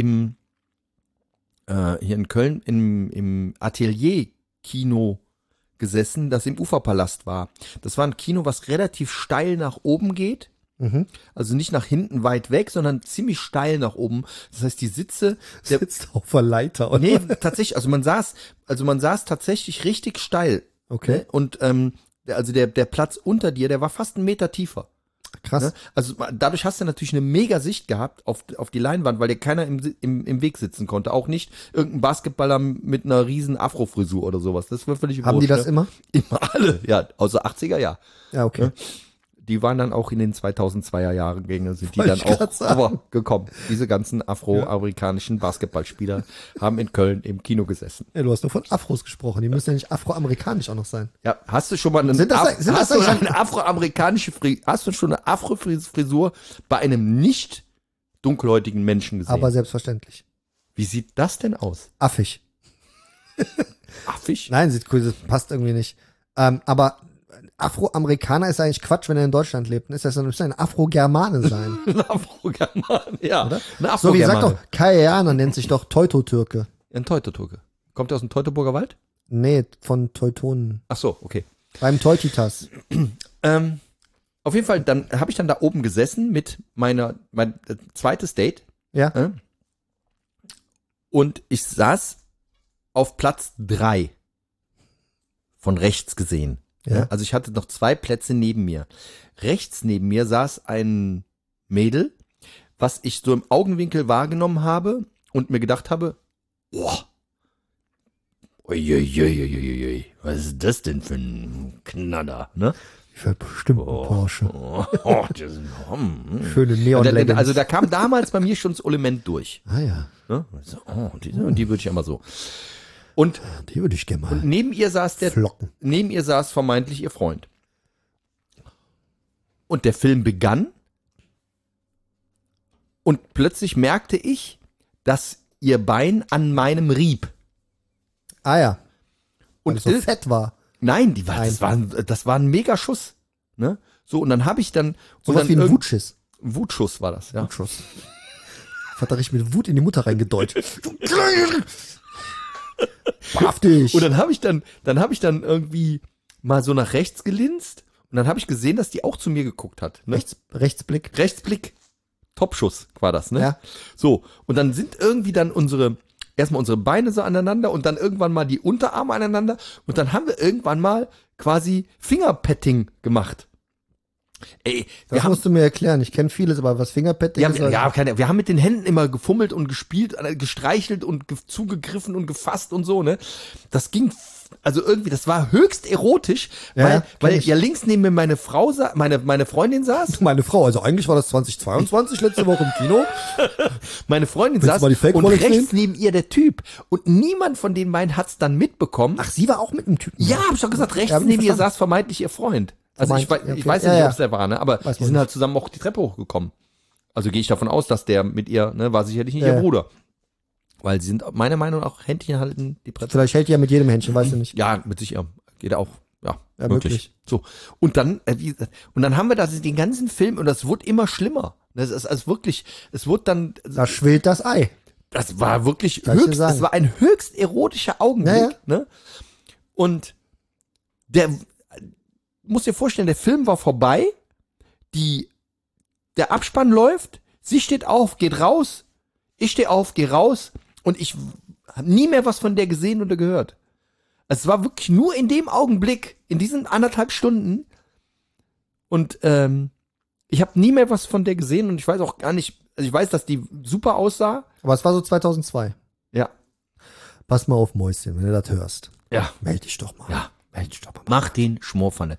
hier in Köln im Atelier-Kino gesessen, das im Uferpalast war. Das war ein Kino, was relativ steil nach oben geht. Mhm. Also nicht nach hinten weit weg, sondern ziemlich steil nach oben. Das heißt, die Sitze, Sitzt auf der Leiter, oder? nee, tatsächlich, also man saß tatsächlich richtig steil. Okay, Und also der Platz unter dir, der war fast 1 Meter tiefer. krass. Ne? Also dadurch hast du natürlich eine mega Sicht gehabt auf die Leinwand, weil dir keiner im Weg sitzen konnte. Auch nicht irgendein Basketballer mit einer riesen Afro-Frisur oder sowas. Das war völlig Haben die wurscht, das ne? immer? Immer alle, ja, außer 80er, ja. Ja, okay. Die waren dann auch in den 2002er Jahren Gänge, sind die Wollte dann ich auch grad sagen. gekommen. Diese ganzen afroamerikanischen Basketballspieler haben in Köln im Kino gesessen. Ja, du hast nur von Afros gesprochen. Die müssen ja nicht afroamerikanisch auch noch sein. Ja, hast du schon mal Sind das eine afroamerikanische hast du schon eine Afro-Frisur bei einem nicht dunkelhäutigen Menschen gesehen? Aber selbstverständlich. Wie sieht das denn aus? Affig. Affig? Nein, sieht cool, das passt irgendwie nicht. Aber Afroamerikaner ist eigentlich Quatsch, wenn er in Deutschland lebt. Müsste ein Afro-Germane sein. Ein Afro-German, ja. Oder? Ein So wie sagt Afro-Germane. doch, Kajaner nennt sich doch Teutoturke. Ein Teutoturke. Kommt er aus dem Teutoburger Wald? Nee, von Teutonen. Ach so, okay. Beim Teutitas. Auf jeden Fall, dann habe ich dann da oben gesessen mit mein zweites Date. Ja. Und ich saß auf Platz 3 von rechts gesehen. Ja. Also ich hatte noch 2 Plätze neben mir. Rechts neben mir saß ein Mädel, was ich so im Augenwinkel wahrgenommen habe und mir gedacht habe, boah, uiuiuiuiui, was ist das denn für ein Knaller, ne? Ich fährt bestimmt ein Porsche. Das ist, Schöne Neon-Leggings. also da kam damals bei mir schon das Element durch. Ah ja, Ne? So, und die würde ich immer so. Und die würde ich gerne mal neben ihr saß flocken. neben ihr saß vermeintlich ihr Freund. Und der Film begann und plötzlich merkte ich, dass ihr Bein an meinem rieb. Ah ja, Und und so fett war. nein, das war ein Megaschuss. Ne? So, und dann habe ich dann. Sowas wie ein Wutschiss. Wutschuss war das, ja. Wutschuss. Hat er richtig mit Wut in die Mutter reingedeutet. Baff dich. Und dann habe ich dann irgendwie mal so nach rechts gelinst und dann habe ich gesehen, dass die auch zu mir geguckt hat. Ne? Rechtsblick. Rechtsblick. Topschuss war das, ne? Ja. So, und dann sind irgendwie dann erstmal unsere Beine so aneinander und dann irgendwann mal die Unterarme aneinander und dann haben wir irgendwann mal quasi Fingerpetting gemacht. Ey, Das musst du mir erklären. Ich kenne vieles, aber was Fingerpetting ist. wir haben mit den Händen immer gefummelt und gespielt, gestreichelt und zugegriffen und gefasst und so, ne? Das ging, also irgendwie, das war höchst erotisch, Ja, weil kenn ich. ja links neben mir meine Frau meine Freundin saß. Meine Frau, also eigentlich war das 2022 letzte Woche im Kino. Meine Freundin Willst du saß mal die und Fake-Rolle rechts sehen? neben ihr der Typ. Und niemand von den beiden hat's dann mitbekommen. Ach, sie war auch mit einem Typen. ja, hab ich doch gesagt, rechts Ja, hab ich neben ihr verstanden. saß vermeintlich ihr Freund. Also ich Vermeintlich, weiß okay. ja nicht, Ja, ob es der war, ne? Aber Weiß die man sind nicht. halt zusammen auch die Treppe hochgekommen. Also gehe ich davon aus, dass der mit ihr, ne, war sicherlich nicht Ja. ihr Bruder. Weil sie sind meiner Meinung nach auch Händchen halten, die Bretter. Vielleicht hält die ja mit jedem Händchen, weißt du nicht. Ja, mit Sicherheit. Geht auch. Ja, Ja, möglich. möglich. So. Und dann, und dann haben wir das den ganzen Film und das wurde immer schlimmer. Das ist also wirklich, es wurde dann, Da schwillt das Ei. das war wirklich Kann ich dir höchst, sagen. das war ein höchst erotischer Augenblick, Ja, ja. ne? Und muss dir vorstellen, der Film war vorbei, der Abspann läuft, sie steht auf, geht raus, ich stehe auf, gehe raus und ich habe nie mehr was von der gesehen oder gehört. Es war wirklich nur in dem Augenblick, in diesen 1,5 Stunden und ich habe nie mehr was von der gesehen und ich weiß auch gar nicht, also ich weiß, dass die super aussah. Aber es war so 2002. Ja. Pass mal auf, Mäuschen, wenn du das hörst. Ja. Meld dich doch mal. Ja. Mensch, mach den Schmorpfanne.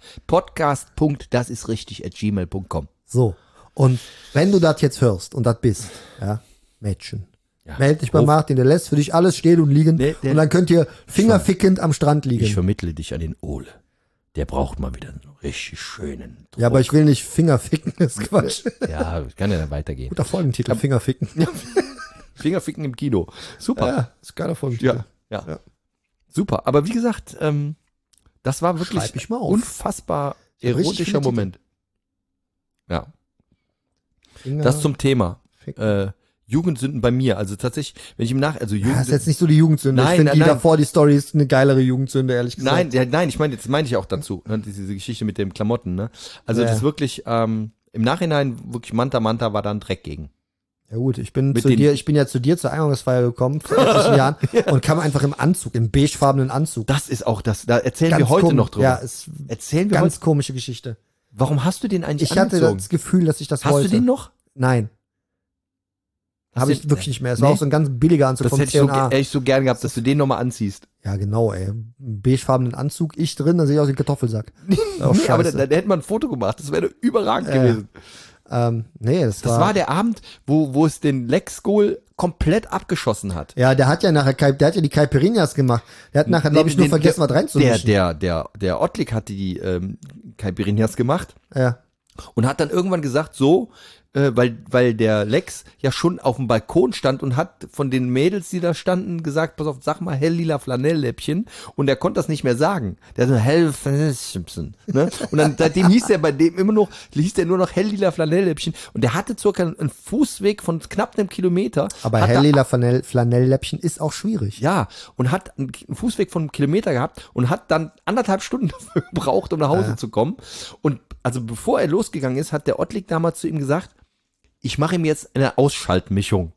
Podcast.dasisrichtig@gmail.com. So. Und wenn du das jetzt hörst und das bist, ja, Mädchen, Ja. meld dich bei Ruf. Martin, der lässt für dich alles stehen und liegen. Nee, der- und dann könnt ihr fingerfickend am Strand liegen. Ich vermittle dich an den Ole. Der braucht mal wieder einen richtig schönen Druck. Ja, aber ich will nicht Fingerficken, das ist Quatsch. Ja, kann ja dann weitergehen. Guter Folgentitel, Fingerficken. Fingerficken im Kino. Super. Ja, ist geiler Folgentitel. Ja. Ja. Super. Aber wie gesagt, das war wirklich Schreib ich mal auf. unfassbar So richtig erotischer viele Titel. Moment. Ja. Finger, Das zum Thema. Ficken. Jugendsünden bei mir. Also tatsächlich, wenn ich also Ja, ist Jugend. jetzt nicht so die Jugendsünde. Nein, ich finde nein, die nein. davor, die Story ist eine geilere Jugendsünde, ehrlich gesagt. Nein, nein, das meine ich auch dazu. Ne? Diese Geschichte mit den Klamotten, ne? Also Ja. das ist wirklich, im Nachhinein wirklich Manta war da ein Dreck gegen. Ja gut, ich bin Mit zu den- dir, ich bin ja zu dir zur Einweihungsfeier gekommen vor etlichen Jahren und kam einfach im Anzug, im beigefarbenen Anzug. Das ist auch das, da erzählen Ganz wir heute komisch. noch drüber. Ja, ist Erzählen wir ganz heute. komische Geschichte. Warum hast du den eigentlich Ich hatte angezogen? das Gefühl, dass ich das Hast wollte. du den noch? Nein. Hast Habe du ich den- wirklich nicht mehr. Es Nee? war auch so ein ganz billiger Anzug Das vom hätte ich so, C&A. ehrlich so gern gehabt, dass du den nochmal anziehst. Ja, genau, ey. Einen beigefarbenen Anzug, ich drin, dann sehe ich aus wie ein Kartoffelsack. Auch Nee, aber scheiße. da hätte man ein Foto gemacht. Das wäre überragend gewesen. Nee, das Das war der Abend, wo es den Lex Goal komplett abgeschossen hat. Ja, der hat ja nachher, der hat ja die Caipirinhas gemacht. Der hat nachher, glaube ich, nur vergessen, was reinzumischen. Der Ottlik hat die Caipirinhas gemacht Ja. und hat dann irgendwann gesagt, so, weil der Lex ja schon auf dem Balkon stand und hat von den Mädels, die da standen, gesagt, pass auf, sag mal hell-lila Flanellläppchen, und er konnte das nicht mehr sagen. Der hat so hell Flanellläppchen, ne? Und dann seitdem hieß der bei dem hieß der nur noch hell-lila Flanellläppchen, und der hatte circa einen Fußweg von knapp einem Kilometer. Aber hat hell-lila Flanellläppchen ist auch schwierig. Ja, und hat einen Fußweg von einem Kilometer gehabt und hat dann 1,5 Stunden dafür gebraucht, um nach Hause zu kommen. Und also bevor er losgegangen ist, hat der Ottlik damals zu ihm gesagt, ich mache ihm jetzt eine Ausschaltmischung.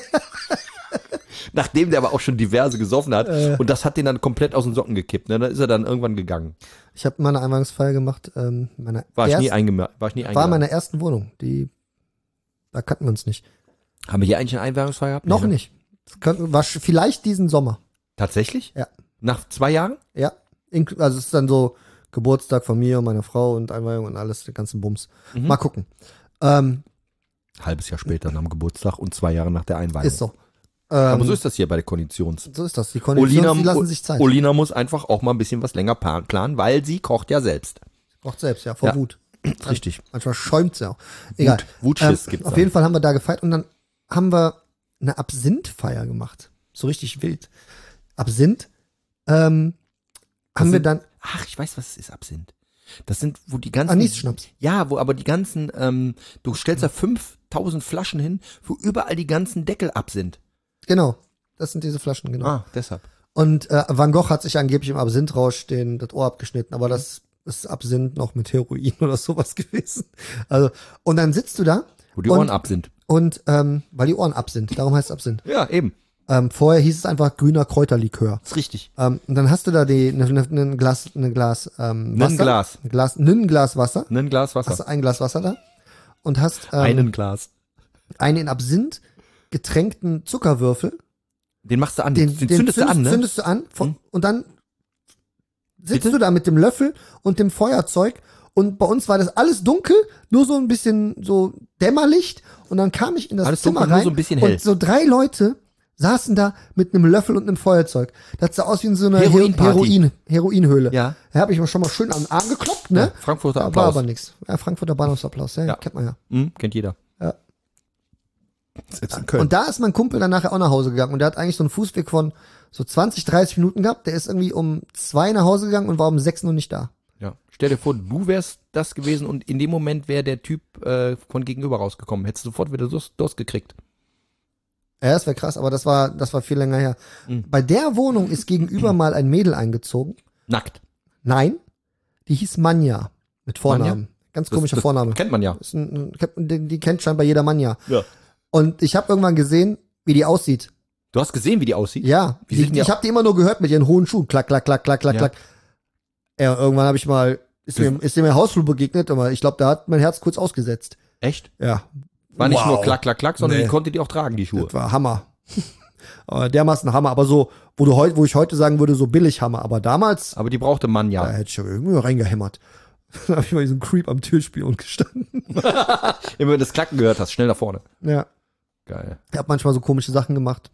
Nachdem der aber auch schon diverse gesoffen hat. Und das hat den dann komplett aus den Socken gekippt. Ne? Da ist er dann irgendwann gegangen. Ich habe mal eine Einweihungsfeier gemacht. War ich nie eingeladen. War in meiner ersten Wohnung. Da kannten wir uns nicht. Haben wir hier eigentlich eine Einweihungsfeier gehabt? Noch Nee, ne? nicht. War vielleicht diesen Sommer. Tatsächlich? Ja. Nach 2 Jahren? Ja. Also es ist dann so Geburtstag von mir und meiner Frau und Einweihung und alles, den ganzen Bums. Mhm. Mal gucken. Halbes Jahr später nach dem Geburtstag und 2 Jahre nach der Einweihung. Ist so. Aber so ist das hier bei der Konditions. So ist das. Die Konditions, die lassen sich Zeit. Olina muss einfach auch mal ein bisschen was länger planen, weil sie kocht ja selbst. Kocht selbst, ja, vor Ja. Wut. Richtig. Manchmal schäumt sie auch. Egal. Wutschiss gibt's Auf dann. jeden Fall haben wir da gefeiert und dann haben wir eine Absinthfeier gemacht. So richtig wild. Absinth haben wir dann Ach, ich weiß, was es ist, Absinth. Das sind, wo die ganzen... Anis-Schnaps. Ja, wo aber die ganzen, du stellst da 5000 Flaschen hin, wo überall die ganzen Deckel ab sind. Genau. Das sind diese Flaschen, genau. Ah, deshalb. Und Van Gogh hat sich angeblich im Absinthrausch das Ohr abgeschnitten, aber das ist Absinth noch mit Heroin oder sowas gewesen. Also, und dann sitzt du da. Wo die Ohren ab sind. Und weil die Ohren ab sind, darum heißt es Absinth. Ja, eben. Vorher hieß es einfach grüner Kräuterlikör. Ist richtig. Und dann hast du da ein Glas Wasser. Ein Glas Wasser. Ein Glas Wasser. Hast du ein Glas Wasser da und hast Einen Glas. einen in Absinth getränkten Zuckerwürfel. Den machst du an. Den zündest du an, ne? Zündest du an und dann sitzt du da mit dem Löffel und dem Feuerzeug und bei uns war das alles dunkel, nur so ein bisschen so Dämmerlicht und dann kam ich in das Alles Zimmer dunkel, nur rein so ein bisschen hell. und so 3 Leute saßen da mit einem Löffel und einem Feuerzeug. Das sah aus wie in so einer Heroinparty. Heroinhöhle. Ja. Da habe ich mir schon mal schön an den Arm gekloppt, ne? Ja, Frankfurter Da war Applaus. aber nichts. Ja, Frankfurter Bahnhofsapplaus, ja, Ja. kennt man ja. Kennt jeder. Ja. Selbst in Köln. Und da ist mein Kumpel dann nachher auch nach Hause gegangen und der hat eigentlich so einen Fußweg von so 20, 30 Minuten gehabt. Der ist irgendwie um 2 nach Hause gegangen und war um 6 noch nicht da. Ja. Stell dir vor, du wärst das gewesen und in dem Moment wäre der Typ von gegenüber rausgekommen. Hättest du sofort wieder Durst gekriegt. Ja, das wäre krass, aber das war viel länger her. Bei der Wohnung ist gegenüber mal ein Mädel eingezogen. Nackt. Nein, die hieß Manja mit Vornamen. Manja? Ganz komischer Vorname. Kennt man ja. Ist die kennt scheinbar jeder Manja. Ja. Und ich habe irgendwann gesehen, wie die aussieht. Du hast gesehen, wie die aussieht? Ja, Wie sieht die ich habe die immer nur gehört mit ihren hohen Schuhen. Klack, klack, klack, klack, klack, Ja. klack. Ja, irgendwann habe ich mal, ist mir Hausflur begegnet, aber ich glaube, da hat mein Herz kurz ausgesetzt. Echt? Ja. War nicht Wow. nur klack, klack, klack, sondern Nee. die konnte die auch tragen, die Schuhe. Das war Hammer. Aber dermaßen Hammer, aber so, wo ich heute sagen würde, so billig Hammer. Aber damals, Aber die brauchte man da ja. hätte ich ja irgendwie reingehämmert. Dann habe ich mal diesen Creep am Türspion gestanden. Immer wenn du das Klacken gehört hast, schnell nach vorne. Ja. Geil. Ich habe manchmal so komische Sachen gemacht.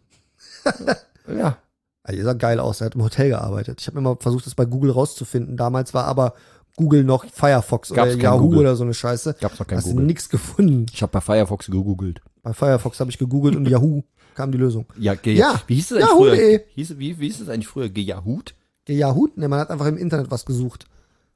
Ja. Also, ihr sah geil aus, er hat im Hotel gearbeitet. Ich habe immer versucht, das bei Google rauszufinden. Damals war aber Google noch Firefox Gab's oder kein Yahoo Google. oder so eine Scheiße. Gab's noch kein Hast du Google. nix gefunden. Ich habe bei Firefox gegoogelt. Bei Firefox habe ich gegoogelt und Yahoo kam die Lösung. Ja, Ja. Wie hieß das eigentlich Yahoo.de. früher? Wie hieß das eigentlich früher? Gejahut? Yahoo? Ne, man hat einfach im Internet was gesucht.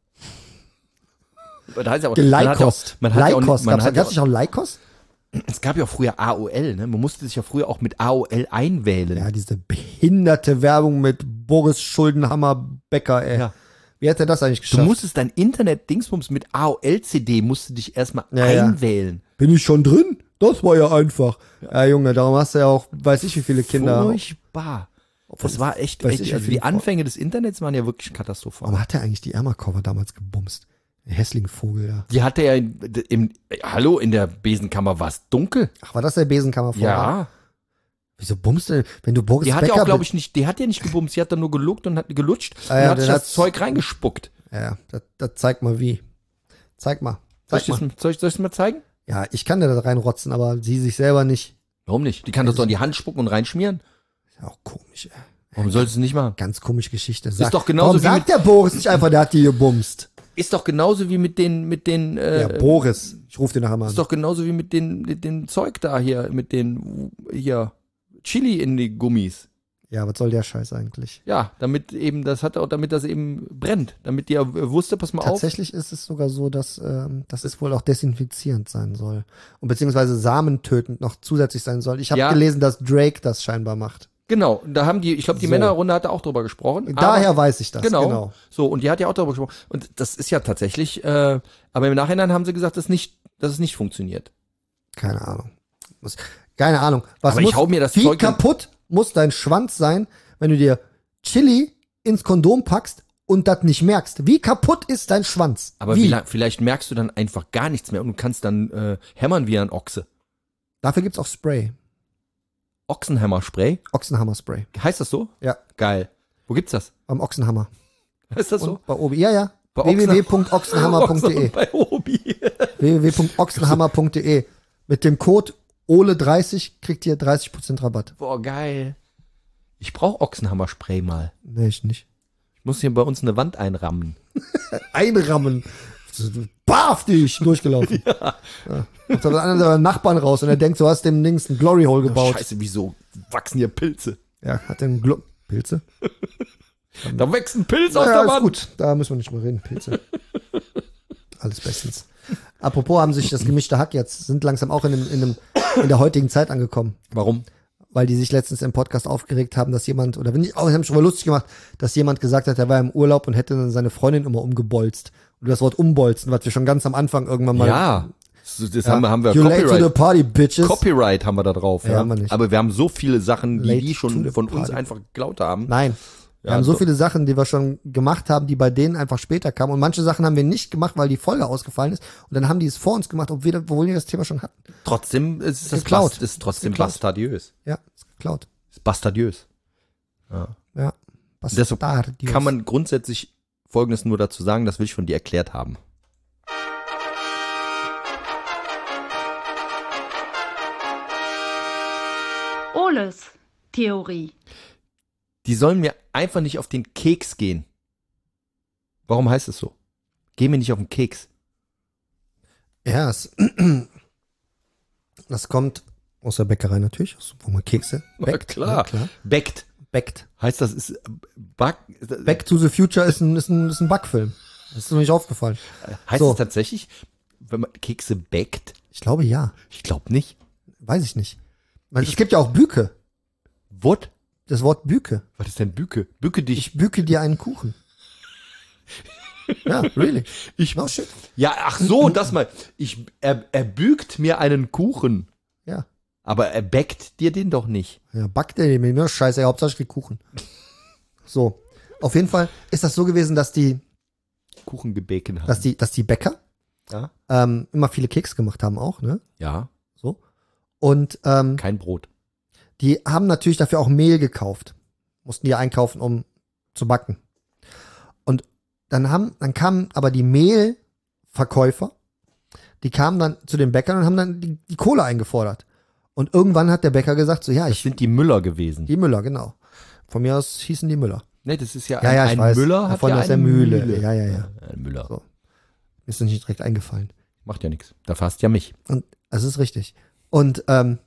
Da heißt ja auch, Geleikost. man hat ja auch, Leikost. man hat ja Gab's auch, nicht auch Leikost? es gab ja auch früher AOL, ne? Man musste sich ja früher auch mit AOL einwählen. Ja, diese behinderte Werbung mit Boris Schuldenhammer Becker, ey. Ja. Wie hat er das eigentlich Du geschafft? musstest dein Internet-Dingsbums mit AOL-CD, musst du dich erstmal Ja, ja. einwählen. Bin ich schon drin? Das war ja einfach. Ja, Junge, darum hast du ja auch, weiß ich wie viele Kinder. Furchtbar. Das war echt, weiß ich, wie also viele die Anfänge des Internets waren ja wirklich katastrophal. Warum hat er eigentlich die Ärmercover damals gebumst? Der Hässlingvogel, ja. Die hatte ja hallo, in der Besenkammer war es dunkel. Ach, war das der Besenkammer vorher? Ja. Wieso bummst du, wenn du Boris Die hat Becker ja auch, glaube ich, nicht, die hat ja nicht gebumst, sie hat dann nur geluckt und hat gelutscht Ah, und ja, hat sich dann das hat's- Zeug reingespuckt. Ja, das zeigt mal wie. Zeig mal. Soll Zeig mal. ich das mal zeigen? Ja, ich kann dir da reinrotzen, aber sie sich selber nicht. Warum nicht? Die kann das doch in die Hand spucken und reinschmieren. Ist ja auch komisch, ey. Warum sollst du es nicht machen? Ganz komische Geschichte. doch genauso warum wie sagt mit- der Boris nicht einfach, der hat die gebumst? Ist doch genauso wie mit den Ja, Boris. Ich rufe den nachher mal an. ist doch genauso wie mit den Zeug da hier, mit den hier Chili in die Gummis. Ja, was soll der Scheiß eigentlich? Ja, damit eben damit das eben brennt, damit die ja wusste, pass mal auf. Tatsächlich ist es sogar so, dass es wohl auch desinfizierend sein soll. Und beziehungsweise samentötend noch zusätzlich sein soll. Ich habe Ja. gelesen, dass Drake das scheinbar macht. Genau, da haben die, ich glaube, die So. Männerrunde hatte auch drüber gesprochen. Daher aber, weiß ich das. genau. So, und die hat ja auch darüber gesprochen. Und das ist ja tatsächlich, aber im Nachhinein haben sie gesagt, dass es nicht funktioniert. Keine Ahnung. Keine Ahnung. Was Aber ich hau mir das wie Zeug dann- kaputt muss dein Schwanz sein, wenn du dir Chili ins Kondom packst und das nicht merkst? Wie kaputt ist dein Schwanz? Aber wie? vielleicht merkst du dann einfach gar nichts mehr und du kannst dann hämmern wie ein Ochse. Dafür gibt's auch Spray. Ochsenhammer-Spray. Ochsenhammer-Spray. Heißt das so? Ja, Geil. Wo gibt's das? beim Ochsenhammer. Heißt das so? Und bei Obi. Ja, ja. www.ochsenhammer.de Bei Obi. www.ochsenhammer.de Mit dem Code OLE30 kriegt ihr 30% Rabatt. Boah, geil. Ich brauche Ochsenhammer-Spray mal. Nee, ich nicht. Ich muss hier bei uns eine Wand einrammen. Einrammen. Baf dich durchgelaufen. Ja. Kommt dann einer der Nachbarn raus und er denkt, du hast dem Dings ein Glory Hole gebaut. Scheiße, wieso wachsen hier Pilze? Ja, hat den Pilze? Da wächst ein Pilz aus Ja, der ist Wand. gut. Da müssen wir nicht mehr reden. Pilze. Alles bestens. Apropos haben sich das gemischte Hack jetzt, sind langsam auch in der heutigen Zeit angekommen. Warum? Weil die sich letztens im Podcast aufgeregt haben, dass jemand, oder wenn ich, sie haben schon mal lustig gemacht, dass jemand gesagt hat, er war im Urlaub und hätte dann seine Freundin immer umgebolzt. Und das Wort umbolzen, was wir schon ganz am Anfang irgendwann mal. Ja, das haben wir You late to the party, bitches. Copyright haben wir da drauf. Ja, Ja, haben wir nicht. Aber wir haben so viele Sachen, Late die to schon the von uns party. einfach geklaut haben. Nein. Wir Ja, haben so doch. viele Sachen, die wir schon gemacht haben, die bei denen einfach später kamen. Und manche Sachen haben wir nicht gemacht, weil die Folge ausgefallen ist. Und dann haben die es vor uns gemacht, obwohl wir das Thema schon hatten. Trotzdem ist das Geklaut. ist trotzdem Geklaut. bastardiös. Ja, ist geklaut. Ist bastardiös. Ja. Deshalb Bastardios. kann man grundsätzlich Folgendes nur dazu sagen, das will ich von dir erklärt haben. Oles Theorie. Die sollen mir einfach nicht auf den Keks gehen. Warum heißt es so? Geh mir nicht auf den Keks. Ja, das kommt aus der Bäckerei natürlich, wo man Kekse backt. klar. Ja, klar. Backt. Backt. Heißt das ist Back to the Future ist ein Backfilm. Das ist mir nicht aufgefallen. heißt So. es tatsächlich, wenn man Kekse backt? Ich glaube ja. Ich glaube nicht. Weiß ich nicht. Es gibt ja auch Büke. What? Das Wort Büke. Was ist denn Büke? Büke dich. Ich büke dir einen Kuchen. Ja, really. No shit. Ja, ach so, das mal. Er bügt mir einen Kuchen. Ja. Aber er backt dir den doch nicht. Ja, backt der mir scheiße, Hauptsache ich krieg Kuchen. So. Auf jeden Fall ist das so gewesen, dass die Kuchen gebäcken haben. dass die Bäcker Ja? immer viele Kekse gemacht haben auch, ne? Ja, So. Und kein Brot. die haben natürlich dafür auch Mehl gekauft. Mussten die einkaufen, um zu backen. Und dann kamen aber die Mehlverkäufer, die kamen dann zu den Bäckern und haben dann die Kohle eingefordert. Und irgendwann hat der Bäcker gesagt, so, ja, Das sind die Müller gewesen. die Müller, genau. Von mir aus hießen die Müller. Nee, das ist ja, Ja, ich ein weiß. Müller hat Von ja aus eine der Mühle. Mühle. Ja. Ein Müller. So. Mir ist das nicht direkt eingefallen. Macht ja nichts. Da fasst ja mich. Und das ist richtig. Und dann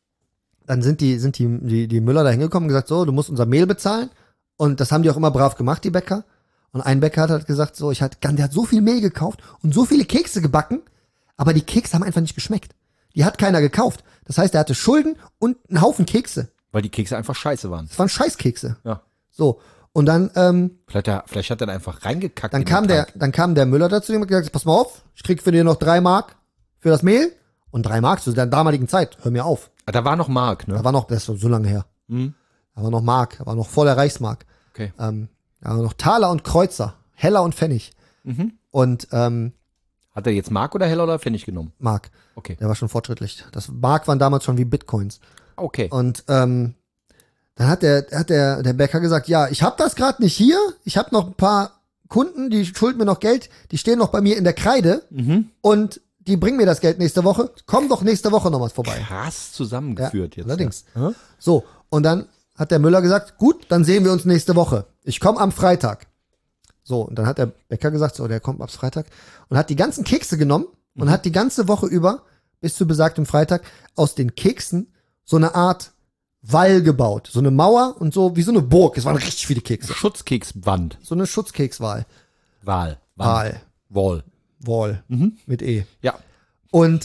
sind die Müller da hingekommen und gesagt, so, du musst unser Mehl bezahlen. Und das haben die auch immer brav gemacht, die Bäcker. Und ein Bäcker hat halt gesagt, so, der hat so viel Mehl gekauft und so viele Kekse gebacken, aber die Kekse haben einfach nicht geschmeckt. Die hat keiner gekauft. Das heißt, er hatte Schulden und einen Haufen Kekse. Weil die Kekse einfach scheiße waren. Das waren Scheißkekse. Ja. So. Und dann, Vielleicht hat er einfach reingekackt. dann in kam den der Müller dazu und hat gesagt, pass mal auf, ich krieg für dir noch 3 Mark für das Mehl. Und 3 Mark zu der damaligen Zeit, hör mir auf. Tank. Da war noch Mark, ne? Da war noch, das ist so lange her. Mhm. Da war noch Mark, da war noch vor der Reichsmark. Okay. Da war noch Taler und Kreuzer, Heller und Pfennig. Mhm. Und Hat er jetzt Mark oder Heller oder Pfennig genommen? Mark, Okay. der war schon fortschrittlich. Das Mark waren damals schon wie Bitcoins. Okay. Und dann hat der Bäcker gesagt, ja, ich habe das gerade nicht hier. Ich habe noch ein paar Kunden, die schulden mir noch Geld. Die stehen noch bei mir in der Kreide und die bringen mir das Geld nächste Woche. Komm doch nächste Woche nochmal vorbei. Krass zusammengeführt Ja, jetzt. allerdings. Ja. So, und dann hat der Müller gesagt, gut, dann sehen wir uns nächste Woche. Ich komme am Freitag. So, und dann hat der Bäcker gesagt, so, der kommt ab Freitag und hat die ganzen Kekse genommen und hat die ganze Woche über, bis zu besagtem Freitag, aus den Keksen so eine Art Wall gebaut. So eine Mauer und so, wie so eine Burg. Es waren richtig viele Kekse. Schutzkekswand. So eine Schutzkekswall. Wall. Wall. Wall. Wall. Mit E. Ja. Und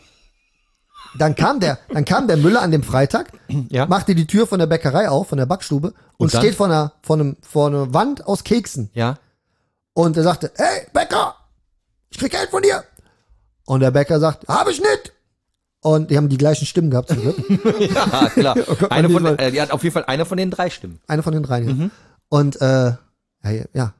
dann kam der Müller an dem Freitag, Ja. machte die Tür von der Bäckerei auf, von der Backstube und dann? steht vor einer Wand aus Keksen. Ja. Und er sagte, hey, Bäcker, ich krieg Geld von dir. Und der Bäcker sagt, hab ich nicht. Und die haben die gleichen Stimmen gehabt zum Glück. Ja, klar. Gott, Eine man von, sieht mal- die hat auf jeden Fall eine von den 3 Stimmen. Eine von den 3. Ja. Und ja.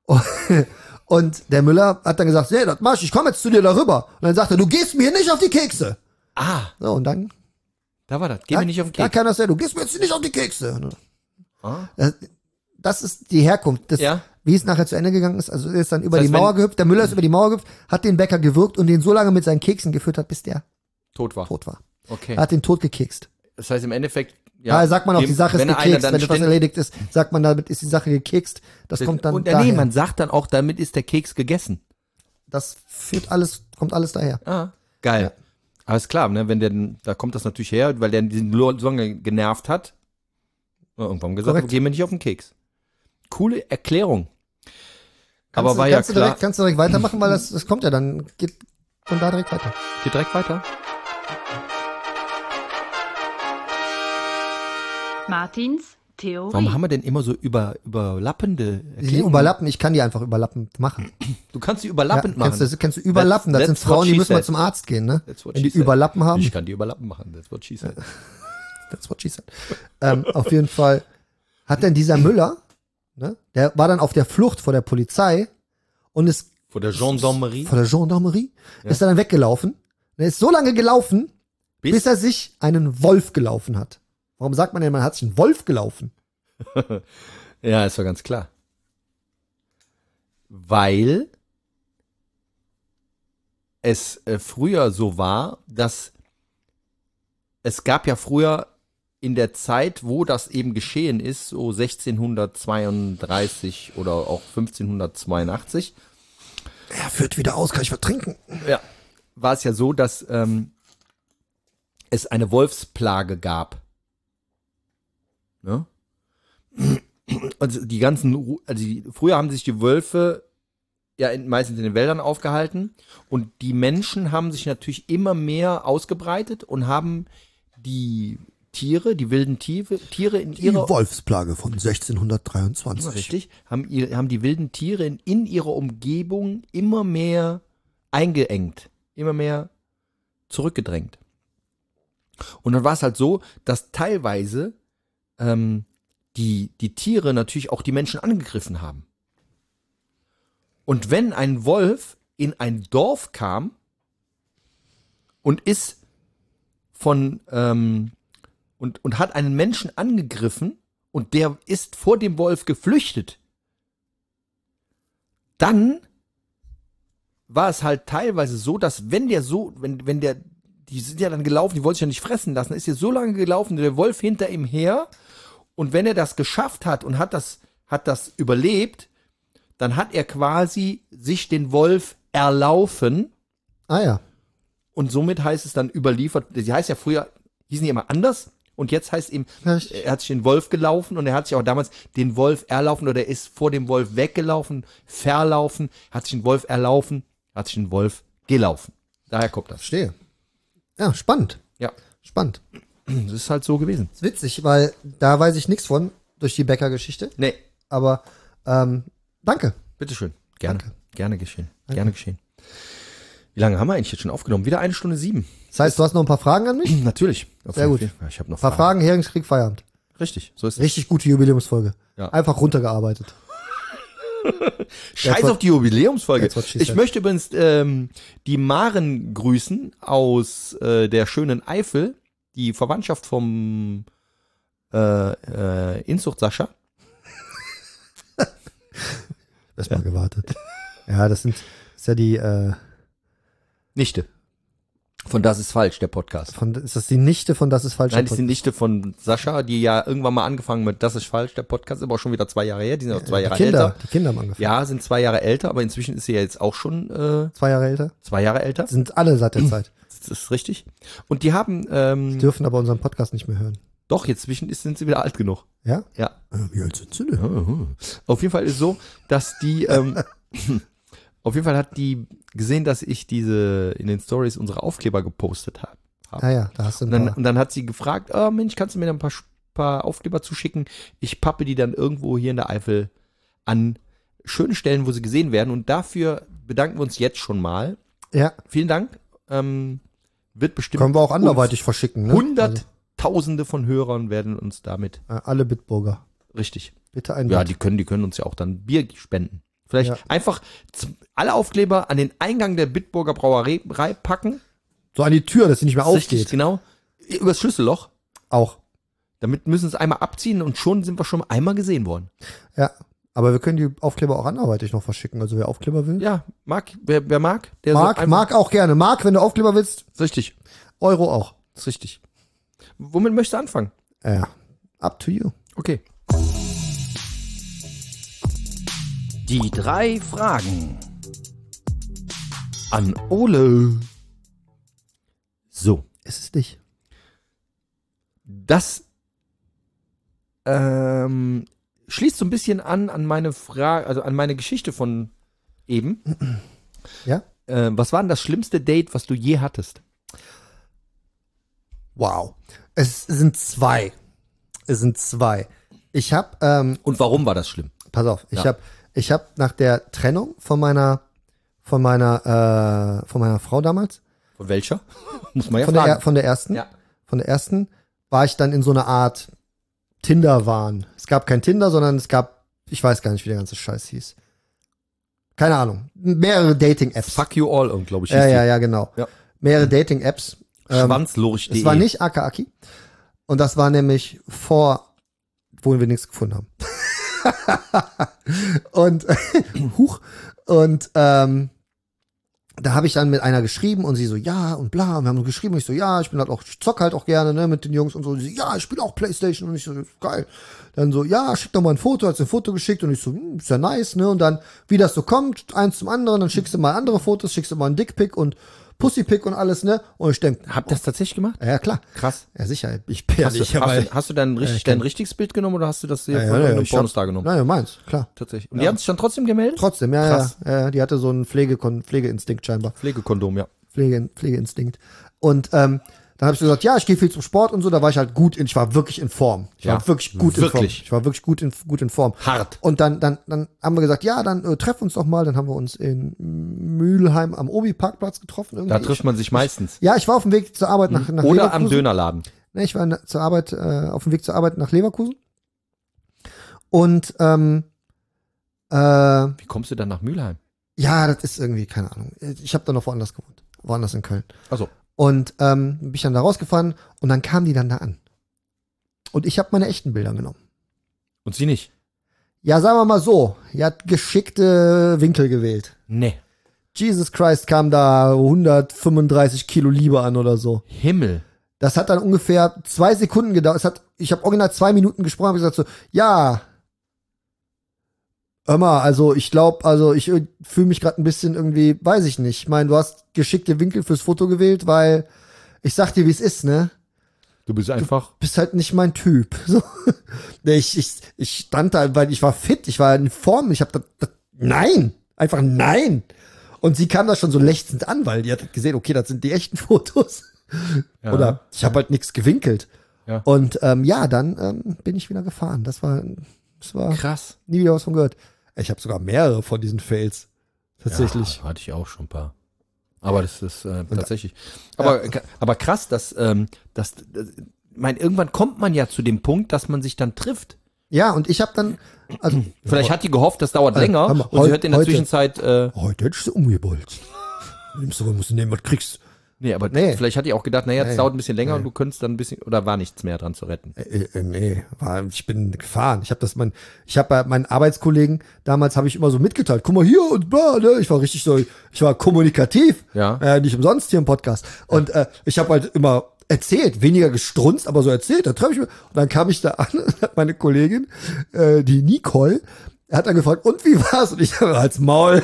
Und der Müller hat dann gesagt, hey, das mach ich komme jetzt zu dir darüber. Und dann sagt er, du gehst mir nicht auf die Kekse. Ah, So, und dann da war das. Geh mir nicht auf den Da Keks. kann das ja, du gehst mir jetzt nicht auf die Kekse. Ah. das ist die Herkunft. Ja. Wie es nachher zu Ende gegangen ist. Also er ist dann über Das heißt, die Mauer gehüpft, der Müller ist über die Mauer gehüpft, hat den Bäcker gewürgt und den so lange mit seinen Keksen gefüttert, bis der Tot war. tot war. Okay. Er hat den tot gekekst. Das heißt im Endeffekt, Ja, sagt man auch, die Sache ist wenn gekekst. dann Wenn das was ständig- erledigt ist, sagt man, damit ist die Sache gekekst. Das kommt dann und daher. nee, man sagt dann auch, damit ist der Keks gegessen. Das kommt alles daher. Ah, geil. Aber ist klar, ne, da kommt das natürlich her, weil der diesen so lange genervt hat. Irgendwann gesagt, Korrekt. gehen wir nicht auf den Keks. Coole Erklärung. Kannst Aber du- war ja kannst du klar. Kannst du direkt weitermachen, weil das kommt ja dann, geht von da direkt weiter. Geht direkt weiter. Martins Theorie. Warum haben wir denn immer so überlappende Die Erklärungen? überlappen, ich kann die einfach überlappend machen. Du kannst die überlappend machen. Kennst du überlappen? Das sind That's Frauen, what die she müssen mal said. zum Arzt gehen, ne? That's what Wenn she die said. Überlappen haben. Ich kann die überlappen machen. That's what she said. That's what she said. Auf jeden Fall hat dann dieser Müller, ne, der war dann auf der Flucht vor der Polizei und ist Vor der Gendarmerie. vor der Gendarmerie, ist er dann weggelaufen. Er ist so lange gelaufen, bis er sich einen Wolf gelaufen hat. Warum sagt man denn, man hat sich einen Wolf gelaufen? Ja, ist doch ganz klar. Weil es früher so war, dass es gab ja früher in der Zeit, wo das eben geschehen ist, so 1632 oder auch 1582, Er führt wieder aus, kann ich was trinken? ja, war es ja so, dass es eine Wolfsplage gab. Ne? Also früher haben sich die Wölfe ja meistens in den Wäldern aufgehalten und die Menschen haben sich natürlich immer mehr ausgebreitet und haben die wilden Tiere in Die ihrer Wolfsplage von 1623. richtig, haben die wilden Tiere in ihrer Umgebung immer mehr eingeengt, immer mehr zurückgedrängt. Und dann war es halt so, dass teilweise die Tiere natürlich auch die Menschen angegriffen haben. Und wenn ein Wolf in ein Dorf kam und ist und hat einen Menschen angegriffen und der ist vor dem Wolf geflüchtet, dann war es halt teilweise so, dass die sind ja dann gelaufen, die wollten sich ja nicht fressen lassen, ist ja so lange gelaufen, der Wolf hinter ihm her, und wenn er das geschafft hat und hat das überlebt, dann hat er quasi sich den Wolf erlaufen, Ah ja. und somit heißt es dann überliefert, die heißt ja früher, hießen die immer anders, und jetzt heißt ihm, Richtig. er hat sich den Wolf gelaufen und er hat sich auch damals den Wolf erlaufen oder er ist vor dem Wolf weggelaufen, verlaufen, hat sich den Wolf erlaufen, hat sich den Wolf gelaufen. Daher kommt das. Verstehe. Ja, spannend. Ja, Spannend. das ist halt so gewesen. Ist witzig, weil da weiß ich nichts von, durch die Bäcker-Geschichte. Nee, Aber, danke. bitteschön. Gerne. Gerne geschehen. Gerne geschehen. Wie lange haben wir eigentlich jetzt schon aufgenommen? Wieder 1:07. Das heißt, du hast noch ein paar Fragen an mich? Ein Natürlich. Sehr gut. Ich habe noch paar Fragen, Heringskrieg, Feierabend. Richtig, so ist es. Richtig gute Jubiläumsfolge. Ja. Einfach runtergearbeitet. Scheiß what- auf die Jubiläumsfolge. that's what she Ich said. möchte übrigens die Maren grüßen aus der schönen Eifel, die Verwandtschaft vom Inzucht Sascha. Erstmal gewartet. Ja, das ist ja die, Nichte. Von Das ist falsch, der Podcast. ist das die Nichte von Das ist falsch? Nein, das ist die Nichte von Sascha, die ja irgendwann mal angefangen mit Das ist falsch, der Podcast, aber auch schon wieder 2 Jahre her. Die sind auch 2 Jahre älter. Die Kinder haben angefangen. Ja, sind 2 Jahre älter, aber inzwischen ist sie ja jetzt auch schon 2 Jahre älter. 2 Jahre älter. Sind alle seit der Zeit. Das ist richtig. Und die haben, Die dürfen aber unseren Podcast nicht mehr hören. doch, jetzt sind sie wieder alt genug. Ja? Ja. Wie alt sind sie denn? Auf jeden Fall ist so, dass die, auf jeden Fall hat die gesehen, dass ich in den Stories unsere Aufkleber gepostet habe. Ah ja, da hast du ein Und paar. dann hat sie gefragt, oh Mensch, kannst du mir da ein paar Aufkleber zuschicken? Ich pappe die dann irgendwo hier in der Eifel an schöne Stellen, wo sie gesehen werden. Und dafür bedanken wir uns jetzt schon mal. Ja, Vielen Dank. Wird bestimmt können wir auch anderweitig verschicken. Ne? Hunderttausende von Hörern werden uns damit Also, alle Bitburger. richtig. Bitte ein Ja, Bit. die können uns ja auch dann Bier spenden. Vielleicht Ja. einfach alle Aufkleber an den Eingang der Bitburger Brauerei packen. So an die Tür, dass sie nicht mehr Richtig, aufgeht. genau. Übers Schlüsselloch. Auch. Damit müssen sie es einmal abziehen und schon sind wir schon einmal gesehen worden. Ja, aber wir können die Aufkleber auch anderweitig noch verschicken. Also wer Aufkleber will. Ja, wer mag, der Marc, so einfach- Marc auch gerne. Marc, wenn du Aufkleber willst, Ist richtig, Euro auch. ist richtig. Womit möchtest du anfangen? Ja, up to you. Okay. Die 3 Fragen. An Ole. So, Ist es dich? das schließt so ein bisschen an meine Frage, also an meine Geschichte von eben. Ja? Was war denn das schlimmste Date, was du je hattest? Wow. Es sind 2. Ich habe, Und warum war das schlimm? pass auf, Ja. ich hab nach der Trennung von meiner Frau damals, Von welcher? Muss man ja von fragen. der ersten, Ja. von der ersten, war ich dann in so einer Art Tinder-Wahn. Es gab kein Tinder, sondern es gab, ich weiß gar nicht, wie der ganze Scheiß hieß. Keine Ahnung. Mehrere Dating-Apps. Fuck you all, glaube ich. Ja, hieß ja, die. ja, genau. Ja. Mehrere Dating-Apps. Schwanzlurch.de. Es war nicht Akaaki. Und das war nämlich vor, wo wir nichts gefunden haben. Und huch. Und da habe ich dann mit einer geschrieben und sie so, ja und bla. Und wir haben so geschrieben und ich so, ja, ich bin halt auch, ich zock halt auch gerne, ne, mit den Jungs und so. Und sie so, ja, ich spiele auch Playstation und ich so, geil. Dann so, ja, schick doch mal ein Foto, hat sie ein Foto geschickt und ich so, ist ja nice, ne. Und dann, wie das so kommt, eins zum anderen, dann schickst du mal andere Fotos, schickst du mal einen Dickpick und Pussypick und alles, ne. Und ich denk, Habt ihr das tatsächlich gemacht? ja klar. Krass. Ja, sicher. Ich bin ja Hast, nicht, du, aber hast du dann dein richtiges Bild genommen oder hast du das hier ja, von ja, einem ich Pornostar hab- genommen? Nein, meins, klar. Tatsächlich. Und die haben sich dann trotzdem gemeldet? Trotzdem, ja, Krass. ja. Die hatte so einen Pflegeinstinkt scheinbar. Pflegekondom, ja. Pflegeinstinkt. Und dann habe ich so gesagt, ja, ich gehe viel zum Sport und so, da war ich halt ich war wirklich in Form. Ich war Ja, wirklich gut in Form. wirklich. Ich war wirklich gut in Form. Hart. Und dann haben wir gesagt, ja, dann treffen wir uns doch mal. Dann haben wir uns in Mülheim am Obi-Parkplatz getroffen. Irgendwie. Da trifft man sich meistens. Ja, ich war auf dem Weg zur Arbeit nach Oder Leverkusen. am Dönerladen. Ne, ich war zur Arbeit, auf dem Weg zur Arbeit nach Leverkusen. Und Wie kommst du dann nach Mülheim? ja, das ist irgendwie, keine Ahnung. Ich habe da noch woanders gewohnt. Woanders in Köln. Also, Und bin ich dann da rausgefahren und dann kamen die dann da an. Und ich habe meine echten Bilder genommen. und sie nicht? Ja, sagen wir mal so, ihr hat geschickte Winkel gewählt. Nee. Jesus Christ, kam da 135 Kilo Liebe an oder so. Himmel. Das hat dann ungefähr 2 Sekunden gedauert. Ich habe original 2 Minuten gesprochen, habe gesagt so, ja, hör mal, also ich glaube, ich fühle mich gerade ein bisschen irgendwie, weiß ich nicht. Ich meine, du hast geschickte Winkel fürs Foto gewählt, weil ich sag dir, wie es ist, ne? Du bist einfach. Bist halt nicht mein Typ. So. Nee, ich stand da, weil ich war fit, ich war in Form, ich habe nein, einfach nein. Und sie kam da schon so lechzend an, weil die hat gesehen, okay, das sind die echten Fotos. Ja. Oder ich habe halt nichts gewinkelt. Ja. Und dann bin ich wieder gefahren. Das war Krass. nie wieder was von gehört. Ich habe sogar mehrere von diesen Fails. Tatsächlich. Ja, hatte ich auch schon ein paar. Aber das ist tatsächlich. Aber krass, dass irgendwann kommt man ja zu dem Punkt, dass man sich dann trifft. Ja, und ich habe dann, also Vielleicht hat die gehofft, das dauert länger. hör mal, Und sie hat in der heute- Zwischenzeit. heute hättest du umgebolzt. Nimmst du, musst du nehmen, was kriegst. Aber Nee. vielleicht hat die auch gedacht, naja, das Nee. dauert ein bisschen länger Nee. und du könntest dann ein bisschen. Oder war nichts mehr dran zu retten. Nee, ich bin gefahren. Ich habe bei meinen Arbeitskollegen, damals habe ich immer so mitgeteilt, guck mal hier und bla, ne? Ich war richtig so, ich war kommunikativ. Ja. Nicht umsonst hier im Podcast. Und ich habe halt immer erzählt, weniger gestrunzt, aber so erzählt. Da treffe ich mich. Und dann kam ich da an und hat meine Kollegin, die Nicole, hat dann gefragt, und wie war's? Und ich habe als Maul.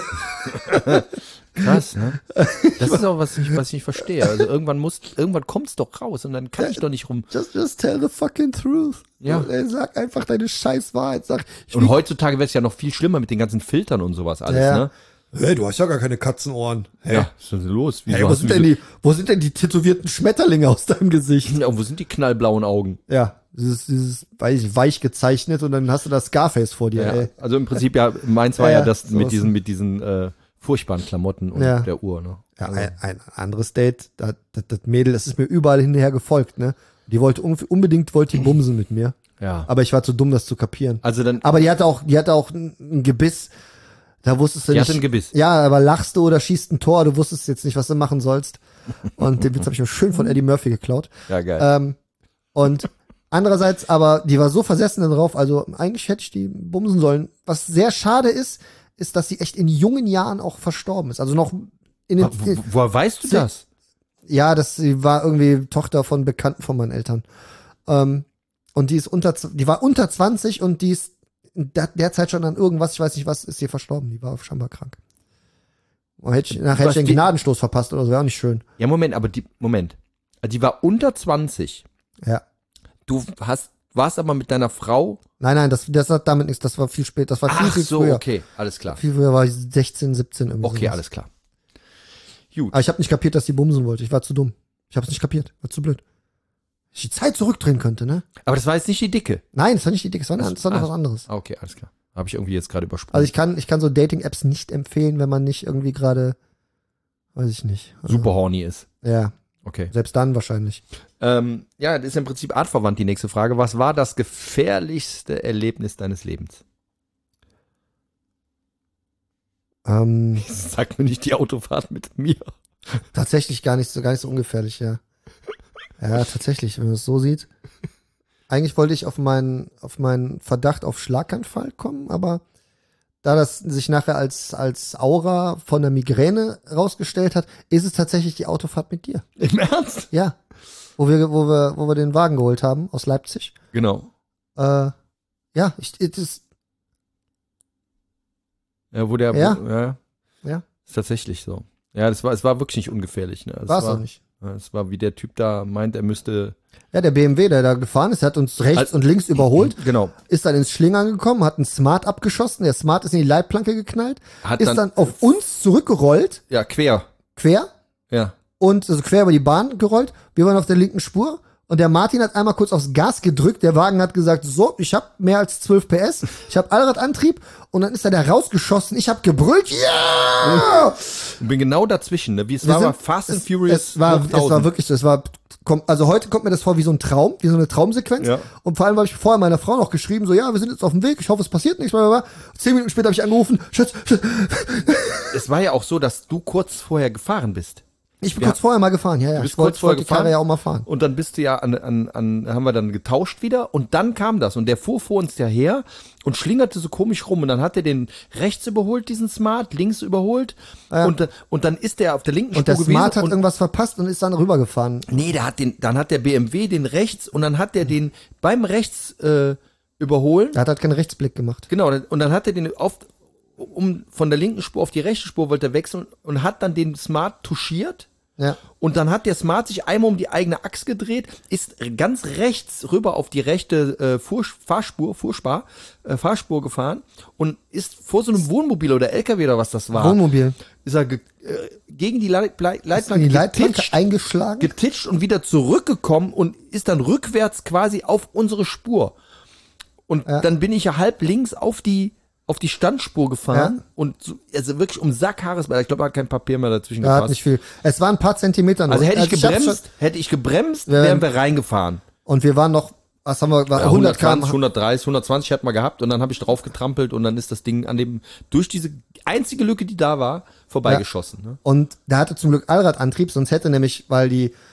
Krass, ne? Das ist auch was ich nicht verstehe. Also irgendwann kommt's doch raus und dann kann ich doch nicht rum. Just tell the fucking truth. Ja. Ey, sag einfach deine scheiß Wahrheit. Sag, Und heutzutage wäre es ja noch viel schlimmer mit den ganzen Filtern und sowas alles, Ja. ne? hey, du hast ja gar keine Katzenohren. Hey. Ja, was ist denn los? Hey, wo sind denn die tätowierten Schmetterlinge aus deinem Gesicht? Ja, wo sind die knallblauen Augen? Ja, dieses weich gezeichnet und dann hast du das Scarface vor dir, Ja, ey. also im Prinzip ja, meins war ja, Ja, das sowas. mit diesen furchtbaren Klamotten und Ja. der Uhr, ne? Ja, Also, ein anderes Date, das Mädel, das ist mir überall hinterher gefolgt, ne? Die wollte unbedingt bumsen mit mir, ja. aber ich war zu dumm, das zu kapieren. Also dann, Aber die hatte auch ein Gebiss, da wusstest du die nicht. hatte ein Gebiss. Ja, aber lachst du oder schießt ein Tor, du wusstest jetzt nicht, was du machen sollst. Und den Witz habe ich mir schön von Eddie Murphy geklaut. Ja, geil. Und Andererseits, aber die war so versessen darauf, also eigentlich hätte ich die bumsen sollen. Was sehr schade ist, dass sie echt in jungen Jahren auch verstorben ist. Also noch in den, Woher weißt du das? Ja, sie war irgendwie Tochter von Bekannten von meinen Eltern. Und die war unter 20 und die ist derzeit schon an irgendwas, ich weiß nicht was, ist sie verstorben. Die war scheinbar krank. Nachher hätte ich den Gnadenstoß verpasst oder so, wäre auch nicht schön. Ja, Moment. Die war unter 20. Ja. Du warst aber mit deiner Frau. Nein, das hat damit nichts, das war viel später, das war viel früher. Okay, alles klar. Viel früher war ich 16, 17 irgendwie. Okay, sowas. alles klar. Gut. Aber ich habe nicht kapiert, dass die bumsen wollte. Ich war zu dumm. Ich habe es nicht kapiert. War zu blöd. Ich die Zeit zurückdrehen könnte, ne? Aber das war jetzt nicht die Dicke. Nein, das war nicht die Dicke, das war noch was anderes. Okay, alles klar. Habe ich irgendwie jetzt gerade übersprungen. Also ich kann so Dating-Apps nicht empfehlen, wenn man nicht irgendwie gerade, weiß ich nicht. Also, super horny ist. Ja, Okay. selbst dann wahrscheinlich. Ja, das ist im Prinzip artverwandt, die nächste Frage. Was war das gefährlichste Erlebnis deines Lebens? Sag mir nicht die Autofahrt mit mir. Tatsächlich gar nicht so ungefährlich, ja. Ja, tatsächlich, wenn man es so sieht. Eigentlich wollte ich auf meinen Verdacht auf Schlaganfall kommen, aber da das sich nachher als Aura von der Migräne rausgestellt hat, ist es tatsächlich die Autofahrt mit dir. Im Ernst? Ja. Wo wir den Wagen geholt haben aus Leipzig. Genau. Ja, Ja, wo der. Ja. Ist tatsächlich so. Ja, es war wirklich nicht ungefährlich. Ne? War es auch nicht. Es war wie der Typ da meint, er müsste. Ja, der BMW, der da gefahren ist, der hat uns rechts und links überholt. Genau. Ist dann ins Schlingern gekommen, hat einen Smart abgeschossen, der Smart ist in die Leitplanke geknallt, ist dann auf uns zurückgerollt, Ja, quer. Ja. und also quer über die Bahn gerollt. Wir waren auf der linken Spur und der Martin hat einmal kurz aufs Gas gedrückt. Der Wagen hat gesagt, so, ich habe mehr als 12 PS, ich habe Allradantrieb und dann ist er da rausgeschossen. Ich habe gebrüllt, ja! Ich bin genau dazwischen. Ne? Wie es war Fast and Furious. Es war wirklich so. Also heute kommt mir das vor wie so ein Traum, wie so eine Traumsequenz. Ja. Und vor allem habe ich vorher meiner Frau noch geschrieben, so, ja, wir sind jetzt auf dem Weg, ich hoffe, es passiert nichts. 10 Minuten später habe ich angerufen, Schatz. Es war ja auch so, dass du kurz vorher gefahren bist. Ich bin kurz vorher mal gefahren, ja. Du bist Ich kurz vorher wollte die gefahren. Karre ja auch mal fahren. Und dann bist du ja haben wir dann getauscht wieder und dann kam das und der fuhr vor uns ja her und schlingerte so komisch rum und dann hat er den rechts überholt, diesen Smart, links überholt und dann ist der auf der linken Und der Spur gewesen. Smart hat irgendwas verpasst und ist dann rübergefahren. Nee, dann hat der BMW den rechts und dann hat der den beim rechts überholen. Er hat halt keinen Rechtsblick gemacht. Genau, und dann hat er den von der linken Spur auf die rechte Spur wollte er wechseln und hat dann den Smart touchiert. Ja. Und dann hat der Smart sich einmal um die eigene Achse gedreht, ist ganz rechts rüber auf die rechte Fahrspur gefahren und ist vor so einem Wohnmobil oder LKW oder was das war. Wohnmobil. Ist er gegen die Leitplanke Die Leitplanke eingeschlagen. getitscht und wieder zurückgekommen und ist dann rückwärts quasi auf unsere Spur. Und dann bin ich ja halb links auf die Standspur gefahren und also wirklich um Sackhaares, weil ich glaube, da hat kein Papier mehr dazwischen Ja, gepasst. hat nicht viel. Es waren ein paar Zentimeter noch. Also hätte ich schon- gebremst, wären wir reingefahren. Und wir waren noch, was haben wir, 100 km. 130, 120 hat man gehabt und dann habe ich drauf getrampelt und dann ist das Ding durch diese einzige Lücke, die da war, vorbeigeschossen. Ne? Und der hatte zum Glück Allradantrieb, sonst hätte nämlich, weil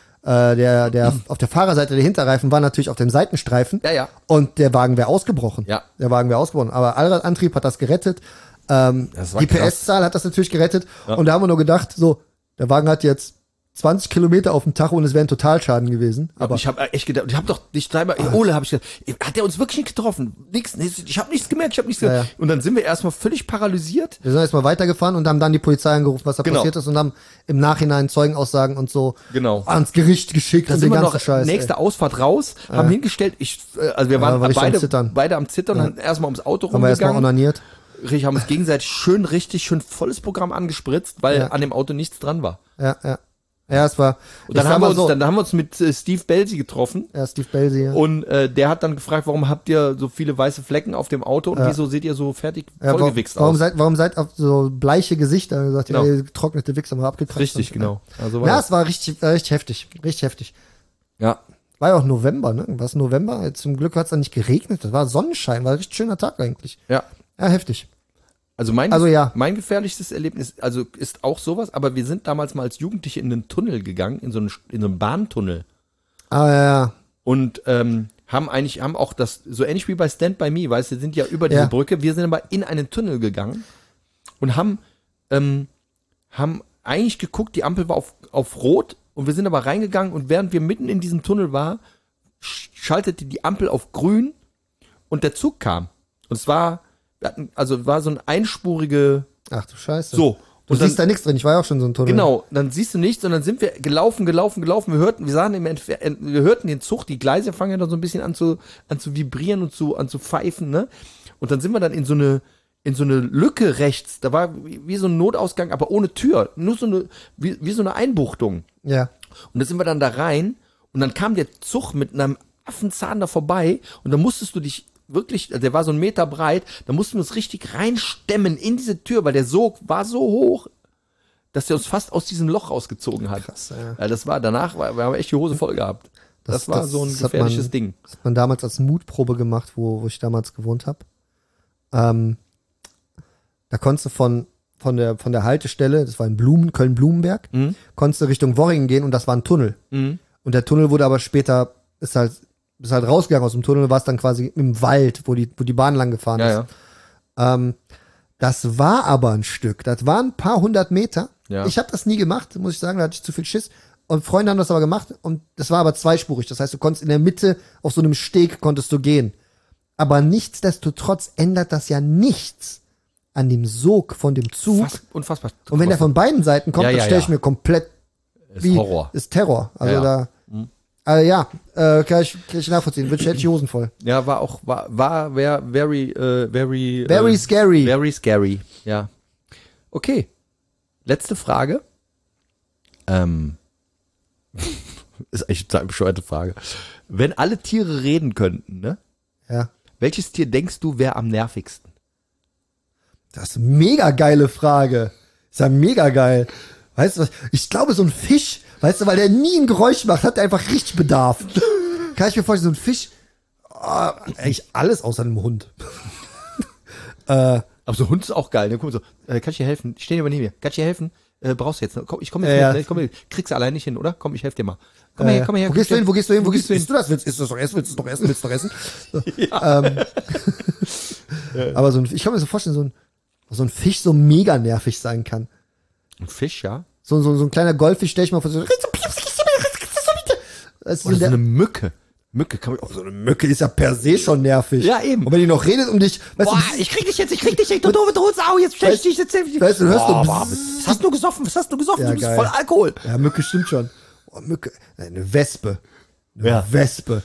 der auf der Fahrerseite der Hinterreifen war natürlich auf dem Seitenstreifen. Ja. Und der Wagen wäre ausgebrochen. Ja. Der Wagen wäre ausgebrochen. Aber Allradantrieb hat das gerettet. Das war Die krass. PS-Zahl hat das natürlich gerettet. Und da haben wir nur gedacht, so, der Wagen hat jetzt 20 Kilometer auf dem Tacho und es wäre ein Totalschaden gewesen. Aber ich habe echt gedacht, ich habe doch dich dreimal, Ole habe ich gedacht, hat der uns wirklich nicht getroffen? Nix, ich habe nichts gemerkt, Ja. Und dann sind wir erstmal völlig paralysiert. wir sind erstmal weitergefahren und haben dann die Polizei angerufen, was da Genau. passiert ist und haben im Nachhinein Zeugenaussagen und so Genau. ans Gericht geschickt Da und sind den wir ganzen noch Scheiß. nächste Ausfahrt raus, haben hingestellt, also wir waren war richtig am Zittern. beide am Zittern, haben erstmal ums Auto Haben wir erstmal rumgegangen. onaniert. Richtig, haben uns gegenseitig richtig schön volles Programm angespritzt, weil an dem Auto nichts dran war. Ja, es war. Und dann haben wir uns mit Steve Belsey getroffen. Ja, Steve Belsey. Ja. Und der hat dann gefragt, warum habt ihr so viele weiße Flecken auf dem Auto und wieso seht ihr so fertig vollgewichst aus? Warum seid auf so bleiche Gesichter? Er gesagt, Genau. ja, ihr getrocknete Wichser mal abgekratzt. Richtig, und, genau. Also Ja, es war richtig heftig. Richtig heftig. ja. War ja auch November, ne? War es November? Zum Glück hat es dann nicht geregnet. Das war Sonnenschein. War ein richtig schöner Tag eigentlich. Ja. Ja, heftig. Also mein gefährlichstes Erlebnis, also ist auch sowas, aber wir sind damals mal als Jugendliche in einen Tunnel gegangen, in so einen Bahntunnel. Ah, ja. Und haben auch das, so ähnlich wie bei Stand By Me, weißt du, sind ja über diese Brücke, wir sind aber in einen Tunnel gegangen und haben eigentlich geguckt, die Ampel war auf Rot und wir sind aber reingegangen und während wir mitten in diesem Tunnel waren, schaltete die Ampel auf Grün und der Zug kam. Und es war so ein einspurige. Ach du Scheiße. So. Du siehst da nichts drin, ich war ja auch schon so ein Tunnel. Genau, dann siehst du nichts und dann sind wir gelaufen. Wir hörten den Zug, die Gleise fangen ja dann so ein bisschen an zu vibrieren und an zu pfeifen, ne? Und dann sind wir dann in so eine Lücke rechts, da war wie so ein Notausgang, aber ohne Tür, nur wie so eine Einbuchtung. Ja. Und da sind wir dann da rein und dann kam der Zug mit einem Affenzahn da vorbei und dann musstest du dich wirklich, der war so 1 Meter breit, da mussten wir uns richtig reinstemmen in diese Tür, weil der Sog war so hoch, dass der uns fast aus diesem Loch rausgezogen hat. Krass, ja. Das war, danach, wir haben echt die Hose voll gehabt. Das war so ein gefährliches Ding. Das hat man damals als Mutprobe gemacht, wo ich damals gewohnt habe. Da konntest du von der Haltestelle, das war in Köln-Blumenberg, konntest du Richtung Worringen gehen und das war ein Tunnel. Und der Tunnel wurde aber später, ist halt rausgegangen aus dem Tunnel, warst dann quasi im Wald, wo die Bahn lang gefahren ist. Ja. Das war aber ein Stück, das waren ein paar 100 Meter. Ja. Ich habe das nie gemacht, muss ich sagen, da hatte ich zu viel Schiss. Und Freunde haben das aber gemacht und das war aber zweispurig. Das heißt, du konntest in der Mitte auf so einem Steg konntest du gehen. Aber nichtsdestotrotz ändert das ja nichts an dem Sog von dem Zug. Unfassbar. Und wenn der von beiden Seiten kommt, dann stelle ich mir komplett Horror. Ist Terror. Also kann ich nachvollziehen. Hätte ich die Hosen voll. Ja, war very scary. Very scary, ja. Okay. Letzte Frage. Ist echt eine bescheuerte Frage. Wenn alle Tiere reden könnten, ne? Ja. Welches Tier denkst du wäre am nervigsten? Das ist eine mega geile Frage. Ist ja mega geil. Weißt du was? Ich glaube, so ein Fisch, weißt du, weil der nie ein Geräusch macht, hat der einfach richtig Bedarf. Kann ich mir vorstellen, so ein Fisch, eigentlich alles außer einem Hund. Aber so ein Hund ist auch geil. Ne? Guck mal so, kann ich dir helfen? Ich stehe aber neben mir. Kann ich dir helfen? Brauchst du jetzt? Komm, ich komme jetzt mit. Ich komm mit. Kriegst du allein nicht hin, oder? Komm, ich helfe dir mal. Komm her. Wo gehst du hin? Wo gehst du hin? Isst du das? Willst du das doch essen? Willst du es doch essen? Ja. Aber ich kann mir so vorstellen, so ein Fisch so mega nervig sein kann. Ein Fisch, ja? So ein kleiner Goldfisch, stell ich mal vor, so eine Mücke. So eine Mücke ist ja per se schon nervig. Ja, eben. Und wenn die noch redet um dich, weißt du, ich krieg dich jetzt, du doofe Sau, jetzt stell ich dich, weißt du, hörst du, was hast du gesoffen? Ja, du bist geil. voll Alkohol. Ja, Mücke stimmt schon. Oh, Mücke, eine Wespe. Wespe.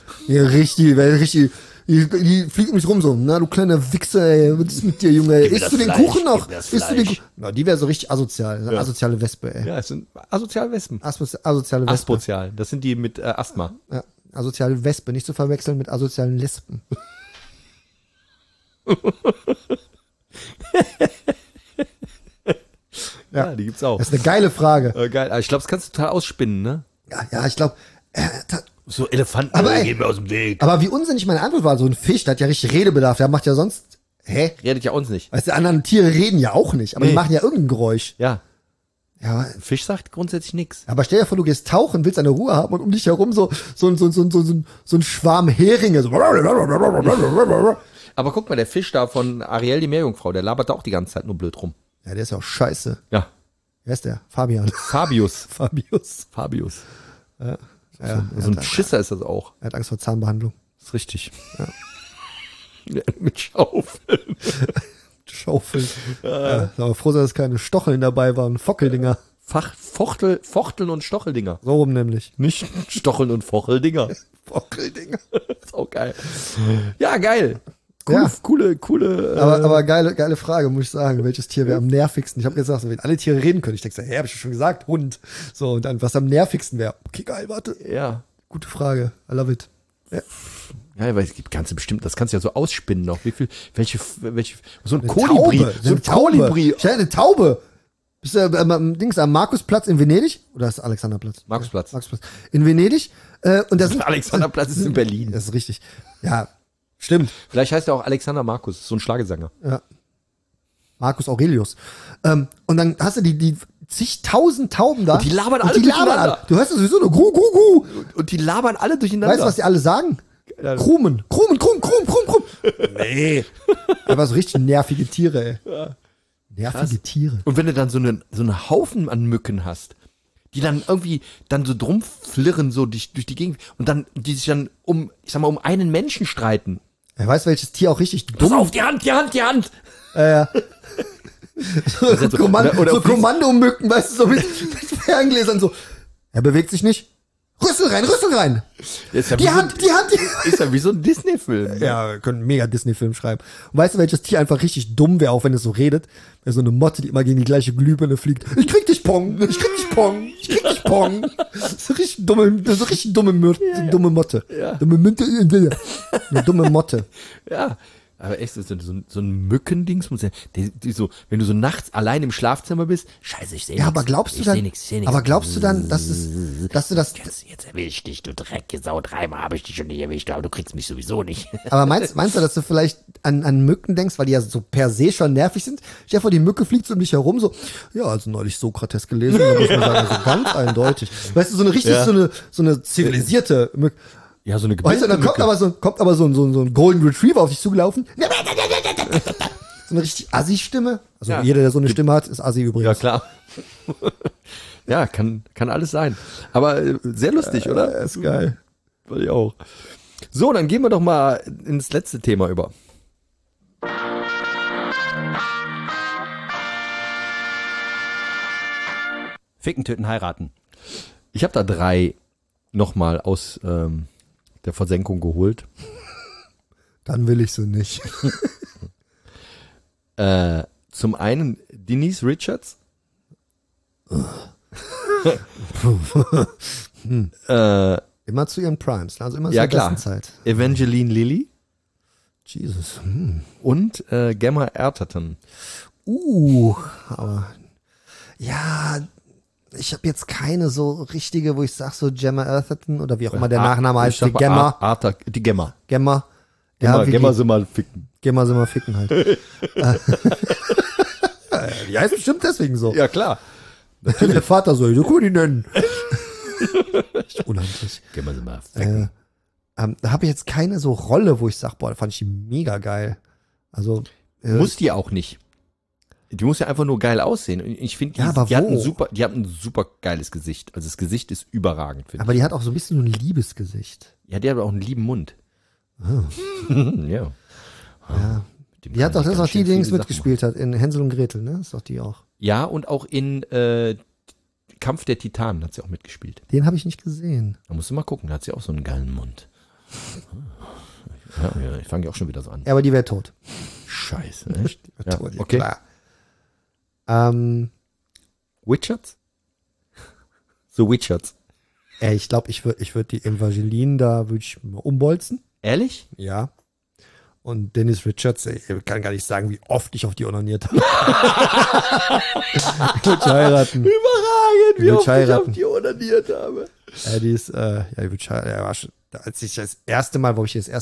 Die fliegt um mich rum so, na, du kleiner Wichser, ey, was ist mit dir, Junge? Isst du den Kuchen noch? Isst du den Kuchen? Na, die wäre so richtig asozial. Eine asoziale Wespe, ey. Ja, es sind asoziale Wespen. Asoziale Wespe. Aspozial, das sind die mit Asthma. Ja, asoziale Wespe, nicht zu verwechseln mit asozialen Lesben. Ja, die gibt's auch. Das ist eine geile Frage. Geil, aber ich glaube, das kannst du total ausspinnen, ne? Ja, ich glaube, so Elefanten, gehen mir aus dem Weg. Aber wie unsinnig meine Antwort war, so ein Fisch, der hat ja richtig Redebedarf, der macht ja sonst, redet ja uns nicht. Weißt du, anderen Tiere reden ja auch nicht, aber die machen ja irgendein Geräusch. Ja. Ja. Ein Fisch sagt grundsätzlich nichts. Aber stell dir vor, du gehst tauchen, willst eine Ruhe haben und um dich herum so ein Schwarm Heringe. So. Aber guck mal, der Fisch da von Ariel, die Meerjungfrau, der labert da auch die ganze Zeit nur blöd rum. Ja, der ist ja auch scheiße. Ja. Wer ist der? Fabian. Fabius. Ja. So ein Schisser ist das auch. Er hat Angst vor Zahnbehandlung. Das ist richtig. Ja. Mit Schaufeln. Schaufeln. Ja, aber froh, dass es keine Stocheln dabei waren. Fockeldinger. Fochteln und Stocheldinger. So rum nämlich. Nicht Stocheln und Focheldinger. Fockeldinger. Ist auch geil. Ja, geil. Coole. Aber geile Frage, muss ich sagen. Welches Tier wäre am nervigsten? Ich habe gesagt, wenn alle Tiere reden können, ich denke, hab ich schon gesagt, Hund. So, und dann, was am nervigsten wäre. Okay, geil, warte. Ja. Gute Frage. I love it. Ja. Ja, weil es gibt ganze bestimmt, das kannst du ja so ausspinnen noch. Welche, so ein Eine Kolibri. Taube. So ein Kolibri. Ich hatte eine Taube. Bist du am Markusplatz in Venedig? Oder ist das Alexanderplatz? Markusplatz. In Venedig. Und da sind Alexanderplatz ist in Berlin. Das ist richtig. Ja, stimmt. Vielleicht heißt er auch Alexander Markus, so ein Schlagesänger. Ja. Marcus Aurelius. Und dann hast du die zigtausend Tauben da. Und die labern alle durcheinander. Du hörst ja sowieso nur Gu. Und die labern alle durcheinander. Weißt du, was die alle sagen? Krumen. Nee. Aber so richtig nervige Tiere, ey. Ja. Nervige Tiere. Und wenn du dann so einen Haufen an Mücken hast, die dann irgendwie dann so drum flirren, so durch die Gegend, und dann, die sich dann um einen Menschen streiten. Er weiß, welches Tier auch richtig Pass dumm. auf, die Hand! So Kommandomücken, weißt du, so mit Ferngläsern so. Er bewegt sich nicht. Rüssel rein. Ist ja Die Hand. Ist ja wie so ein Disney-Film. Ja, wir können einen mega Disney-Film schreiben. Und weißt du, welches Tier einfach richtig dumm wäre, auch wenn es so redet? Wäre so eine Motte, die immer gegen die gleiche Glühbirne fliegt. Ich krieg dich, Pong. So richtig dumme Motte. Ja. Eine dumme Motte. Ja. Aber echt, so ein Mückendings muss ja, die so, wenn du so nachts allein im Schlafzimmer bist, scheiße, ich sehe nichts. Ja, aber glaubst du dann, dass du das, Jetzt erwische ich dich, du Drecksau, 3-mal habe ich dich schon nicht erwischt, aber du kriegst mich sowieso nicht. aber meinst du, dass du vielleicht an Mücken denkst, weil die ja so per se schon nervig sind? Stell dir vor, die Mücke fliegt so um dich herum, so, ja, also neulich Sokrates gelesen, da muss man sagen, also ganz eindeutig. Weißt du, so eine richtig, so eine zivilisierte Mücke. Ja, so eine Weißt du, dann kommt aber so ein Golden Retriever auf dich zugelaufen. So eine richtig Assi-Stimme. Also Ja. jeder, der so eine Stimme hat, ist Assi übrigens. Ja, klar. Ja, kann alles sein. Aber sehr lustig, oder? Ist geil. Fand ich auch. So, dann gehen wir doch mal ins letzte Thema über. Ficken, töten, heiraten. Ich habe da 3 nochmal aus der Versenkung geholt. Dann will ich so nicht. Zum einen Denise Richards. Immer zu ihren Primes, also immer Ja, zur klar. besten Zeit. Evangeline Lilly Jesus. und Gemma Arterton. Aber ja, ich habe jetzt keine so richtige, wo ich sag so Gemma Arterton oder wie auch immer der Nachname heißt, die Gemma. Die Gemma. Gemma. Gemma, wie Gemma die- sind mal ficken. Gemma sind wir ficken halt. Die heißt bestimmt deswegen so. Ja, klar. Der Vater soll, so cool die nennen. Echt unheimlich. Gemma sind mal ficken. Da habe ich jetzt keine so Rolle, wo ich sag, boah, da fand ich die mega geil. Also Muss die auch nicht. Die muss ja einfach nur geil aussehen. Und ich finde, Ja, aber die hat wo? ein super geiles Gesicht. Also das Gesicht ist überragend, finde ich. aber die hat auch so ein bisschen so ein Liebesgesicht. Ja, die hat auch einen lieben Mund. Ja. Die hat doch, das ist auch die, die links mitgespielt hat, in Hänsel und Gretel, ne? Das ist doch die auch. Ja, und auch in Kampf der Titanen hat sie auch mitgespielt. Den habe ich nicht gesehen. Da musst du mal gucken, da hat sie auch so einen geilen Mund. Ja, ich fange ja auch schon wieder so an. Ja, aber die wäre tot. Scheiße, echt? Ja, Tot, ja, okay. klar. Richards? So Richards. Ich glaube, ich würd die Evangeline da würde ich mal umbolzen. Ehrlich? Ja. Und Dennis Richards, ich kann gar nicht sagen, wie oft ich auf die onaniert habe. Ich würde heiraten. Überragend, wie würd oft ich heiraten. auf die onaniert habe. Die ist, ich würde heiraten. Ja, war schon, als ich das erste Mal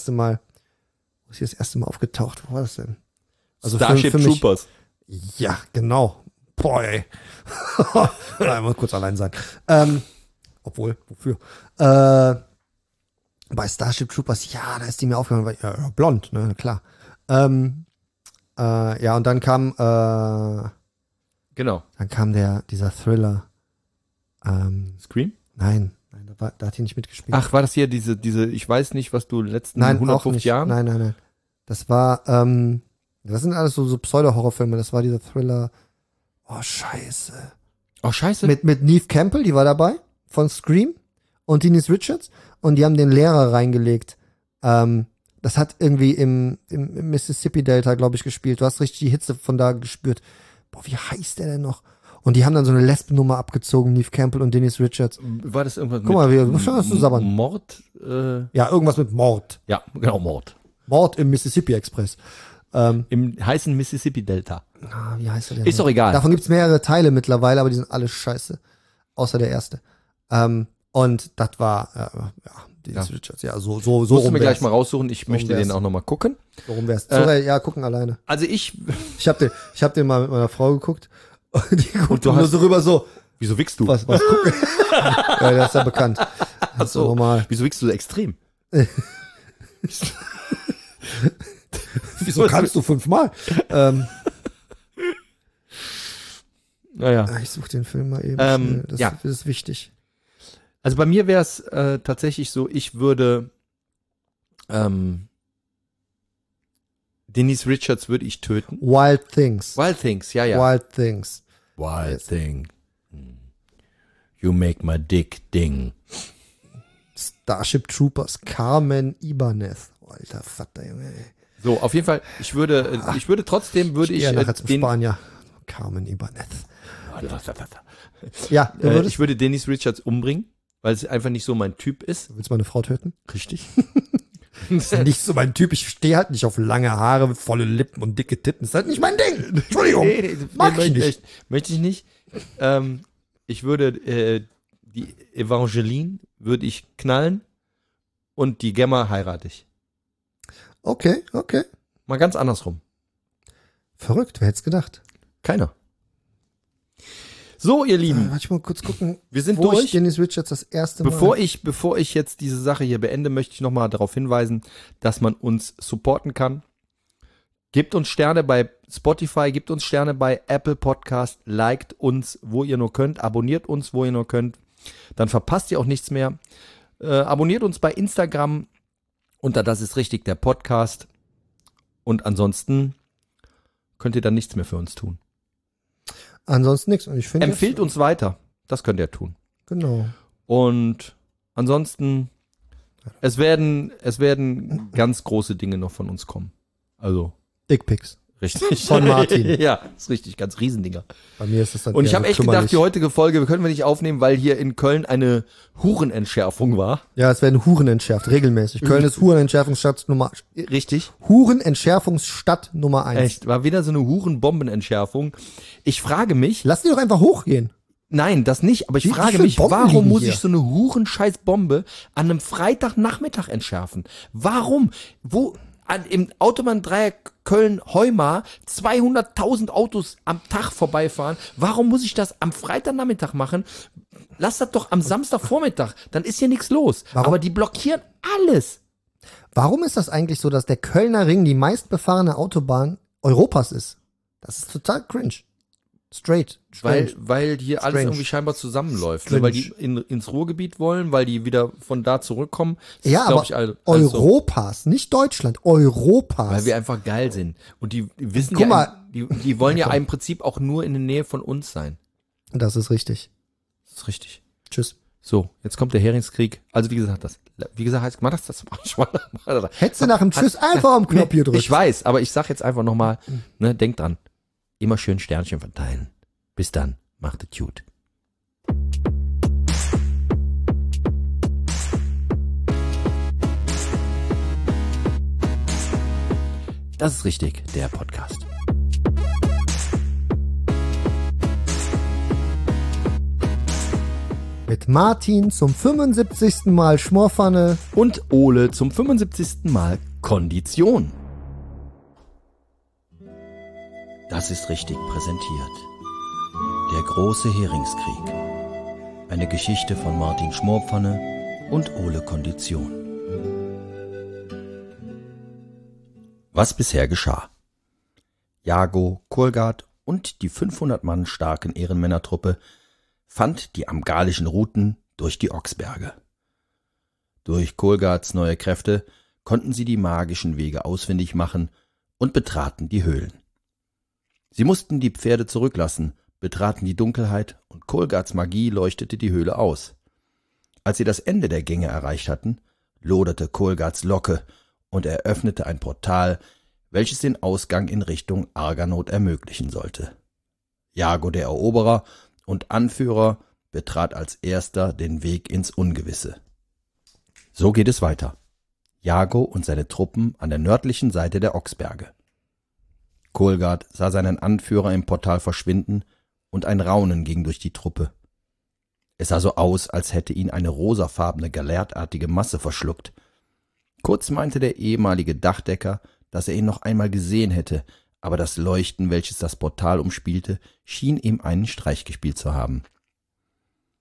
aufgetaucht, wo war das denn? Also Starship für mich, Troopers. Ja, genau. Boah, ey. Ich muss kurz allein sein. Obwohl, wofür? Bei Starship Troopers, ja, da ist die mir aufgefallen, weil, ja, blond, ne, klar. Ja, und dann kam Genau. dieser Thriller. Scream? Nein, da hat die nicht mitgespielt. Ach, war das hier diese, ich weiß nicht, was du in den letzten nein, auch 150 nicht. Jahren? Nein. Das war, das sind alles so Pseudo-Horrorfilme. Das war dieser Thriller. Oh, scheiße. Oh, scheiße. Mit Neve Campbell, die war dabei, von Scream, und Denise Richards, und die haben den Lehrer reingelegt. Das hat irgendwie im Mississippi-Delta, glaube ich, gespielt. Du hast richtig die Hitze von da gespürt. Boah, wie heißt der denn noch? Und die haben dann so eine Lesbennummer abgezogen, Neve Campbell und Denise Richards. War das irgendwas Guck mal, schon hast du sabbern. Mord? Ja, irgendwas mit Mord. Ja, genau, Mord. Mord im Mississippi Express. Im heißen Mississippi-Delta. Wie heißt der denn? Ist doch egal. Davon gibt's mehrere Teile mittlerweile, aber die sind alle scheiße. Außer der erste. Und das war, Denise Richards. Ja, so Musst du rum mir gleich wär's. mal raussuchen, ich möchte wär's. den auch nochmal gucken. So rum wär's. Sorry, ja, gucken alleine. Also ich Ich hab den mal mit meiner Frau geguckt. Und die guckt du nur hast- so rüber so, wieso wickst du? was gucken? Ja, der ist ja bekannt. Das ist so. normal. Wieso wickst du so extrem? Wieso kannst du 5-mal? Naja. Ich suche den Film mal eben. Ähm, Das ja. ist wichtig. Also bei mir wäre es tatsächlich so, ich würde Denise Richards würde ich töten. Wild Things. Wild Things, ja. Wild Things. Wild Thing. You make my dick ding. Starship Troopers. Carmen Ibanez. Alter Vater, Junge. Ey. So, auf jeden Fall, ich würde trotzdem, würde ich Ja, nachher zum den, Spanier. Carmen Ibanez. Ja, du würdest, ich würde Denise Richards umbringen, weil es einfach nicht so mein Typ ist. willst du meine Frau töten? Richtig. Das ist nicht so mein Typ. Ich stehe halt nicht auf lange Haare, volle Lippen und dicke Titten. Das ist halt nicht mein Ding. Entschuldigung. Mag ich nicht. Möchte ich nicht. Ich würde die Evangeline würde ich knallen und die Gemma heirate ich. Okay. Mal ganz andersrum. Verrückt, wer hätte es gedacht? Keiner. So, ihr Lieben, Warte ich mal kurz gucken, wir sind wo durch. ich Dennis Richards das erste Mal... Bevor ich jetzt diese Sache hier beende, möchte ich nochmal darauf hinweisen, dass man uns supporten kann. Gebt uns Sterne bei Spotify, gebt uns Sterne bei Apple Podcast, liked uns, wo ihr nur könnt, abonniert uns, wo ihr nur könnt. Dann verpasst ihr auch nichts mehr. Abonniert uns bei Instagram unter Das ist richtig, der Podcast. Und ansonsten könnt ihr dann nichts mehr für uns tun. Ansonsten nichts. Und ich finde Empfehlt uns weiter. Das könnt ihr tun. Genau. Und ansonsten, es werden ganz große Dinge noch von uns kommen. Also, Dickpics. richtig. Von Martin. Ja, ist richtig, ganz Riesendinger. Bei mir ist es dann Und ich eher habe so echt kümmerlich. gedacht, die heutige Folge können wir nicht aufnehmen, weil hier in Köln eine Hurenentschärfung war. Ja, es werden Huren entschärft, regelmäßig. Köln ist Hurenentschärfungsstadt Nummer... Richtig. Hurenentschärfungsstadt Nummer 1. Echt, war wieder so eine Hurenbombenentschärfung. Ich frage mich, Lass die doch einfach hochgehen. nein, das nicht, aber ich Wie frage viele mich, Bomben warum liegen muss hier? ich so eine Hurenscheiß-Bombe an einem Freitagnachmittag entschärfen? Warum? Im Autobahndreieck Köln-Heumar 200.000 Autos am Tag vorbeifahren. Warum muss ich das am Freitagnachmittag machen? Lass das doch am Samstagvormittag, dann ist hier nichts los. Warum? Aber die blockieren alles. Warum ist das eigentlich so, dass der Kölner Ring die meistbefahrene Autobahn Europas ist? Das ist total cringe. Strange. Weil hier alles Strange. irgendwie scheinbar zusammenläuft. Strange. Ne? Weil die ins Ruhrgebiet wollen, weil die wieder von da zurückkommen. Das Ja, ist, glaub aber ich, alles so. Europas, nicht Deutschland, Europas. Weil wir einfach geil sind. Und die wissen Guck ja, mal. die wollen ja im Prinzip auch nur in der Nähe von uns sein. Das ist richtig. Das ist richtig. Tschüss. So, jetzt kommt der Heringskrieg. Also wie gesagt, mach das manchmal. Hättest du nach dem Tschüss einfach am Knopf hier drücken. Ich weiß, aber ich sag jetzt einfach nochmal, ne, denkt dran. Immer schön Sternchen verteilen. Bis dann, macht es gut. Das ist richtig, der Podcast. Mit Martin zum 75. Mal Schmorpfanne. Und Ole zum 75. Mal Kondition. Das ist richtig präsentiert. Der große Heringskrieg. Eine Geschichte von Martin Schmorpfanne und Ole Kondition. Was bisher geschah. Jago, Kohlgard und die 500 Mann starken Ehrenmännertruppe fand die amgalischen Routen durch die Ochsberge. Durch Kohlgards neue Kräfte konnten sie die magischen Wege ausfindig machen und betraten die Höhlen. Sie mussten die Pferde zurücklassen, betraten die Dunkelheit und Kohlgards Magie leuchtete die Höhle aus. Als sie das Ende der Gänge erreicht hatten, loderte Kohlgards Locke und er öffnete ein Portal, welches den Ausgang in Richtung Arganot ermöglichen sollte. Jago der Eroberer und Anführer betrat als erster den Weg ins Ungewisse. So geht es weiter. Jago und seine Truppen an der nördlichen Seite der Ochsberge. Kohlgard sah seinen Anführer im Portal verschwinden und ein Raunen ging durch die Truppe. Es sah so aus, als hätte ihn eine rosafarbene, galertartige Masse verschluckt. Kurz meinte der ehemalige Dachdecker, dass er ihn noch einmal gesehen hätte, aber das Leuchten, welches das Portal umspielte, schien ihm einen Streich gespielt zu haben.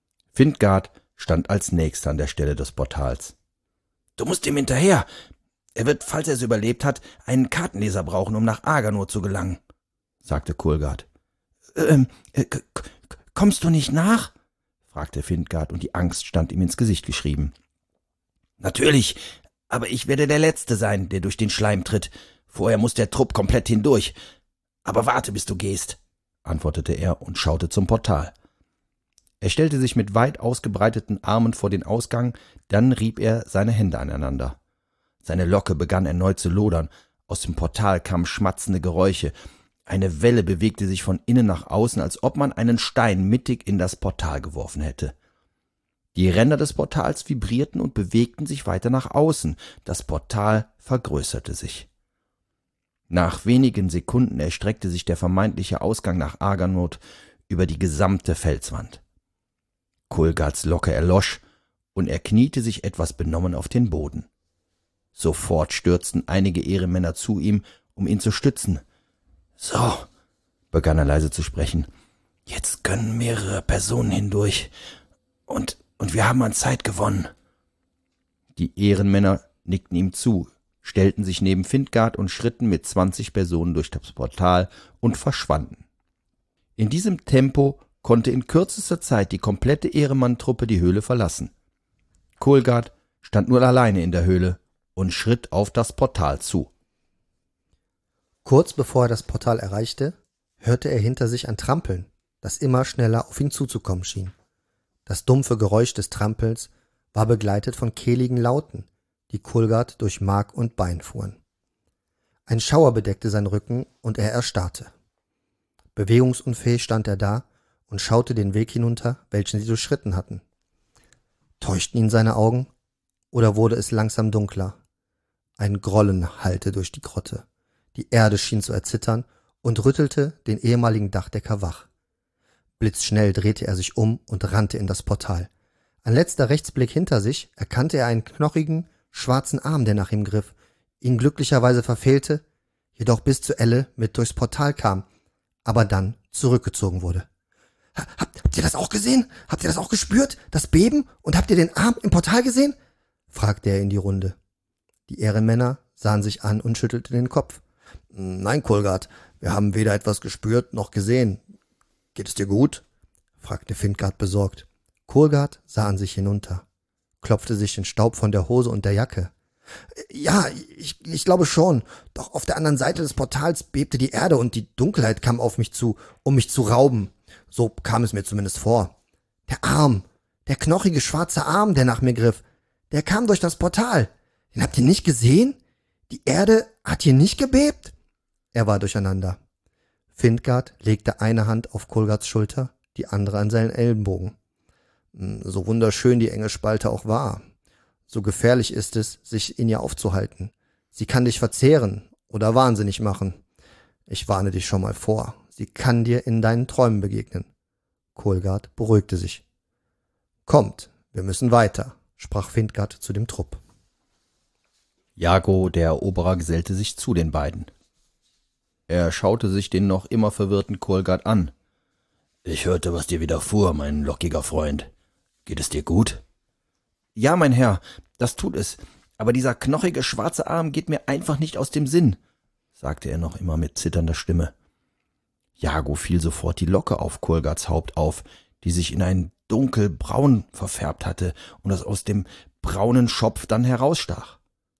Findgard stand als Nächster an der Stelle des Portals. »Du musst ihm hinterher! Er wird, falls er es überlebt hat, einen Kartenleser brauchen, um nach Aganor zu gelangen, sagte Kulgard. Kommst du nicht nach? Fragte Findgard, und die Angst stand ihm ins Gesicht geschrieben. Natürlich, aber ich werde der Letzte sein, der durch den Schleim tritt. Vorher muss der Trupp komplett hindurch. Aber warte, bis du gehst, antwortete er und schaute zum Portal. Er stellte sich mit weit ausgebreiteten Armen vor den Ausgang, dann rieb er seine Hände aneinander. Seine Locke begann erneut zu lodern, aus dem Portal kamen schmatzende Geräusche. Eine Welle bewegte sich von innen nach außen, als ob man einen Stein mittig in das Portal geworfen hätte. Die Ränder des Portals vibrierten und bewegten sich weiter nach außen. Das Portal vergrößerte sich. Nach wenigen Sekunden erstreckte sich der vermeintliche Ausgang nach Aganor über die gesamte Felswand. Kulgards Locke erlosch, und er kniete sich etwas benommen auf den Boden. Sofort stürzten einige Ehrenmänner zu ihm, um ihn zu stützen. »So«, begann er leise zu sprechen, »jetzt können mehrere Personen hindurch, und wir haben an Zeit gewonnen.« Die Ehrenmänner nickten ihm zu, stellten sich neben Findgard und schritten mit 20 Personen durch das Portal und verschwanden. In diesem Tempo konnte in kürzester Zeit die komplette Ehrenmann-Truppe die Höhle verlassen. Kulgard stand nur alleine in der Höhle und schritt auf das Portal zu. Kurz bevor er das Portal erreichte, hörte er hinter sich ein Trampeln, das immer schneller auf ihn zuzukommen schien. Das dumpfe Geräusch des Trampels war begleitet von kehligen Lauten, die Kulgard durch Mark und Bein fuhren. Ein Schauer bedeckte seinen Rücken und er erstarrte. Bewegungsunfähig stand er da und schaute den Weg hinunter, welchen sie durchschritten hatten. Täuschten ihn seine Augen, oder wurde es langsam dunkler? Ein Grollen hallte durch die Grotte. Die Erde schien zu erzittern und rüttelte den ehemaligen Dachdecker wach. Blitzschnell drehte er sich um und rannte in das Portal. Ein letzter Rechtsblick hinter sich erkannte er einen knochigen, schwarzen Arm, der nach ihm griff, ihn glücklicherweise verfehlte, jedoch bis zu Elle mit durchs Portal kam, aber dann zurückgezogen wurde. »Habt ihr das auch gesehen? Habt ihr das auch gespürt? Das Beben? Und habt ihr den Arm im Portal gesehen?« fragte er in die Runde. Die Ehrenmänner sahen sich an und schüttelten den Kopf. »Nein, Kulgard, wir haben weder etwas gespürt noch gesehen. Geht es dir gut?« fragte Findgard besorgt. Kulgard sah an sich hinunter, klopfte sich den Staub von der Hose und der Jacke. »Ja, ich glaube schon. Doch auf der anderen Seite des Portals bebte die Erde und die Dunkelheit kam auf mich zu, um mich zu rauben. So kam es mir zumindest vor. Der Arm, der knochige schwarze Arm, der nach mir griff, der kam durch das Portal. Den habt ihr nicht gesehen? Die Erde hat hier nicht gebebt?« Er war durcheinander. Findgard legte eine Hand auf Kulgards Schulter, die andere an seinen Ellenbogen. »So wunderschön die enge Spalte auch war. So gefährlich ist es, sich in ihr aufzuhalten. Sie kann dich verzehren oder wahnsinnig machen. Ich warne dich schon mal vor. Sie kann dir in deinen Träumen begegnen.« Kulgard beruhigte sich. »Kommt, wir müssen weiter«, sprach Findgard zu dem Trupp. Jago, der Eroberer, gesellte sich zu den beiden. Er schaute sich den noch immer verwirrten Kulgard an. »Ich hörte, was dir widerfuhr, mein lockiger Freund. Geht es dir gut?« »Ja, mein Herr, das tut es, aber dieser knochige schwarze Arm geht mir einfach nicht aus dem Sinn«, sagte er noch immer mit zitternder Stimme. Jago fiel sofort die Locke auf Kulgards Haupt auf, die sich in ein dunkelbraun verfärbt hatte und das aus dem braunen Schopf dann herausstach.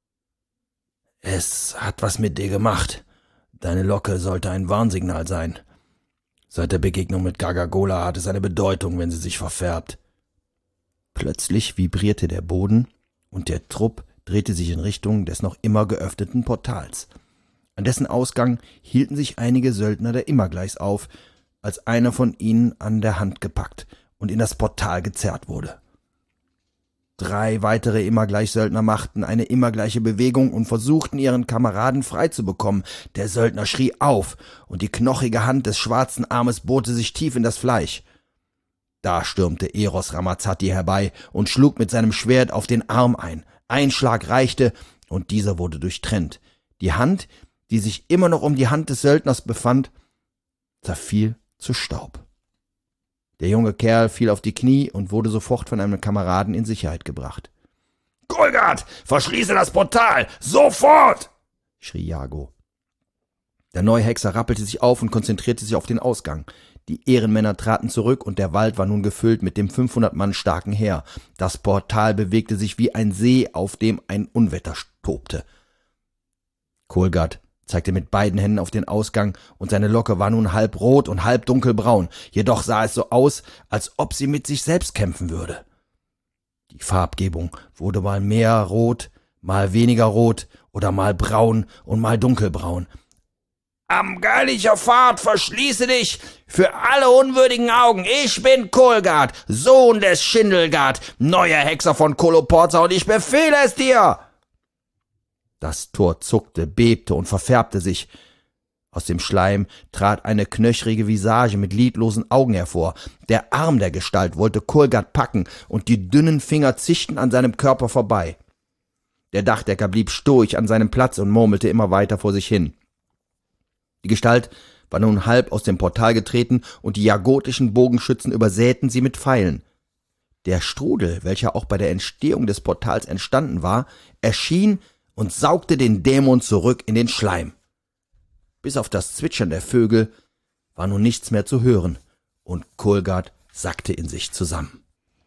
»Es hat was mit dir gemacht. Deine Locke sollte ein Warnsignal sein. Seit der Begegnung mit Gargagola hat es eine Bedeutung, wenn sie sich verfärbt.« Plötzlich vibrierte der Boden und der Trupp drehte sich in Richtung des noch immer geöffneten Portals. An dessen Ausgang hielten sich einige Söldner der Immergleichs auf, als einer von ihnen an der Hand gepackt und in das Portal gezerrt wurde. 3 weitere Immergleich-Söldner machten eine immergleiche Bewegung und versuchten, ihren Kameraden freizubekommen. Der Söldner schrie auf, und die knochige Hand des schwarzen Armes bohrte sich tief in das Fleisch. Da stürmte Eros Ramazzotti herbei und schlug mit seinem Schwert auf den Arm ein. Ein Schlag reichte, und dieser wurde durchtrennt. Die Hand, die sich immer noch um die Hand des Söldners befand, zerfiel zu Staub. Der junge Kerl fiel auf die Knie und wurde sofort von einem Kameraden in Sicherheit gebracht. Kolgard, verschließe das Portal! Sofort! Schrie Jago. Der neue Hexer rappelte sich auf und konzentrierte sich auf den Ausgang. Die Ehrenmänner traten zurück und der Wald war nun gefüllt mit dem 500 Mann starken Heer. Das Portal bewegte sich wie ein See, auf dem ein Unwetter tobte. Kolgard zeigte mit beiden Händen auf den Ausgang und seine Locke war nun halb rot und halb dunkelbraun. Jedoch sah es so aus, als ob sie mit sich selbst kämpfen würde. Die Farbgebung wurde mal mehr rot, mal weniger rot oder mal braun und mal dunkelbraun. »Am Gallicher Pfad, verschließe dich für alle unwürdigen Augen. Ich bin Kolgard, Sohn des Schindelgard, neuer Hexer von Koloporza, und ich befehle es dir!« Das Tor zuckte, bebte und verfärbte sich. Aus dem Schleim trat eine knöchrige Visage mit lidlosen Augen hervor. Der Arm der Gestalt wollte Kolgard packen, und die dünnen Finger zischten an seinem Körper vorbei. Der Dachdecker blieb stoisch an seinem Platz und murmelte immer weiter vor sich hin. Die Gestalt war nun halb aus dem Portal getreten, und die jagotischen Bogenschützen übersäten sie mit Pfeilen. Der Strudel, welcher auch bei der Entstehung des Portals entstanden war, erschien und saugte den Dämon zurück in den Schleim. Bis auf das Zwitschern der Vögel war nun nichts mehr zu hören, und Kolgard sackte in sich zusammen.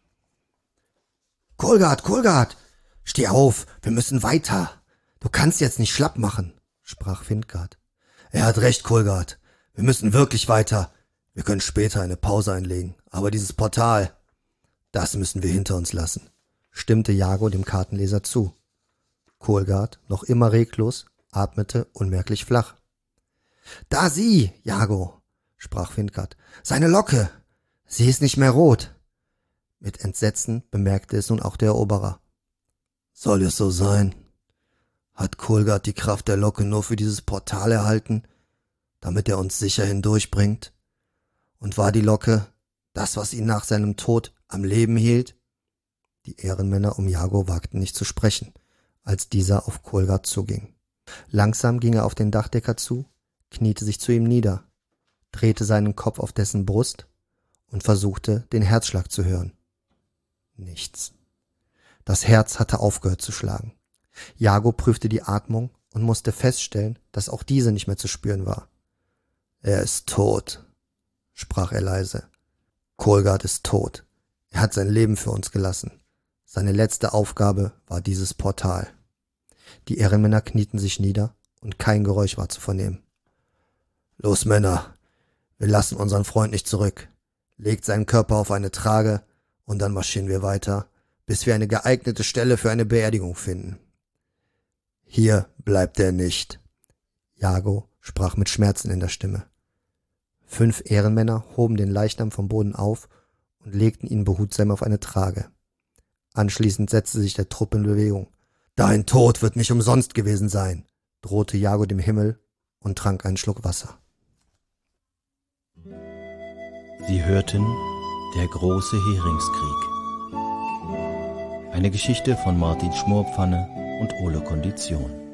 Kolgard, steh auf, wir müssen weiter. Du kannst jetzt nicht schlapp machen, sprach Findgard. Er hat recht, Kolgard. Wir müssen wirklich weiter. Wir können später eine Pause einlegen. Aber dieses Portal, das müssen wir hinter uns lassen, stimmte Jago dem Kartenleser zu. Kolgard, noch immer reglos, atmete unmerklich flach. »Da sieh, Jago«, sprach Findgard, »seine Locke. Sie ist nicht mehr rot.« Mit Entsetzen bemerkte es nun auch der Eroberer. »Soll es so sein? Hat Kolgard die Kraft der Locke nur für dieses Portal erhalten, damit er uns sicher hindurchbringt? Und war die Locke das, was ihn nach seinem Tod am Leben hielt?« Die Ehrenmänner um Jago wagten nicht zu sprechen, als dieser auf Kolgard zuging. Langsam ging er auf den Dachdecker zu, kniete sich zu ihm nieder, drehte seinen Kopf auf dessen Brust und versuchte, den Herzschlag zu hören. Nichts. Das Herz hatte aufgehört zu schlagen. Jago prüfte die Atmung und musste feststellen, dass auch diese nicht mehr zu spüren war. »Er ist tot«, sprach er leise. »Kolgard ist tot. Er hat sein Leben für uns gelassen. Seine letzte Aufgabe war dieses Portal.« Die Ehrenmänner knieten sich nieder und kein Geräusch war zu vernehmen. »Los, Männer, wir lassen unseren Freund nicht zurück. Legt seinen Körper auf eine Trage und dann marschieren wir weiter, bis wir eine geeignete Stelle für eine Beerdigung finden.« »Hier bleibt er nicht«, Jago sprach mit Schmerzen in der Stimme. 5 Ehrenmänner hoben den Leichnam vom Boden auf und legten ihn behutsam auf eine Trage. Anschließend setzte sich der Trupp in Bewegung. »Dein Tod wird nicht umsonst gewesen sein«, drohte Jago dem Himmel und trank einen Schluck Wasser. Sie hörten Der große Heringskrieg. Eine Geschichte von Martin Schmorpfanne und Ole Kondition.